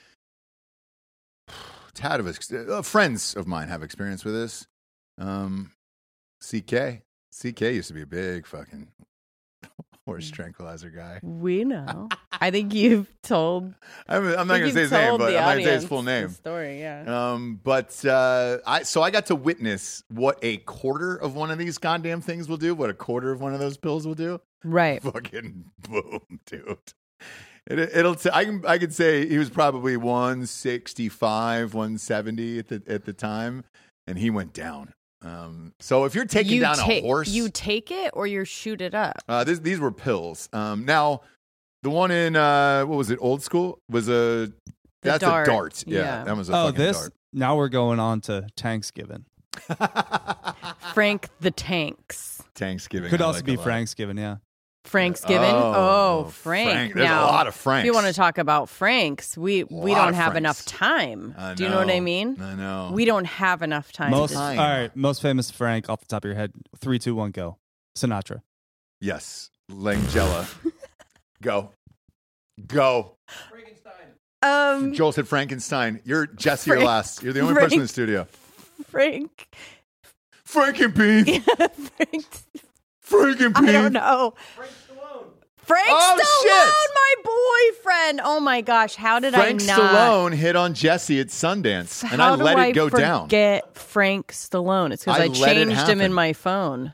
[SPEAKER 1] tad of ex- uh, friends of mine have experience with this. Um, C K, C K used to be a big fucking horse tranquilizer guy.
[SPEAKER 2] We know. I think you've told
[SPEAKER 1] I'm, I'm not
[SPEAKER 2] I
[SPEAKER 1] going
[SPEAKER 2] think
[SPEAKER 1] to say his
[SPEAKER 2] you've
[SPEAKER 1] name,
[SPEAKER 2] told
[SPEAKER 1] but
[SPEAKER 2] the
[SPEAKER 1] I'm not going to say his
[SPEAKER 2] audience
[SPEAKER 1] full
[SPEAKER 2] the
[SPEAKER 1] name.
[SPEAKER 2] story, yeah.
[SPEAKER 1] Um, but uh, I so I got to witness what a quarter of one of these goddamn things will do. What a quarter of one of those pills will do.
[SPEAKER 2] Right.
[SPEAKER 1] Fucking boom, dude. It, it'll. T- I can. I could say he was probably one sixty-five, one seventy at the at the time, and he went down. Um, so if you're taking
[SPEAKER 2] You
[SPEAKER 1] down
[SPEAKER 2] ta-
[SPEAKER 1] a horse,
[SPEAKER 2] you take it or you shoot it up.
[SPEAKER 1] uh, this, these were pills. Um, now the one in uh, what was it? Old School was a. That's
[SPEAKER 2] dart.
[SPEAKER 1] a dart. Yeah,
[SPEAKER 2] Yeah.
[SPEAKER 1] that was a
[SPEAKER 3] Oh,
[SPEAKER 1] fucking
[SPEAKER 3] this
[SPEAKER 1] dart.
[SPEAKER 3] now we're going on to Thanksgiving.
[SPEAKER 2] Frank the Tanks.
[SPEAKER 1] Thanksgiving
[SPEAKER 3] Could
[SPEAKER 1] I
[SPEAKER 3] also
[SPEAKER 1] like
[SPEAKER 3] be
[SPEAKER 1] a lot.
[SPEAKER 3] Franksgiving, yeah.
[SPEAKER 2] Frank's given.
[SPEAKER 1] Oh,
[SPEAKER 2] Oh, Frank.
[SPEAKER 1] Frank. There's
[SPEAKER 2] Now,
[SPEAKER 1] a lot of Franks.
[SPEAKER 2] if you want to talk about Franks, we we
[SPEAKER 1] Lot
[SPEAKER 2] don't
[SPEAKER 1] of
[SPEAKER 2] have
[SPEAKER 1] Franks.
[SPEAKER 2] enough time.
[SPEAKER 1] I
[SPEAKER 2] Do you know what I
[SPEAKER 1] know.
[SPEAKER 2] mean?
[SPEAKER 1] I know.
[SPEAKER 2] We don't have enough time.
[SPEAKER 3] Most
[SPEAKER 2] to
[SPEAKER 3] all
[SPEAKER 1] Time.
[SPEAKER 3] right, most famous Frank off the top of your head. Three, two, one, go. Sinatra.
[SPEAKER 1] Yes, Langella. Go, go.
[SPEAKER 2] um,
[SPEAKER 1] Joel said Frankenstein. You're Jesse. You're
[SPEAKER 2] Frank-
[SPEAKER 1] last. You're the only
[SPEAKER 2] Frank-
[SPEAKER 1] person in the studio.
[SPEAKER 2] Frank.
[SPEAKER 1] Frankenbean.
[SPEAKER 2] Frank.
[SPEAKER 1] Frankenbean.
[SPEAKER 2] I don't know. Frank
[SPEAKER 1] Oh,
[SPEAKER 2] Stallone, my boyfriend. Oh my gosh, how did
[SPEAKER 1] Frank
[SPEAKER 2] I not?
[SPEAKER 1] Stallone hit on Jesse at Sundance, and
[SPEAKER 2] How
[SPEAKER 1] I
[SPEAKER 2] do
[SPEAKER 1] let
[SPEAKER 2] I
[SPEAKER 1] it go down.
[SPEAKER 2] forget Frank Stallone? It's because
[SPEAKER 1] I
[SPEAKER 2] I,
[SPEAKER 1] let it
[SPEAKER 2] changed him in
[SPEAKER 1] happen.
[SPEAKER 2] my phone.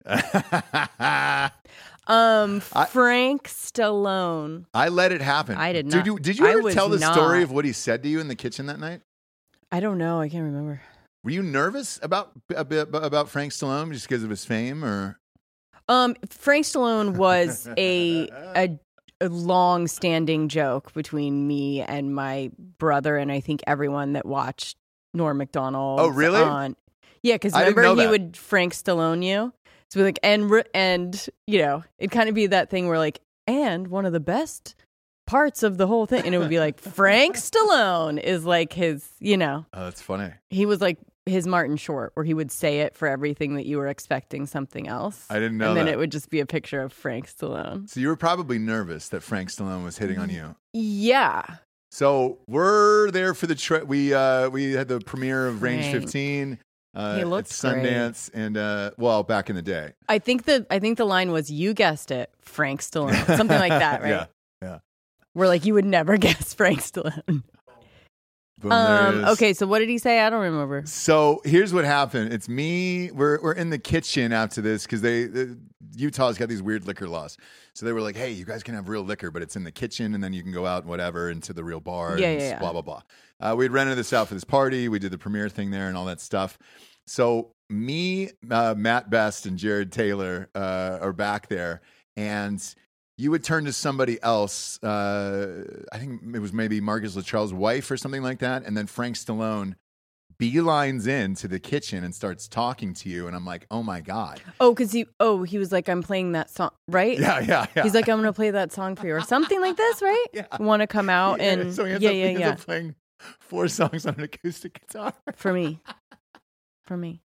[SPEAKER 2] Um,
[SPEAKER 1] I-
[SPEAKER 2] Frank Stallone.
[SPEAKER 1] I let it happen.
[SPEAKER 2] I did
[SPEAKER 1] Did
[SPEAKER 2] not-
[SPEAKER 1] you, did you
[SPEAKER 2] I
[SPEAKER 1] ever
[SPEAKER 2] was
[SPEAKER 1] tell the story
[SPEAKER 2] not.
[SPEAKER 1] of what he said to you in the kitchen that night?
[SPEAKER 2] I don't know. I can't remember.
[SPEAKER 1] Were you nervous about a bit about Frank Stallone just because of his fame, or
[SPEAKER 2] Um, Frank Stallone was a a, a long-standing joke between me and my brother, and I think everyone that watched Norm Macdonald.
[SPEAKER 1] Oh, really?
[SPEAKER 2] On, yeah, because
[SPEAKER 1] I didn't
[SPEAKER 2] remember
[SPEAKER 1] know
[SPEAKER 2] he
[SPEAKER 1] that.
[SPEAKER 2] would Frank Stallone you. So like, and re- and you know, it'd kind of be that thing where like, and one of the best parts of the whole thing, and it would be like Frank Stallone is like his, you know,
[SPEAKER 1] oh, that's funny.
[SPEAKER 2] he was like his Martin Short, where he would say it for everything that you were expecting something else.
[SPEAKER 1] I didn't know
[SPEAKER 2] And then
[SPEAKER 1] that.
[SPEAKER 2] it would just be a picture of Frank Stallone.
[SPEAKER 1] So you were probably nervous that Frank Stallone was hitting on you.
[SPEAKER 2] Yeah.
[SPEAKER 1] So we're there for the tra- we uh, we had the premiere of Range
[SPEAKER 2] Frank.
[SPEAKER 1] fifteen uh,
[SPEAKER 2] He
[SPEAKER 1] at
[SPEAKER 2] looked
[SPEAKER 1] Sundance, and uh, well, back in the day,
[SPEAKER 2] I think the I think the line was, you guessed it, Frank Stallone. Something like that, right?
[SPEAKER 1] Yeah, yeah.
[SPEAKER 2] Where like you would never guess Frank Stallone.
[SPEAKER 1] Boom, there it
[SPEAKER 2] Um,
[SPEAKER 1] is.
[SPEAKER 2] okay, so what did he say? I don't remember.
[SPEAKER 1] So here's what happened. It's me. We're we're in the kitchen after this because they the, Utah's got these weird liquor laws. So they were like, "Hey, you guys can have real liquor, but it's in the kitchen, and then you can go out and whatever into the real bar."
[SPEAKER 2] Yeah,
[SPEAKER 1] and
[SPEAKER 2] yeah, yeah.
[SPEAKER 1] Blah blah blah. Uh, we had rented this out for this party. We did the premiere thing there and all that stuff. So me, uh, Matt Best, and Jared Taylor uh, are back there, and you would turn to somebody else. Uh, I think it was maybe Marcus Luttrell's wife or something like that, and then Frank Stallone beelines into the kitchen and starts talking to you, and I'm like, oh my god.
[SPEAKER 2] Oh, because he oh he was like, I'm playing that song, right?
[SPEAKER 1] Yeah, yeah, yeah.
[SPEAKER 2] He's like, I'm gonna play that song for you, or something like this, right?
[SPEAKER 1] Yeah.
[SPEAKER 2] Want to come out
[SPEAKER 1] Yeah,
[SPEAKER 2] and
[SPEAKER 1] so he ends
[SPEAKER 2] yeah,
[SPEAKER 1] up,
[SPEAKER 2] yeah,
[SPEAKER 1] he ends
[SPEAKER 2] yeah.
[SPEAKER 1] up playing four songs on an acoustic guitar.
[SPEAKER 2] For me, for me.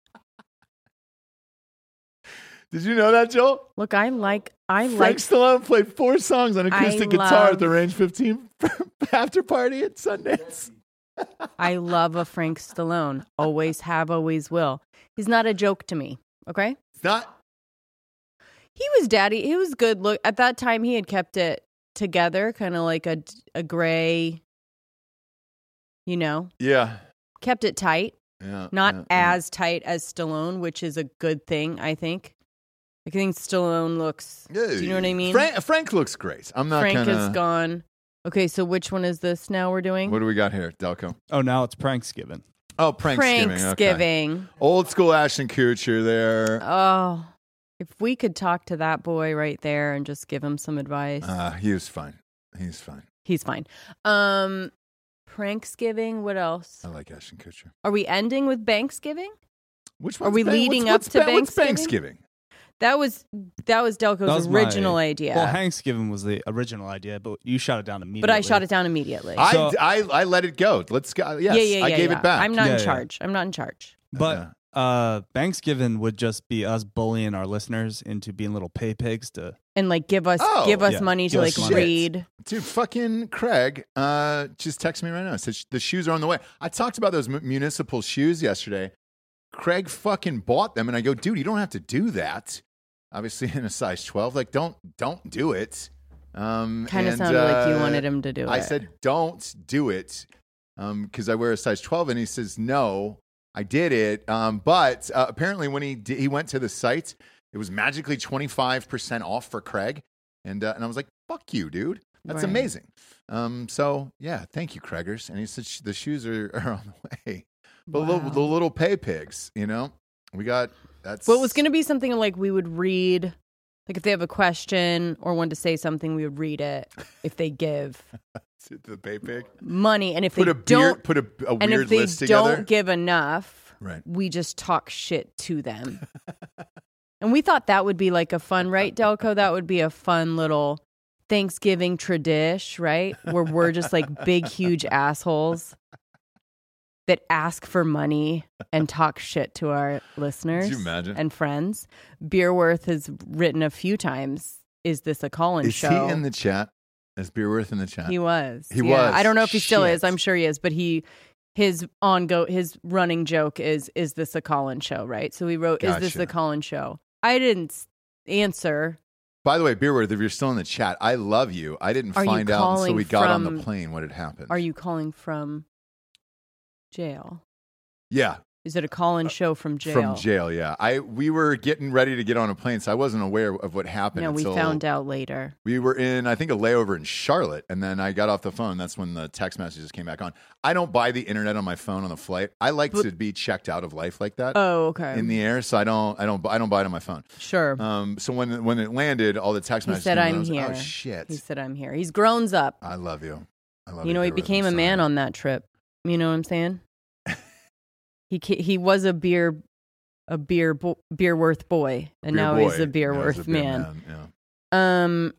[SPEAKER 1] Did you know that, Joel?
[SPEAKER 2] Look, I like I
[SPEAKER 1] Frank
[SPEAKER 2] like
[SPEAKER 1] Stallone played four songs on acoustic
[SPEAKER 2] I
[SPEAKER 1] guitar
[SPEAKER 2] love-
[SPEAKER 1] at the Range fifteen after party at Sundance.
[SPEAKER 2] I love a Frank Stallone. Always have, always will. He's not a joke to me. Okay.
[SPEAKER 1] It's not.
[SPEAKER 2] He was daddy. He was good. Look, at that time, he had kept it together, kind of like a a gray. You know,
[SPEAKER 1] Yeah.
[SPEAKER 2] kept it tight.
[SPEAKER 1] Yeah.
[SPEAKER 2] Not
[SPEAKER 1] yeah, yeah.
[SPEAKER 2] as tight as Stallone, which is a good thing, I think. I think Stallone looks.
[SPEAKER 1] Yeah,
[SPEAKER 2] Do you know what I mean?
[SPEAKER 1] Frank, Frank looks great. I'm not
[SPEAKER 2] Frank
[SPEAKER 1] gonna.
[SPEAKER 2] is gone. Okay, so which one is this now we're doing?
[SPEAKER 1] What do we got here, Delco?
[SPEAKER 3] Oh, now it's Pranksgiving.
[SPEAKER 1] Oh, Pranksgiving. Okay.
[SPEAKER 2] Pranksgiving.
[SPEAKER 1] Old school Ashton Kutcher there.
[SPEAKER 2] Oh, if we could talk to that boy right there and just give him some advice.
[SPEAKER 1] Uh, he was fine. He's fine.
[SPEAKER 2] He's fine. Um, Pranksgiving. What else?
[SPEAKER 1] I like Ashton Kutcher.
[SPEAKER 2] Are we ending with Banksgiving?
[SPEAKER 1] Which
[SPEAKER 2] Are
[SPEAKER 1] one's
[SPEAKER 2] we
[SPEAKER 1] Ban-
[SPEAKER 2] leading
[SPEAKER 1] what's,
[SPEAKER 2] up to
[SPEAKER 1] what's Ban- what's
[SPEAKER 2] Banksgiving?
[SPEAKER 1] Thanksgiving?
[SPEAKER 2] That was that was Delco's
[SPEAKER 3] That was my-
[SPEAKER 2] original idea.
[SPEAKER 3] Well, Thanksgiving was the original idea, but you shot it down immediately.
[SPEAKER 2] but I shot it down immediately.
[SPEAKER 1] I,
[SPEAKER 3] So-
[SPEAKER 1] I I let it go. Let's go. Yes,
[SPEAKER 2] yeah, yeah, yeah.
[SPEAKER 1] I gave
[SPEAKER 2] yeah.
[SPEAKER 1] it back.
[SPEAKER 2] I'm not
[SPEAKER 3] Yeah,
[SPEAKER 2] in
[SPEAKER 3] yeah.
[SPEAKER 2] charge. I'm not in charge.
[SPEAKER 3] But uh, Thanksgiving would just be us bullying our listeners into being little pay pigs to.
[SPEAKER 2] And like give us
[SPEAKER 1] Oh,
[SPEAKER 2] give us
[SPEAKER 3] yeah.
[SPEAKER 2] money to
[SPEAKER 3] Give
[SPEAKER 2] like
[SPEAKER 3] us money.
[SPEAKER 2] read.
[SPEAKER 1] Dude, fucking Craig uh, just texted me right now. Said sh- the shoes are on the way. I talked about those m- municipal shoes yesterday. Craig fucking bought them, and I go, dude, you don't have to do that. Obviously, in a size twelve, like don't don't do it. Um,
[SPEAKER 2] Kind of
[SPEAKER 1] and,
[SPEAKER 2] sounded like you
[SPEAKER 1] uh,
[SPEAKER 2] wanted him to do
[SPEAKER 1] I
[SPEAKER 2] it.
[SPEAKER 1] said, don't do it, because I wear a size twelve, and he says, no, I did it. Um, but uh, apparently, when he di- he went to the site, it was magically twenty-five percent off for Craig, and uh, and I was like, fuck you, dude. That's
[SPEAKER 2] Right.
[SPEAKER 1] amazing. Um, so yeah, thank you, Craigers. And he said sh- the shoes are, are on the way. But
[SPEAKER 2] Wow.
[SPEAKER 1] little, the little pay pigs, you know, we got that's.
[SPEAKER 2] Well, it was going to be something like we would read, like if they have a question or want to say something, we would read it. If they give
[SPEAKER 1] the pay pig.
[SPEAKER 2] money, and if
[SPEAKER 1] Put
[SPEAKER 2] they
[SPEAKER 1] a beer,
[SPEAKER 2] don't,
[SPEAKER 1] put a, a
[SPEAKER 2] and
[SPEAKER 1] weird
[SPEAKER 2] if they
[SPEAKER 1] list together.
[SPEAKER 2] don't give enough,
[SPEAKER 1] Right.
[SPEAKER 2] we just talk shit to them. And we thought that would be like a fun, right, Delco? That would be a fun little Thanksgiving tradition, right? Where we're just like big, huge assholes that ask for money and talk shit to our listeners
[SPEAKER 1] Could you imagine?
[SPEAKER 2] and friends. Beerworth has written a few times, is this a call-in
[SPEAKER 1] Is
[SPEAKER 2] show?
[SPEAKER 1] he in the chat? Is Beerworth in the chat?
[SPEAKER 2] He was.
[SPEAKER 1] He
[SPEAKER 2] Yeah.
[SPEAKER 1] was.
[SPEAKER 2] I don't know if he still
[SPEAKER 1] Shit.
[SPEAKER 2] is. I'm sure he is, but he his on go his running joke is is this a call-in show, right? So he wrote, is this
[SPEAKER 1] Gotcha.
[SPEAKER 2] a call-in show? I didn't s- answer.
[SPEAKER 1] By the way, Beerworth, if you're still in the chat, I love you. I didn't
[SPEAKER 2] Are you
[SPEAKER 1] find out until
[SPEAKER 2] calling
[SPEAKER 1] we got on the
[SPEAKER 2] from-
[SPEAKER 1] plane what had happened.
[SPEAKER 2] Are you calling from jail?
[SPEAKER 1] Yeah,
[SPEAKER 2] Is it a call-in show from jail?
[SPEAKER 1] from jail. Yeah, I we were getting ready to get on a plane, so I wasn't aware of what happened.
[SPEAKER 2] No, we
[SPEAKER 1] until
[SPEAKER 2] found out later.
[SPEAKER 1] we were in, I think, a layover in Charlotte, and then I got off the phone. That's when the text messages came back on. I don't buy the internet on my phone on the flight. I like
[SPEAKER 2] But-
[SPEAKER 1] to be checked out of life like that
[SPEAKER 2] Oh, okay.
[SPEAKER 1] in the air, so I don't, I don't, I don't buy it on my phone.
[SPEAKER 2] sure.
[SPEAKER 1] Um, so when when it landed, all the text
[SPEAKER 2] He
[SPEAKER 1] messages.
[SPEAKER 2] said,
[SPEAKER 1] came in,
[SPEAKER 2] "I'm
[SPEAKER 1] I was like,
[SPEAKER 2] here."
[SPEAKER 1] Oh shit!
[SPEAKER 2] He said, I'm here. He's grown up.
[SPEAKER 1] I love you. I love
[SPEAKER 2] You know, he
[SPEAKER 1] Beerworth.
[SPEAKER 2] became
[SPEAKER 1] I'm
[SPEAKER 2] a man
[SPEAKER 1] sorry.
[SPEAKER 2] on that trip. You know what I'm saying? he ca- he was a beer a beer bo- beer worth boy, and
[SPEAKER 1] Beer
[SPEAKER 2] now
[SPEAKER 1] boy.
[SPEAKER 2] he's a beer
[SPEAKER 1] Now he's
[SPEAKER 2] worth
[SPEAKER 1] a beer
[SPEAKER 2] man.
[SPEAKER 1] Yeah.
[SPEAKER 2] Um,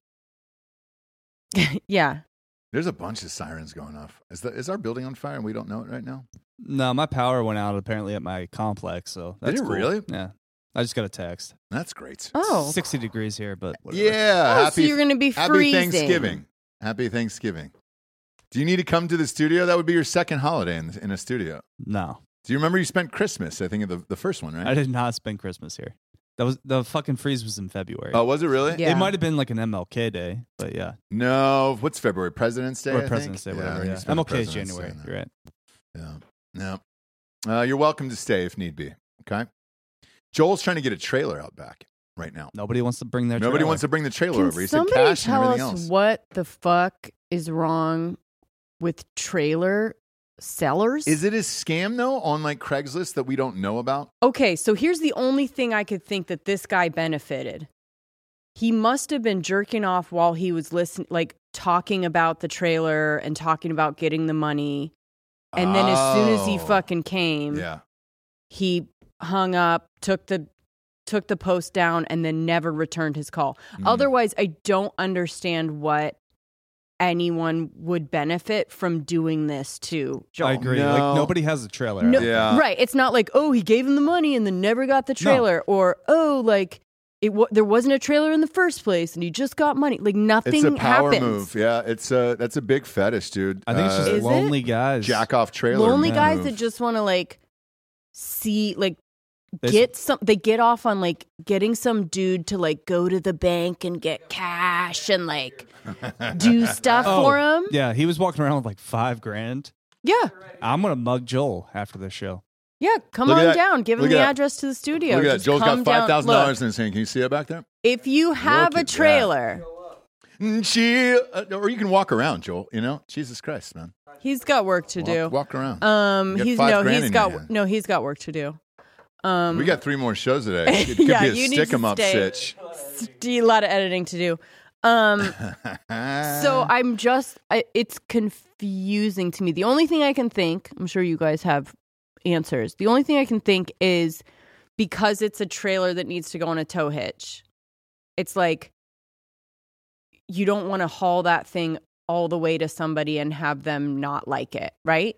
[SPEAKER 2] yeah.
[SPEAKER 1] There's a bunch of sirens going off. Is the is our building on fire and we don't know it right now?
[SPEAKER 3] No, my power went out apparently at my complex, so that's
[SPEAKER 1] it
[SPEAKER 3] cool.
[SPEAKER 1] really?
[SPEAKER 3] Yeah, I just got a text.
[SPEAKER 1] That's great.
[SPEAKER 2] Oh,
[SPEAKER 3] sixty degrees here, but whatever.
[SPEAKER 1] Yeah.
[SPEAKER 2] oh,
[SPEAKER 1] happy
[SPEAKER 2] so you're gonna be
[SPEAKER 1] happy
[SPEAKER 2] freezing.
[SPEAKER 1] Thanksgiving. Happy Thanksgiving. Do you need to come to the studio? That would be your second holiday in, in a studio.
[SPEAKER 3] No,
[SPEAKER 1] Do you remember you spent Christmas? I think the the first one, right?
[SPEAKER 3] I did not spend Christmas here. That was the fucking freeze was in February.
[SPEAKER 1] Oh, was it really?
[SPEAKER 2] Yeah.
[SPEAKER 3] It might have been like an M L K day, but yeah,
[SPEAKER 1] No. What's February? President's Day. I
[SPEAKER 3] or
[SPEAKER 1] think?
[SPEAKER 3] President's Day,
[SPEAKER 1] Yeah, I
[SPEAKER 3] whatever.
[SPEAKER 1] think you
[SPEAKER 3] Yeah,
[SPEAKER 1] spent
[SPEAKER 3] M L K is
[SPEAKER 1] President's Day
[SPEAKER 3] January.
[SPEAKER 1] in there.
[SPEAKER 3] You're right.
[SPEAKER 1] Yeah. No. Uh, you're welcome to stay if need be. Okay. Joel's trying to get a trailer out back right now.
[SPEAKER 3] Nobody wants to bring their.
[SPEAKER 1] Nobody
[SPEAKER 3] trailer.
[SPEAKER 1] wants to bring the trailer
[SPEAKER 2] Can
[SPEAKER 1] over. He said
[SPEAKER 2] somebody
[SPEAKER 1] cash and
[SPEAKER 2] tell
[SPEAKER 1] everything
[SPEAKER 2] us
[SPEAKER 1] else.
[SPEAKER 2] what the fuck is wrong with trailer sellers?
[SPEAKER 1] Is it a scam though on like Craigslist that we don't know about?
[SPEAKER 2] Okay, so here's the only thing I could think that this guy benefited. He must have been jerking off while he was listening, like talking about the trailer and talking about getting the money. And then as soon as he
[SPEAKER 1] Oh.
[SPEAKER 2] fucking came,
[SPEAKER 1] Yeah.
[SPEAKER 2] he hung up, took the took the post down, and then never returned his call.
[SPEAKER 1] Mm.
[SPEAKER 2] Otherwise, I don't understand what anyone would benefit from doing this to Joel.
[SPEAKER 3] I agree.
[SPEAKER 1] No.
[SPEAKER 3] Like nobody has a trailer.
[SPEAKER 2] No,
[SPEAKER 3] out.
[SPEAKER 1] Yeah.
[SPEAKER 2] Right. It's not like, oh, he gave him the money and then never got the trailer, or oh, like it w- there wasn't a trailer in the first place and he just got money. Like nothing
[SPEAKER 1] It's a power
[SPEAKER 2] happens.
[SPEAKER 1] move. Yeah, it's a that's a big fetish, dude.
[SPEAKER 3] I think it's just
[SPEAKER 2] Is it?
[SPEAKER 3] lonely guys.
[SPEAKER 1] jack off trailer.
[SPEAKER 2] Lonely
[SPEAKER 1] move.
[SPEAKER 2] guys that just want to like see like
[SPEAKER 3] There's-
[SPEAKER 2] get some. They get off on like getting some dude to like go to the bank and get cash and like do stuff
[SPEAKER 3] Oh,
[SPEAKER 2] for him.
[SPEAKER 3] Yeah, he was walking around with like five grand.
[SPEAKER 2] Yeah.
[SPEAKER 3] I'm gonna mug Joel after the show.
[SPEAKER 2] Yeah, come
[SPEAKER 1] Look at
[SPEAKER 2] on
[SPEAKER 1] that.
[SPEAKER 2] down. Give him
[SPEAKER 1] Look
[SPEAKER 2] the
[SPEAKER 1] at that.
[SPEAKER 2] address to the studio.
[SPEAKER 1] Look at that.
[SPEAKER 2] Just
[SPEAKER 1] Joel's got
[SPEAKER 2] come down.
[SPEAKER 1] five thousand dollars
[SPEAKER 2] Look,
[SPEAKER 1] in his hand. Can you see it back there?
[SPEAKER 2] if you have
[SPEAKER 1] Look
[SPEAKER 2] a
[SPEAKER 1] at that.
[SPEAKER 2] trailer,
[SPEAKER 1] Mm, She, uh, or you can walk around, Joel. You know, Jesus Christ, man.
[SPEAKER 2] he's got work to
[SPEAKER 1] Walk,
[SPEAKER 2] do.
[SPEAKER 1] walk around.
[SPEAKER 2] Um,
[SPEAKER 1] You got
[SPEAKER 2] he's
[SPEAKER 1] five
[SPEAKER 2] no,
[SPEAKER 1] grand
[SPEAKER 2] he's
[SPEAKER 1] in
[SPEAKER 2] got
[SPEAKER 1] your hand.
[SPEAKER 2] no, he's got work to do. Um,
[SPEAKER 1] we got three more shows today. It could
[SPEAKER 2] Yeah,
[SPEAKER 1] be a
[SPEAKER 2] you need
[SPEAKER 1] stick
[SPEAKER 2] to
[SPEAKER 1] 'em up
[SPEAKER 2] stay.
[SPEAKER 1] sitch.
[SPEAKER 2] a lot of editing to do. Um, so I'm just, I, it's confusing to me. The only thing I can think, I'm sure you guys have answers. The only thing I can think is because it's a trailer that needs to go on a tow hitch. It's like you don't want to haul that thing all the way to somebody and have them not like it, right?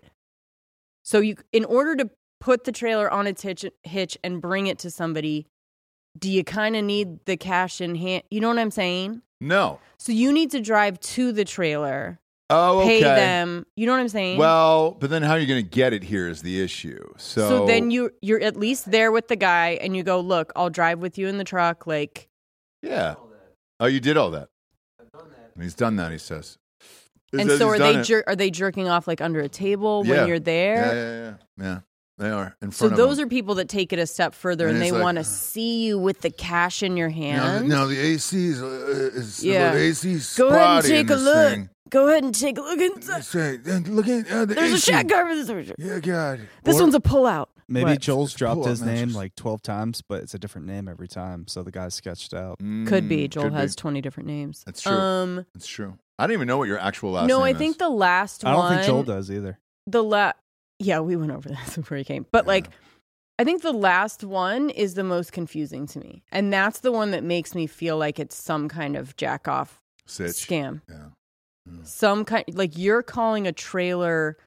[SPEAKER 2] So you, in order to put the trailer on its hitch, hitch and bring it to somebody, do you kind of need the cash in hand? You know what I'm saying?
[SPEAKER 1] No.
[SPEAKER 2] So you need to drive to the trailer,
[SPEAKER 1] Oh, okay.
[SPEAKER 2] pay them. You know what I'm saying?
[SPEAKER 1] Well, but then how are you going to get it here is the issue. So,
[SPEAKER 2] so then you you're at least there with the guy, and you go, look, I'll drive with you in the truck. Like,
[SPEAKER 1] yeah. Oh, you did all that. I've done that. He's done that. He says. He
[SPEAKER 2] and
[SPEAKER 1] says
[SPEAKER 2] so
[SPEAKER 1] he's
[SPEAKER 2] are
[SPEAKER 1] done
[SPEAKER 2] they
[SPEAKER 1] it.
[SPEAKER 2] jer- are they jerking off like under a table
[SPEAKER 1] Yeah.
[SPEAKER 2] when you're there?
[SPEAKER 1] Yeah, yeah, yeah, yeah. They are in
[SPEAKER 2] So
[SPEAKER 1] front of
[SPEAKER 2] those
[SPEAKER 1] him.
[SPEAKER 2] are people that take it a step further,
[SPEAKER 1] And
[SPEAKER 2] and,
[SPEAKER 1] it's
[SPEAKER 2] they
[SPEAKER 1] like-
[SPEAKER 2] want to see you with the cash in your
[SPEAKER 1] Now,
[SPEAKER 2] hand.
[SPEAKER 1] now the A C is, uh, is
[SPEAKER 2] Yeah.
[SPEAKER 1] the A C's
[SPEAKER 2] Go ahead and
[SPEAKER 1] spotty in
[SPEAKER 2] take a
[SPEAKER 1] this
[SPEAKER 2] look.
[SPEAKER 1] thing.
[SPEAKER 2] Go ahead and take a look inside.
[SPEAKER 1] That's right. And look at uh, the
[SPEAKER 2] There's
[SPEAKER 1] A
[SPEAKER 2] a
[SPEAKER 1] C.
[SPEAKER 2] shot car for this.
[SPEAKER 1] Yeah, God.
[SPEAKER 2] This
[SPEAKER 1] Or-
[SPEAKER 2] one's a pullout.
[SPEAKER 3] Maybe
[SPEAKER 2] What?
[SPEAKER 3] Joel's dropped
[SPEAKER 1] pull-up
[SPEAKER 3] his name
[SPEAKER 1] mattress.
[SPEAKER 3] like twelve times, but it's a different name every time. So the guy's sketched out.
[SPEAKER 2] Could be.
[SPEAKER 1] Mm,
[SPEAKER 2] Joel
[SPEAKER 1] could be.
[SPEAKER 2] has twenty different names.
[SPEAKER 1] That's true.
[SPEAKER 2] Um,
[SPEAKER 1] It's true. I don't even know what your actual last
[SPEAKER 2] no,
[SPEAKER 1] name
[SPEAKER 2] I think
[SPEAKER 1] is.
[SPEAKER 2] the last
[SPEAKER 3] I don't
[SPEAKER 2] one.
[SPEAKER 3] think Joel does either.
[SPEAKER 2] The la- Yeah, we went over this before he came. But
[SPEAKER 1] Yeah.
[SPEAKER 2] like, I think the last one is the most confusing to me, and that's the one that makes me feel like it's some kind of jack off
[SPEAKER 1] Sitch.
[SPEAKER 2] scam.
[SPEAKER 1] Yeah. Mm.
[SPEAKER 2] Some kind, like you're calling a trailer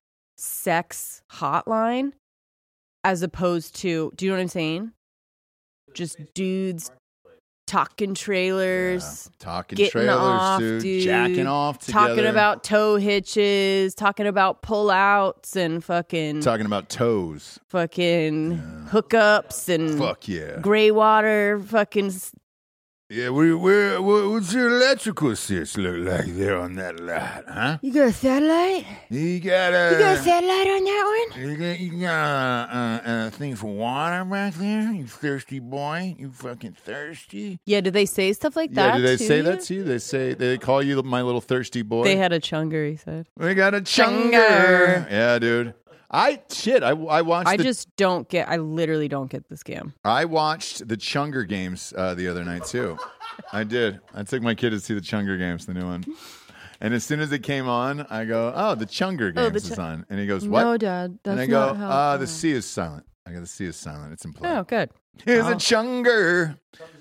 [SPEAKER 2] sex hotline, as opposed to, do you know what I'm saying? Just dudes talking trailers,
[SPEAKER 1] Yeah. Talking
[SPEAKER 2] getting
[SPEAKER 1] trailers,
[SPEAKER 2] off,
[SPEAKER 1] dude.
[SPEAKER 2] dude.
[SPEAKER 1] Jacking off together.
[SPEAKER 2] talking about tow hitches, talking about pullouts and fucking
[SPEAKER 1] Talking about toes.
[SPEAKER 2] fucking
[SPEAKER 1] Yeah.
[SPEAKER 2] hookups and
[SPEAKER 1] Fuck yeah.
[SPEAKER 2] gray water fucking s-
[SPEAKER 1] Yeah, we, we, we, what's your electrical switch look like there on that lot, huh?
[SPEAKER 2] You got a satellite?
[SPEAKER 1] You got a...
[SPEAKER 2] You got a satellite on that one?
[SPEAKER 1] You got, you got a, a, a thing for water back there? You thirsty boy? You fucking thirsty?
[SPEAKER 2] Yeah, do they say stuff like that?
[SPEAKER 1] Yeah, do they
[SPEAKER 2] to
[SPEAKER 1] say
[SPEAKER 2] you?
[SPEAKER 1] that to you? They say, they call you my little thirsty boy?
[SPEAKER 2] They had a chunger, he said.
[SPEAKER 1] We got a
[SPEAKER 2] Chunger.
[SPEAKER 1] chunger. Yeah, dude. I, shit, I, I watched
[SPEAKER 2] I
[SPEAKER 1] the,
[SPEAKER 2] just don't get, I literally don't get the scam.
[SPEAKER 1] I watched the Chunger games uh, the other night, too. I did. I took my kid to see the Chunger games, the new one. And as soon as it came on, I go, oh, the Chunger
[SPEAKER 2] Oh,
[SPEAKER 1] games
[SPEAKER 2] the
[SPEAKER 1] is
[SPEAKER 2] Ch-
[SPEAKER 1] on. And he goes, what?
[SPEAKER 2] No, Dad, that's
[SPEAKER 1] and I go,
[SPEAKER 2] not how.
[SPEAKER 1] uh, the C is silent. I go, the C is silent. It's in play.
[SPEAKER 2] Oh, good.
[SPEAKER 1] Here's
[SPEAKER 2] Oh.
[SPEAKER 1] a Chunger.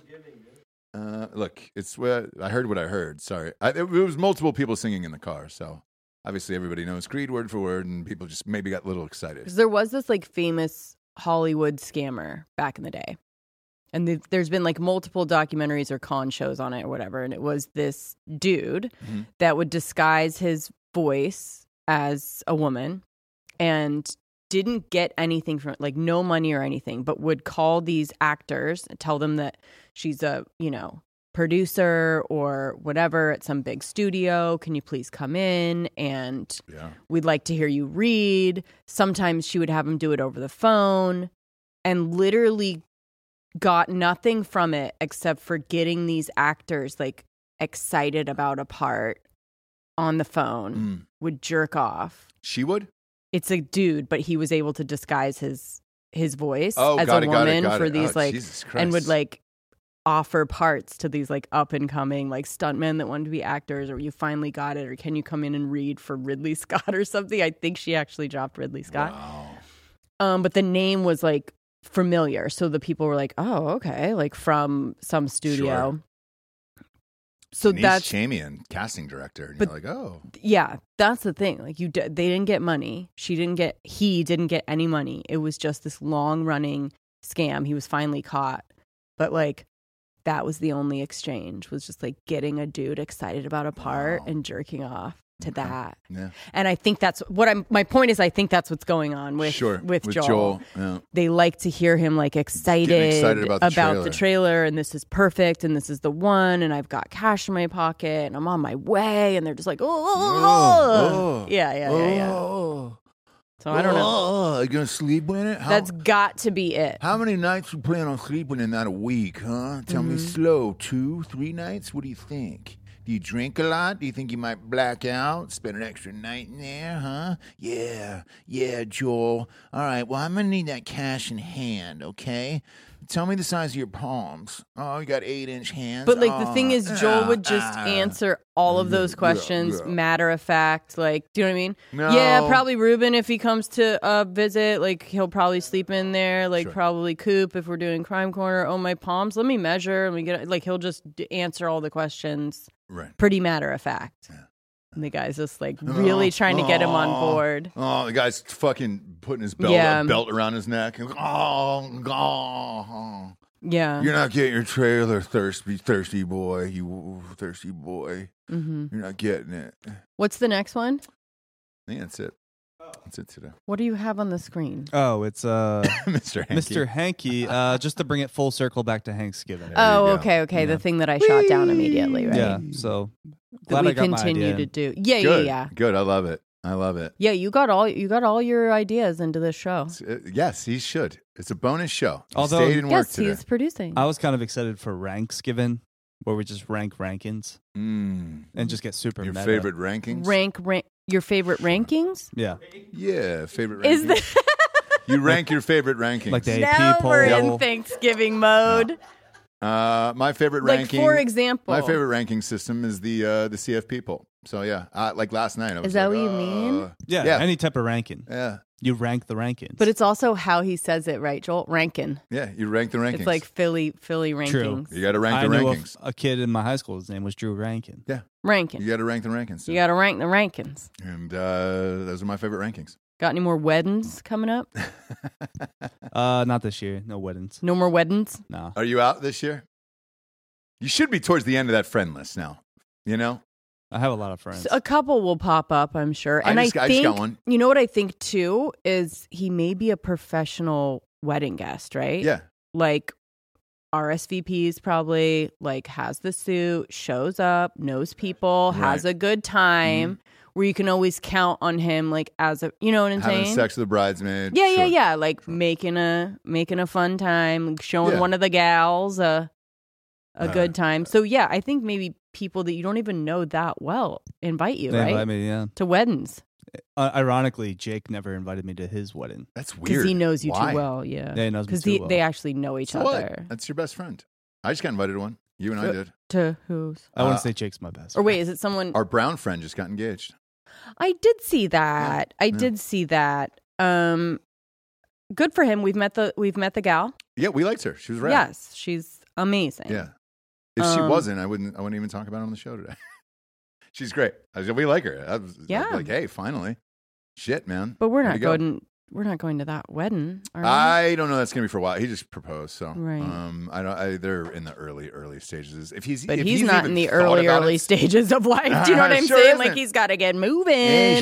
[SPEAKER 1] Uh, look, it's what I heard. What I heard. Sorry, I, it was multiple people singing in the car. So obviously everybody knows Creed word for word, and people just maybe got a little excited.
[SPEAKER 2] Because there was this like famous Hollywood scammer back in the day. And th- there's been like multiple documentaries or con shows on it or whatever. And it was this dude
[SPEAKER 1] Mhm.
[SPEAKER 2] that would disguise his voice as a woman and didn't get anything from it, like no money or anything, but would call these actors and tell them that she's a, you know, producer or whatever at some big studio. Can you please come in? And
[SPEAKER 1] Yeah.
[SPEAKER 2] we'd like to hear you read. Sometimes she would have him do it over the phone and literally got nothing from it except for getting these actors like excited about a part on the phone,
[SPEAKER 1] Mm.
[SPEAKER 2] would jerk off.
[SPEAKER 1] She would.
[SPEAKER 2] It's a dude, but he was able to disguise his his voice
[SPEAKER 1] Oh,
[SPEAKER 2] as
[SPEAKER 1] got
[SPEAKER 2] a
[SPEAKER 1] it, got it,
[SPEAKER 2] woman
[SPEAKER 1] got
[SPEAKER 2] for
[SPEAKER 1] it.
[SPEAKER 2] these
[SPEAKER 1] Oh,
[SPEAKER 2] like
[SPEAKER 1] Jesus
[SPEAKER 2] and would
[SPEAKER 1] Christ.
[SPEAKER 2] like offer parts to these like up and coming like stuntmen that wanted to be actors, or you finally got it, or can you come in and read for Ridley Scott or something? I think she actually dropped Ridley Scott.
[SPEAKER 1] Wow.
[SPEAKER 2] Um, but the name was like familiar, so the people were like, "Oh, okay," like from some studio.
[SPEAKER 1] Sure.
[SPEAKER 2] So
[SPEAKER 1] Denise
[SPEAKER 2] that's
[SPEAKER 1] Chamian, casting director, and
[SPEAKER 2] but,
[SPEAKER 1] you're like, oh,
[SPEAKER 2] yeah, that's the thing. Like you, d- they didn't get money. She didn't get. He didn't get any money. It was just this long running scam. He was finally caught, but like that was the only exchange. Was just like getting a dude excited about a part
[SPEAKER 1] Wow.
[SPEAKER 2] and jerking off to
[SPEAKER 1] Okay.
[SPEAKER 2] that.
[SPEAKER 1] yeah,
[SPEAKER 2] And I think that's what I'm. My point is, I think that's what's going on with
[SPEAKER 1] sure,
[SPEAKER 2] with, Joel.
[SPEAKER 1] Joel. Yeah.
[SPEAKER 2] They like to hear him like excited,
[SPEAKER 1] excited about the trailer.
[SPEAKER 2] trailer, and this is perfect, and this is the one, and I've got cash in my pocket, and I'm on my way, and they're just like, oh, oh, oh.
[SPEAKER 1] oh.
[SPEAKER 2] yeah, yeah, yeah, yeah.
[SPEAKER 1] Oh,
[SPEAKER 2] So I don't know.
[SPEAKER 1] Oh, you gonna sleep in it? How,
[SPEAKER 2] That's got to be it.
[SPEAKER 1] how many nights you plan on sleeping in that a week, huh? Tell me
[SPEAKER 2] Mm-hmm.
[SPEAKER 1] slow. Two, three nights? What do you think? Do you drink a lot? Do you think you might black out? Spend an extra night in there, huh? Yeah, yeah, Joel. All right, well, I'm gonna need that cash in hand, okay? Tell me the size of your palms. Oh, you got eight-inch hands.
[SPEAKER 2] But like the
[SPEAKER 1] Oh,
[SPEAKER 2] thing is, Joel
[SPEAKER 1] ah,
[SPEAKER 2] would just
[SPEAKER 1] ah.
[SPEAKER 2] answer all of those
[SPEAKER 1] Yeah,
[SPEAKER 2] questions,
[SPEAKER 1] yeah.
[SPEAKER 2] matter of fact. Like, do you know what I mean?
[SPEAKER 1] No.
[SPEAKER 2] Yeah, probably Ruben if he comes to uh, visit. Like, he'll probably sleep in there. Like,
[SPEAKER 1] Sure.
[SPEAKER 2] probably Coop if we're doing Crime Corner. Oh, my palms. Let me measure. Let me get. Like, he'll just d- answer all the questions.
[SPEAKER 1] Right.
[SPEAKER 2] Pretty matter of fact.
[SPEAKER 1] Yeah.
[SPEAKER 2] And the guy's just like really
[SPEAKER 1] Oh,
[SPEAKER 2] trying to get him on
[SPEAKER 1] oh,
[SPEAKER 2] board.
[SPEAKER 1] Oh, the guy's fucking putting his belt,
[SPEAKER 2] Yeah.
[SPEAKER 1] a belt around his neck. And, oh, oh.
[SPEAKER 2] Yeah.
[SPEAKER 1] You're not getting your trailer, thirsty, thirsty boy. You thirsty boy.
[SPEAKER 2] hmm
[SPEAKER 1] You're not getting it. I
[SPEAKER 2] What's the next one?
[SPEAKER 1] think that's it. That's it today.
[SPEAKER 2] What do you have on the screen?
[SPEAKER 3] Oh, it's uh,
[SPEAKER 1] Mister Hanky.
[SPEAKER 3] Mister Hanky. Uh, just to bring it full circle back to Thanksgiving.
[SPEAKER 1] There you
[SPEAKER 2] Oh,
[SPEAKER 1] go.
[SPEAKER 2] okay, okay.
[SPEAKER 3] Yeah.
[SPEAKER 2] The thing that I shot down immediately, right?
[SPEAKER 3] Yeah. So
[SPEAKER 2] That
[SPEAKER 3] glad
[SPEAKER 2] we
[SPEAKER 3] I got my
[SPEAKER 2] continue
[SPEAKER 3] idea.
[SPEAKER 2] to do. Yeah,
[SPEAKER 1] Good.
[SPEAKER 2] yeah, yeah.
[SPEAKER 1] Good. I love it. I love it.
[SPEAKER 2] Yeah, you got all you got all your ideas into this show.
[SPEAKER 1] It's- uh, yes, he should. It's a bonus show. He
[SPEAKER 3] Although-
[SPEAKER 1] stayed and worked
[SPEAKER 2] Yes,
[SPEAKER 1] today.
[SPEAKER 2] he's producing.
[SPEAKER 3] I was kind of excited for Ranksgiving, where we just rank rankings
[SPEAKER 1] Mm.
[SPEAKER 3] and just get super
[SPEAKER 1] Your
[SPEAKER 3] meta.
[SPEAKER 1] favorite rankings?
[SPEAKER 2] Rank, rank your favorite rankings?
[SPEAKER 3] Yeah,
[SPEAKER 1] Yeah, favorite rankings.
[SPEAKER 2] Is that
[SPEAKER 1] You rank your favorite rankings.
[SPEAKER 3] like the A P
[SPEAKER 2] now
[SPEAKER 3] poll.
[SPEAKER 2] we're in Thanksgiving mode?
[SPEAKER 1] Uh, my favorite
[SPEAKER 2] Like
[SPEAKER 1] ranking.
[SPEAKER 2] for example,
[SPEAKER 1] My favorite ranking system is the uh, the C F P poll. So yeah, uh, like last night. I was
[SPEAKER 2] Is that
[SPEAKER 1] like,
[SPEAKER 2] what you
[SPEAKER 1] uh,
[SPEAKER 2] mean?
[SPEAKER 3] yeah,
[SPEAKER 1] Yeah.
[SPEAKER 3] any type of ranking.
[SPEAKER 1] Yeah,
[SPEAKER 3] You rank the rankings.
[SPEAKER 2] But it's also how he says it, right, Joel? Rankin.
[SPEAKER 1] yeah. You rank the rankings.
[SPEAKER 2] It's like Philly, Philly
[SPEAKER 3] True.
[SPEAKER 2] rankings.
[SPEAKER 1] you got to rank
[SPEAKER 3] I
[SPEAKER 1] the
[SPEAKER 3] knew
[SPEAKER 1] rankings.
[SPEAKER 3] a, a kid in my high school. His name was Drew Rankin.
[SPEAKER 2] Rankin.
[SPEAKER 1] You got to rank the rankings.
[SPEAKER 2] You got to rank the rankings.
[SPEAKER 1] and uh, those are my favorite rankings.
[SPEAKER 2] Got any more weddings coming up?
[SPEAKER 3] Uh, not this year. No weddings.
[SPEAKER 2] No more weddings?
[SPEAKER 3] No.
[SPEAKER 1] Are you out this year? You should be towards the end of that friend list now. You know,
[SPEAKER 3] I have a lot of friends.
[SPEAKER 2] So a couple will pop up, I'm sure.
[SPEAKER 1] I
[SPEAKER 2] And I,
[SPEAKER 1] just- I
[SPEAKER 2] think,
[SPEAKER 1] just got one.
[SPEAKER 2] you know what I think too is he may be a professional wedding guest, right?
[SPEAKER 1] yeah.
[SPEAKER 2] Like R S V Ps probably, like has the suit, shows up, knows people, has
[SPEAKER 1] Right.
[SPEAKER 2] a good time, where you can always count on him, like as a, you know what I'm
[SPEAKER 1] Having
[SPEAKER 2] saying?
[SPEAKER 1] sex with the bridesmaid.
[SPEAKER 2] Yeah, yeah,
[SPEAKER 1] sure.
[SPEAKER 2] yeah. Like making a making a fun time, showing
[SPEAKER 1] Yeah.
[SPEAKER 2] one of the gals a a
[SPEAKER 1] Uh,
[SPEAKER 2] good time. So yeah, I think maybe people that you don't even know that well invite you,
[SPEAKER 3] They
[SPEAKER 2] right?
[SPEAKER 3] invite me, yeah.
[SPEAKER 2] To weddings
[SPEAKER 3] Uh, ironically, Jake never invited me to his wedding.
[SPEAKER 1] That's weird.
[SPEAKER 2] because he knows you
[SPEAKER 1] Why?
[SPEAKER 2] too well. Yeah,
[SPEAKER 3] Yeah, he knows me
[SPEAKER 2] because
[SPEAKER 3] too well.
[SPEAKER 2] they actually know each
[SPEAKER 1] So what?
[SPEAKER 2] other.
[SPEAKER 1] That's your best friend. I just got invited to one. You and I
[SPEAKER 2] Uh,
[SPEAKER 1] did.
[SPEAKER 2] To whose?
[SPEAKER 3] I wouldn't
[SPEAKER 1] Uh,
[SPEAKER 3] say Jake's my best.
[SPEAKER 2] Or wait, is it someone?
[SPEAKER 1] Our brown friend just got engaged.
[SPEAKER 2] I did see that. I
[SPEAKER 1] yeah.
[SPEAKER 2] did see that. Um, good for him. We've met the we've met the gal.
[SPEAKER 1] Yeah, we liked her. She was rad.
[SPEAKER 2] Yes, she's amazing.
[SPEAKER 1] Yeah. If she
[SPEAKER 2] Um,
[SPEAKER 1] wasn't, I wouldn't. I wouldn't even talk about it on the show today. She's great. I said, we like her. I was
[SPEAKER 2] Yeah.
[SPEAKER 1] like, hey, finally, shit, man.
[SPEAKER 2] But we're
[SPEAKER 1] Way
[SPEAKER 2] not
[SPEAKER 1] to go.
[SPEAKER 2] going. We're not going to that wedding. Are we?
[SPEAKER 1] I don't know. That's gonna be for a while. He just proposed, so
[SPEAKER 2] Right.
[SPEAKER 1] um, I don't. I, they're in the early, early stages. If he's,
[SPEAKER 2] But
[SPEAKER 1] if
[SPEAKER 2] he's, not
[SPEAKER 1] even
[SPEAKER 2] in the
[SPEAKER 1] thought
[SPEAKER 2] early,
[SPEAKER 1] about
[SPEAKER 2] early
[SPEAKER 1] it-
[SPEAKER 2] stages of life. Do you know what I'm
[SPEAKER 1] Sure
[SPEAKER 2] saying? Like
[SPEAKER 1] isn't.
[SPEAKER 2] he's got to get moving.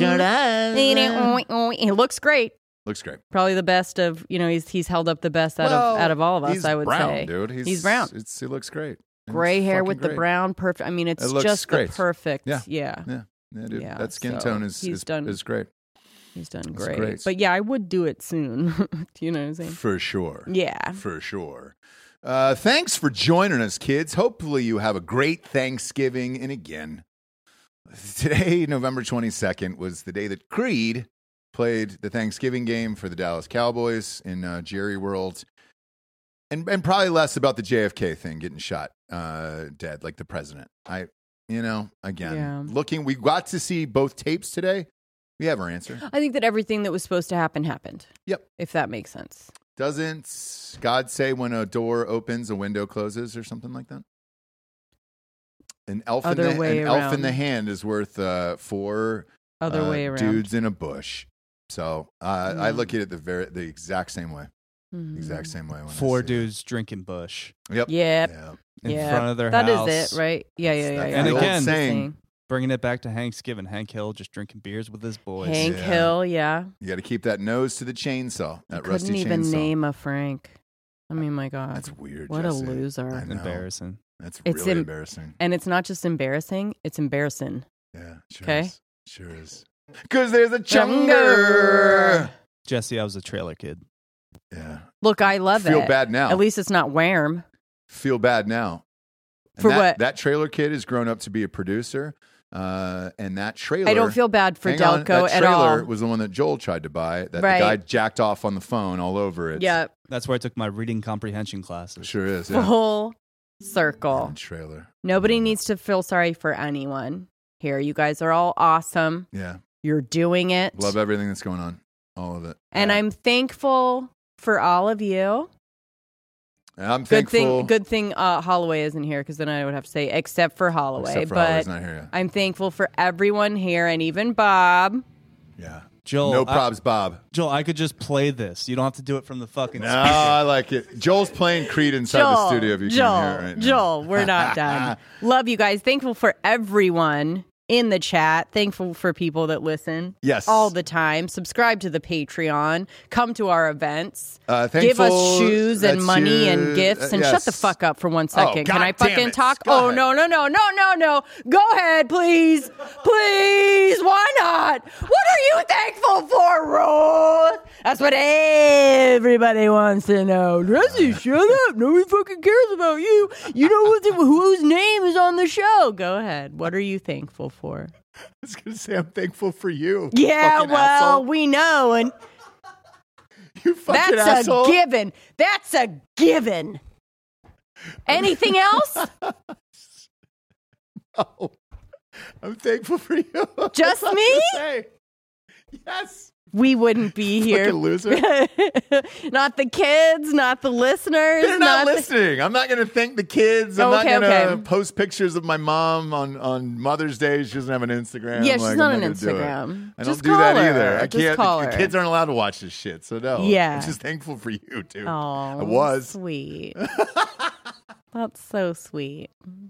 [SPEAKER 1] does.
[SPEAKER 2] He looks great.
[SPEAKER 1] Looks great.
[SPEAKER 2] Probably the best of you know. He's he's held up the best out
[SPEAKER 1] Well,
[SPEAKER 2] of out of all of us.
[SPEAKER 1] he's
[SPEAKER 2] I would
[SPEAKER 1] brown,
[SPEAKER 2] say,
[SPEAKER 1] dude. He's,
[SPEAKER 2] He's brown.
[SPEAKER 1] It's, he looks great. And
[SPEAKER 2] gray
[SPEAKER 1] it's
[SPEAKER 2] hair
[SPEAKER 1] fucking
[SPEAKER 2] with the
[SPEAKER 1] great.
[SPEAKER 2] brown. Perfect. I mean, it's
[SPEAKER 1] It looks
[SPEAKER 2] just
[SPEAKER 1] great.
[SPEAKER 2] the perfect.
[SPEAKER 1] Yeah.
[SPEAKER 2] yeah.
[SPEAKER 1] Yeah, yeah, dude.
[SPEAKER 2] Yeah,
[SPEAKER 1] that skin
[SPEAKER 2] so
[SPEAKER 1] tone is
[SPEAKER 2] he's
[SPEAKER 1] is,
[SPEAKER 2] done-
[SPEAKER 1] is great
[SPEAKER 2] He's done
[SPEAKER 1] That's
[SPEAKER 2] great.
[SPEAKER 1] great.
[SPEAKER 2] But yeah, I would do it soon. Do you know what I'm saying?
[SPEAKER 1] for sure.
[SPEAKER 2] Yeah.
[SPEAKER 1] For sure. Uh, thanks for joining us, kids. Hopefully, you have a great Thanksgiving. And again, today, November twenty-second, was the day that Creed played the Thanksgiving game for the Dallas Cowboys in uh, Jerry World. and and probably less about the J F K thing getting shot, uh, dead like the president. I, you know, again,
[SPEAKER 2] Yeah.
[SPEAKER 1] looking, we got to see both tapes today. We have our answer.
[SPEAKER 2] I think that everything that was supposed to happen happened.
[SPEAKER 1] Yep.
[SPEAKER 2] If that makes sense.
[SPEAKER 1] Doesn't God say when a door opens, a window closes, or something like that? An elf, in
[SPEAKER 2] Other
[SPEAKER 1] the,
[SPEAKER 2] way
[SPEAKER 1] an elf in
[SPEAKER 2] around.
[SPEAKER 1] the hand is worth uh, four
[SPEAKER 2] Other
[SPEAKER 1] uh,
[SPEAKER 2] way around.
[SPEAKER 1] dudes in a bush. So uh, I
[SPEAKER 2] Mm.
[SPEAKER 1] look at it the very the exact same way.
[SPEAKER 2] Mhm.
[SPEAKER 1] Exact same way. When I
[SPEAKER 3] Four
[SPEAKER 1] see it.
[SPEAKER 3] dudes drinking Bush
[SPEAKER 1] Yep.
[SPEAKER 2] Yep.
[SPEAKER 1] Yeah.
[SPEAKER 3] in
[SPEAKER 2] Yeah,
[SPEAKER 3] front of their
[SPEAKER 2] That
[SPEAKER 3] house.
[SPEAKER 2] is it, right? Yeah, yeah, yeah.
[SPEAKER 1] That's
[SPEAKER 2] yeah.
[SPEAKER 3] the old
[SPEAKER 2] That's the
[SPEAKER 1] saying.
[SPEAKER 2] thing.
[SPEAKER 3] Bringing it back to Thanksgiving. Hank Hill just drinking beers with his boys.
[SPEAKER 2] Hank
[SPEAKER 1] Yeah.
[SPEAKER 2] Hill, yeah.
[SPEAKER 1] You got to keep that nose to the chainsaw. That
[SPEAKER 2] Couldn't
[SPEAKER 1] rusty
[SPEAKER 2] even
[SPEAKER 1] chainsaw.
[SPEAKER 2] name a Frank. I mean, my God.
[SPEAKER 1] That's weird.
[SPEAKER 2] What
[SPEAKER 1] Jesse.
[SPEAKER 2] a loser.
[SPEAKER 1] I know.
[SPEAKER 3] Embarrassing.
[SPEAKER 1] That's
[SPEAKER 2] It's
[SPEAKER 1] really
[SPEAKER 2] em-
[SPEAKER 1] embarrassing.
[SPEAKER 2] And it's not just embarrassing, it's embarrassing.
[SPEAKER 1] Yeah. Sure
[SPEAKER 2] 'Kay.
[SPEAKER 1] is. Sure is. Because there's a chunger.
[SPEAKER 3] Jesse, I was a trailer kid.
[SPEAKER 1] Yeah.
[SPEAKER 2] Look, I love
[SPEAKER 1] Feel
[SPEAKER 2] it.
[SPEAKER 1] bad now.
[SPEAKER 2] At least it's not Wham.
[SPEAKER 1] Feel bad now. And
[SPEAKER 2] For
[SPEAKER 1] that,
[SPEAKER 2] what?
[SPEAKER 1] That trailer kid has grown up to be a producer. Uh, and that trailer.
[SPEAKER 2] I don't feel bad for
[SPEAKER 1] hang on,
[SPEAKER 2] Delco
[SPEAKER 1] that
[SPEAKER 2] at
[SPEAKER 1] trailer
[SPEAKER 2] all.
[SPEAKER 1] was the one that Joel tried to buy. That
[SPEAKER 2] Right.
[SPEAKER 1] the guy jacked off on the phone all over it.
[SPEAKER 2] Yeah,
[SPEAKER 3] That's where I took my reading comprehension classes.
[SPEAKER 1] Sure is. Yeah.
[SPEAKER 2] full circle.
[SPEAKER 1] And trailer.
[SPEAKER 2] Nobody needs to feel sorry for anyone here. You guys are all awesome.
[SPEAKER 1] Yeah.
[SPEAKER 2] You're doing it.
[SPEAKER 1] Love everything that's going on. All of it.
[SPEAKER 2] And
[SPEAKER 1] Yeah.
[SPEAKER 2] I'm thankful for all of you.
[SPEAKER 1] And I'm
[SPEAKER 2] Good
[SPEAKER 1] thankful.
[SPEAKER 2] thing good thing uh, Holloway isn't here, because then I would have to say except for Holloway.
[SPEAKER 1] Except for
[SPEAKER 2] but
[SPEAKER 1] Holloway's not here yet.
[SPEAKER 2] I'm thankful for everyone here, and even Bob.
[SPEAKER 1] Yeah.
[SPEAKER 3] Joel,
[SPEAKER 1] No
[SPEAKER 3] I-
[SPEAKER 1] probs, Bob.
[SPEAKER 3] Joel, I could just play this. You don't have to do it from the fucking
[SPEAKER 1] No,
[SPEAKER 3] speaker.
[SPEAKER 1] I like it. Joel's playing Creed inside the studio. If you
[SPEAKER 2] Joel,
[SPEAKER 1] can hear it right now.
[SPEAKER 2] Joel, we're not done. Love you guys. Thankful for everyone in the chat. Thankful for people that listen.
[SPEAKER 1] Yes.
[SPEAKER 2] all the time. Subscribe to the Patreon. Come to our events.
[SPEAKER 1] Uh,
[SPEAKER 2] Give us
[SPEAKER 1] thankful
[SPEAKER 2] shoes and
[SPEAKER 1] that
[SPEAKER 2] money
[SPEAKER 1] you-
[SPEAKER 2] and gifts.
[SPEAKER 1] uh,
[SPEAKER 2] And shut
[SPEAKER 1] yes.
[SPEAKER 2] the fuck up for one second.
[SPEAKER 1] Oh,
[SPEAKER 2] Can I
[SPEAKER 1] God damn
[SPEAKER 2] fucking
[SPEAKER 1] it.
[SPEAKER 2] talk?
[SPEAKER 1] Go
[SPEAKER 2] oh,
[SPEAKER 1] ahead.
[SPEAKER 2] no, no, no, no, no, no. Go ahead, please. Please. Why not? What are you thankful for, Ruth? That's what everybody wants to know. Jesse, shut up. Nobody fucking cares about you. You know what the, whose name is on the show. Go ahead. What are you thankful for?
[SPEAKER 1] I was going to say I'm thankful for you.
[SPEAKER 2] Yeah,
[SPEAKER 1] fucking
[SPEAKER 2] well,
[SPEAKER 1] asshole.
[SPEAKER 2] we know. And
[SPEAKER 1] You fucking
[SPEAKER 2] that's
[SPEAKER 1] asshole.
[SPEAKER 2] a given. That's a given. Anything else?
[SPEAKER 1] Oh, I'm thankful for you.
[SPEAKER 2] Just
[SPEAKER 1] That's all I was
[SPEAKER 2] me?
[SPEAKER 1] gonna say. Yes.
[SPEAKER 2] We wouldn't be here.
[SPEAKER 1] Fucking loser.
[SPEAKER 2] Not the kids, not the listeners.
[SPEAKER 1] They're not,
[SPEAKER 2] the-
[SPEAKER 1] listening. I'm not going to thank the kids. I'm
[SPEAKER 2] Okay,
[SPEAKER 1] not going to
[SPEAKER 2] okay.
[SPEAKER 1] post pictures of my mom on, on Mother's Day. She doesn't have an Instagram.
[SPEAKER 2] Yeah,
[SPEAKER 1] I'm
[SPEAKER 2] she's
[SPEAKER 1] like,
[SPEAKER 2] not
[SPEAKER 1] I'm
[SPEAKER 2] on
[SPEAKER 1] gonna do it.
[SPEAKER 2] Instagram.
[SPEAKER 1] I
[SPEAKER 2] Just
[SPEAKER 1] don't do that
[SPEAKER 2] call her.
[SPEAKER 1] either. I
[SPEAKER 2] Just
[SPEAKER 1] can't.
[SPEAKER 2] call
[SPEAKER 1] the,
[SPEAKER 2] her.
[SPEAKER 1] the kids aren't allowed to watch this shit. So no.
[SPEAKER 2] Yeah.
[SPEAKER 1] I'm just thankful for you, dude.
[SPEAKER 2] Oh,
[SPEAKER 1] I was.
[SPEAKER 2] sweet. That's so sweet.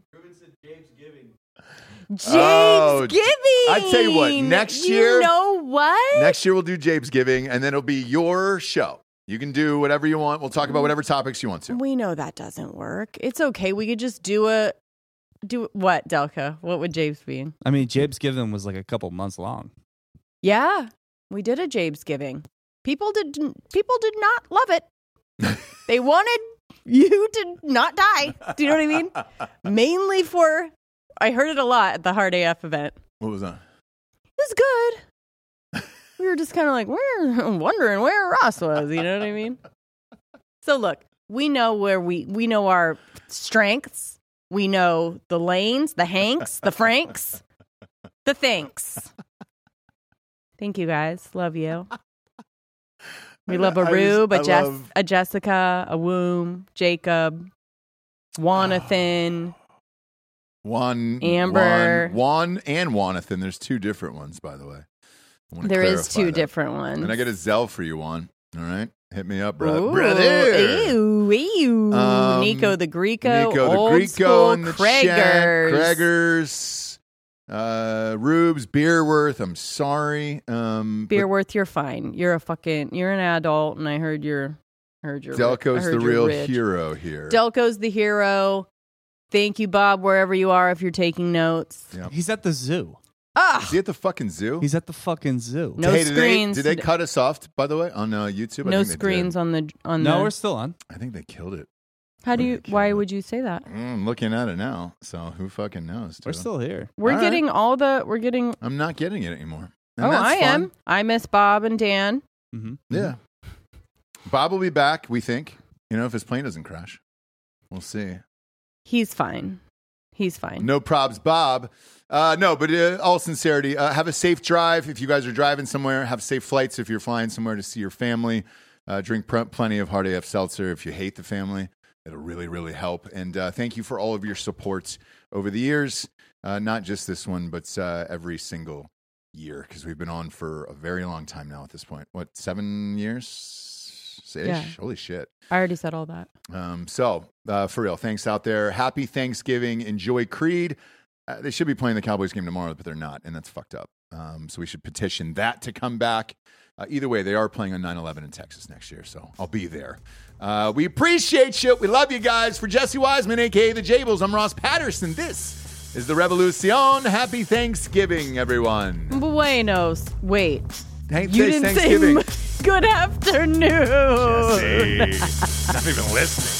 [SPEAKER 2] James
[SPEAKER 1] Oh,
[SPEAKER 2] Giving.
[SPEAKER 1] I tell you what, next
[SPEAKER 2] You
[SPEAKER 1] year-
[SPEAKER 2] know what?
[SPEAKER 1] Next year we'll do James Giving, and then it'll be your show. You can do whatever you want. We'll talk about whatever topics you want to.
[SPEAKER 2] We know that doesn't work. It's okay. We could just do a do what, Delka? What would James be?
[SPEAKER 3] I mean, James Given was like a couple months long.
[SPEAKER 2] Yeah, we did a James Giving. People did people did not love it. They wanted you to not die. Do you know what I mean? Mainly for I heard it a lot at the Hard A F event.
[SPEAKER 1] What was that?
[SPEAKER 2] It was good. We were just kind of like, we're wondering where Ross was. You know what I mean? So look, we know where we we know our strengths. We know the lanes, the Hanks, the Franks, the thanks. Thank you guys. Love you. We love a
[SPEAKER 1] I just-
[SPEAKER 2] Rube, a,
[SPEAKER 1] I
[SPEAKER 2] Jess,
[SPEAKER 1] love-
[SPEAKER 2] a Jessica, a Womb, Jacob, Wanathan.
[SPEAKER 1] Juan,
[SPEAKER 2] Amber.
[SPEAKER 1] Juan, Juan and Wanathan. There's two different ones, by the way. I wanna
[SPEAKER 2] There is
[SPEAKER 1] clarify
[SPEAKER 2] two
[SPEAKER 1] that.
[SPEAKER 2] different ones.
[SPEAKER 1] And I get a Zell for you, Juan. All right? Hit me up, bro.
[SPEAKER 2] Ooh,
[SPEAKER 1] brother.
[SPEAKER 2] Ew, ew.
[SPEAKER 1] Um,
[SPEAKER 2] Nico the Greco,
[SPEAKER 1] Nico the
[SPEAKER 2] old
[SPEAKER 1] Greco
[SPEAKER 2] school
[SPEAKER 1] in the
[SPEAKER 2] Craigers.
[SPEAKER 1] chat. Craigers. Uh, Rubes, Beerworth. I'm sorry. Um, but
[SPEAKER 2] Beerworth, you're fine. You're a fucking, you're an adult, and I heard you're, heard you're, I
[SPEAKER 1] Delco's
[SPEAKER 2] heard
[SPEAKER 1] the
[SPEAKER 2] you're
[SPEAKER 1] real
[SPEAKER 2] rich.
[SPEAKER 1] hero here.
[SPEAKER 2] Delco's the hero. Thank you, Bob, wherever you are, if you're taking notes.
[SPEAKER 1] Yep.
[SPEAKER 3] He's at the zoo.
[SPEAKER 2] Ah,
[SPEAKER 1] Is he at the fucking zoo?
[SPEAKER 3] He's at the fucking zoo.
[SPEAKER 2] No
[SPEAKER 1] hey, did
[SPEAKER 2] screens.
[SPEAKER 1] They, did they cut us off, by the way, on uh, YouTube? I
[SPEAKER 2] no
[SPEAKER 1] think they
[SPEAKER 2] screens
[SPEAKER 1] did.
[SPEAKER 2] on the on
[SPEAKER 3] No,
[SPEAKER 2] the.
[SPEAKER 3] we're still on.
[SPEAKER 1] I think they killed it.
[SPEAKER 2] How do
[SPEAKER 1] they
[SPEAKER 2] you?
[SPEAKER 1] killed
[SPEAKER 2] Why
[SPEAKER 1] it.
[SPEAKER 2] would you say that?
[SPEAKER 1] Mm, I'm looking at it now, so who fucking knows?
[SPEAKER 3] We're
[SPEAKER 1] dude?
[SPEAKER 3] still here.
[SPEAKER 2] We're
[SPEAKER 1] All right.
[SPEAKER 2] getting all the. We're getting.
[SPEAKER 1] I'm not getting it anymore. And
[SPEAKER 2] Oh,
[SPEAKER 1] that's
[SPEAKER 2] I
[SPEAKER 1] fun.
[SPEAKER 2] am. I miss Bob and Dan.
[SPEAKER 3] Mm-hmm.
[SPEAKER 1] Yeah. Bob will be back, we think. You know, if his plane doesn't crash, we'll see.
[SPEAKER 2] He's fine. He's fine.
[SPEAKER 1] No probs, Bob. Uh, no, but uh, all sincerity, uh, have a safe drive. If you guys are driving somewhere, have safe flights. If you're flying somewhere to see your family, uh, drink pr- plenty of Hard A F seltzer. If you hate the family, it'll really, really help. And uh, thank you for all of your support over the years. Uh, not just this one, but uh, every single year, because we've been on for a very long time now at this point. What, seven years?
[SPEAKER 2] Yeah.
[SPEAKER 1] Holy shit.
[SPEAKER 2] I already said all that.
[SPEAKER 1] Um, so, uh, for real, thanks out there. Happy Thanksgiving. Enjoy Creed. Uh, they should be playing the Cowboys game tomorrow, but they're not, and that's fucked up. Um, so we should petition that to come back. Uh, either way, they are playing on nine eleven in Texas next year, so I'll be there. Uh, we appreciate you. We love you guys. For Jesse Wiseman, a k a. The Jables, I'm Ross Patterson. This is the Revolucion. Happy Thanksgiving, everyone.
[SPEAKER 2] Buenos. Wait.
[SPEAKER 1] Thank-
[SPEAKER 2] you didn't
[SPEAKER 1] Thanksgiving.
[SPEAKER 2] say good afternoon.
[SPEAKER 1] Jesse. Not even listening.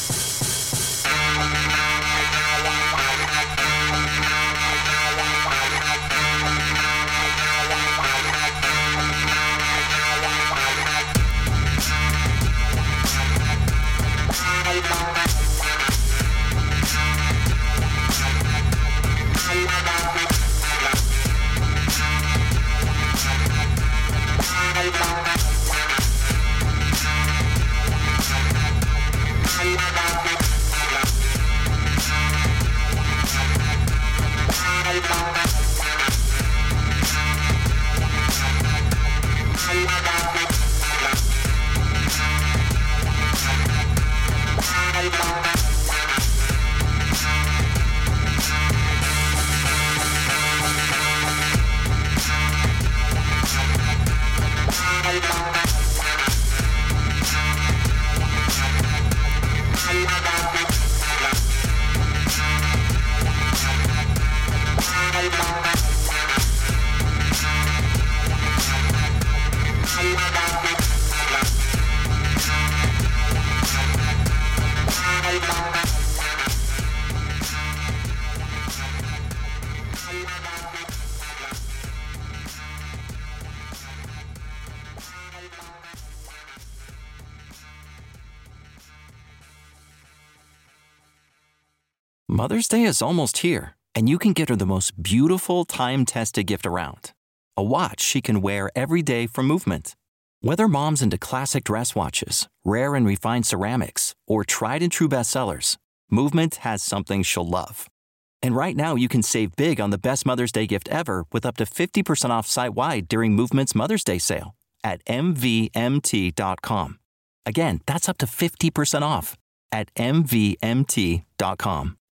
[SPEAKER 4] Mother's Day is almost here, and you can get her the most beautiful time-tested gift around. A watch she can wear every day from Movement. Whether mom's into classic dress watches, rare and refined ceramics, or tried-and-true bestsellers, Movement has something she'll love. And right now, you can save big on the best Mother's Day gift ever with up to fifty percent off site-wide during Movement's Mother's Day sale at M V M T dot com. Again, that's up to fifty percent off at M V M T dot com.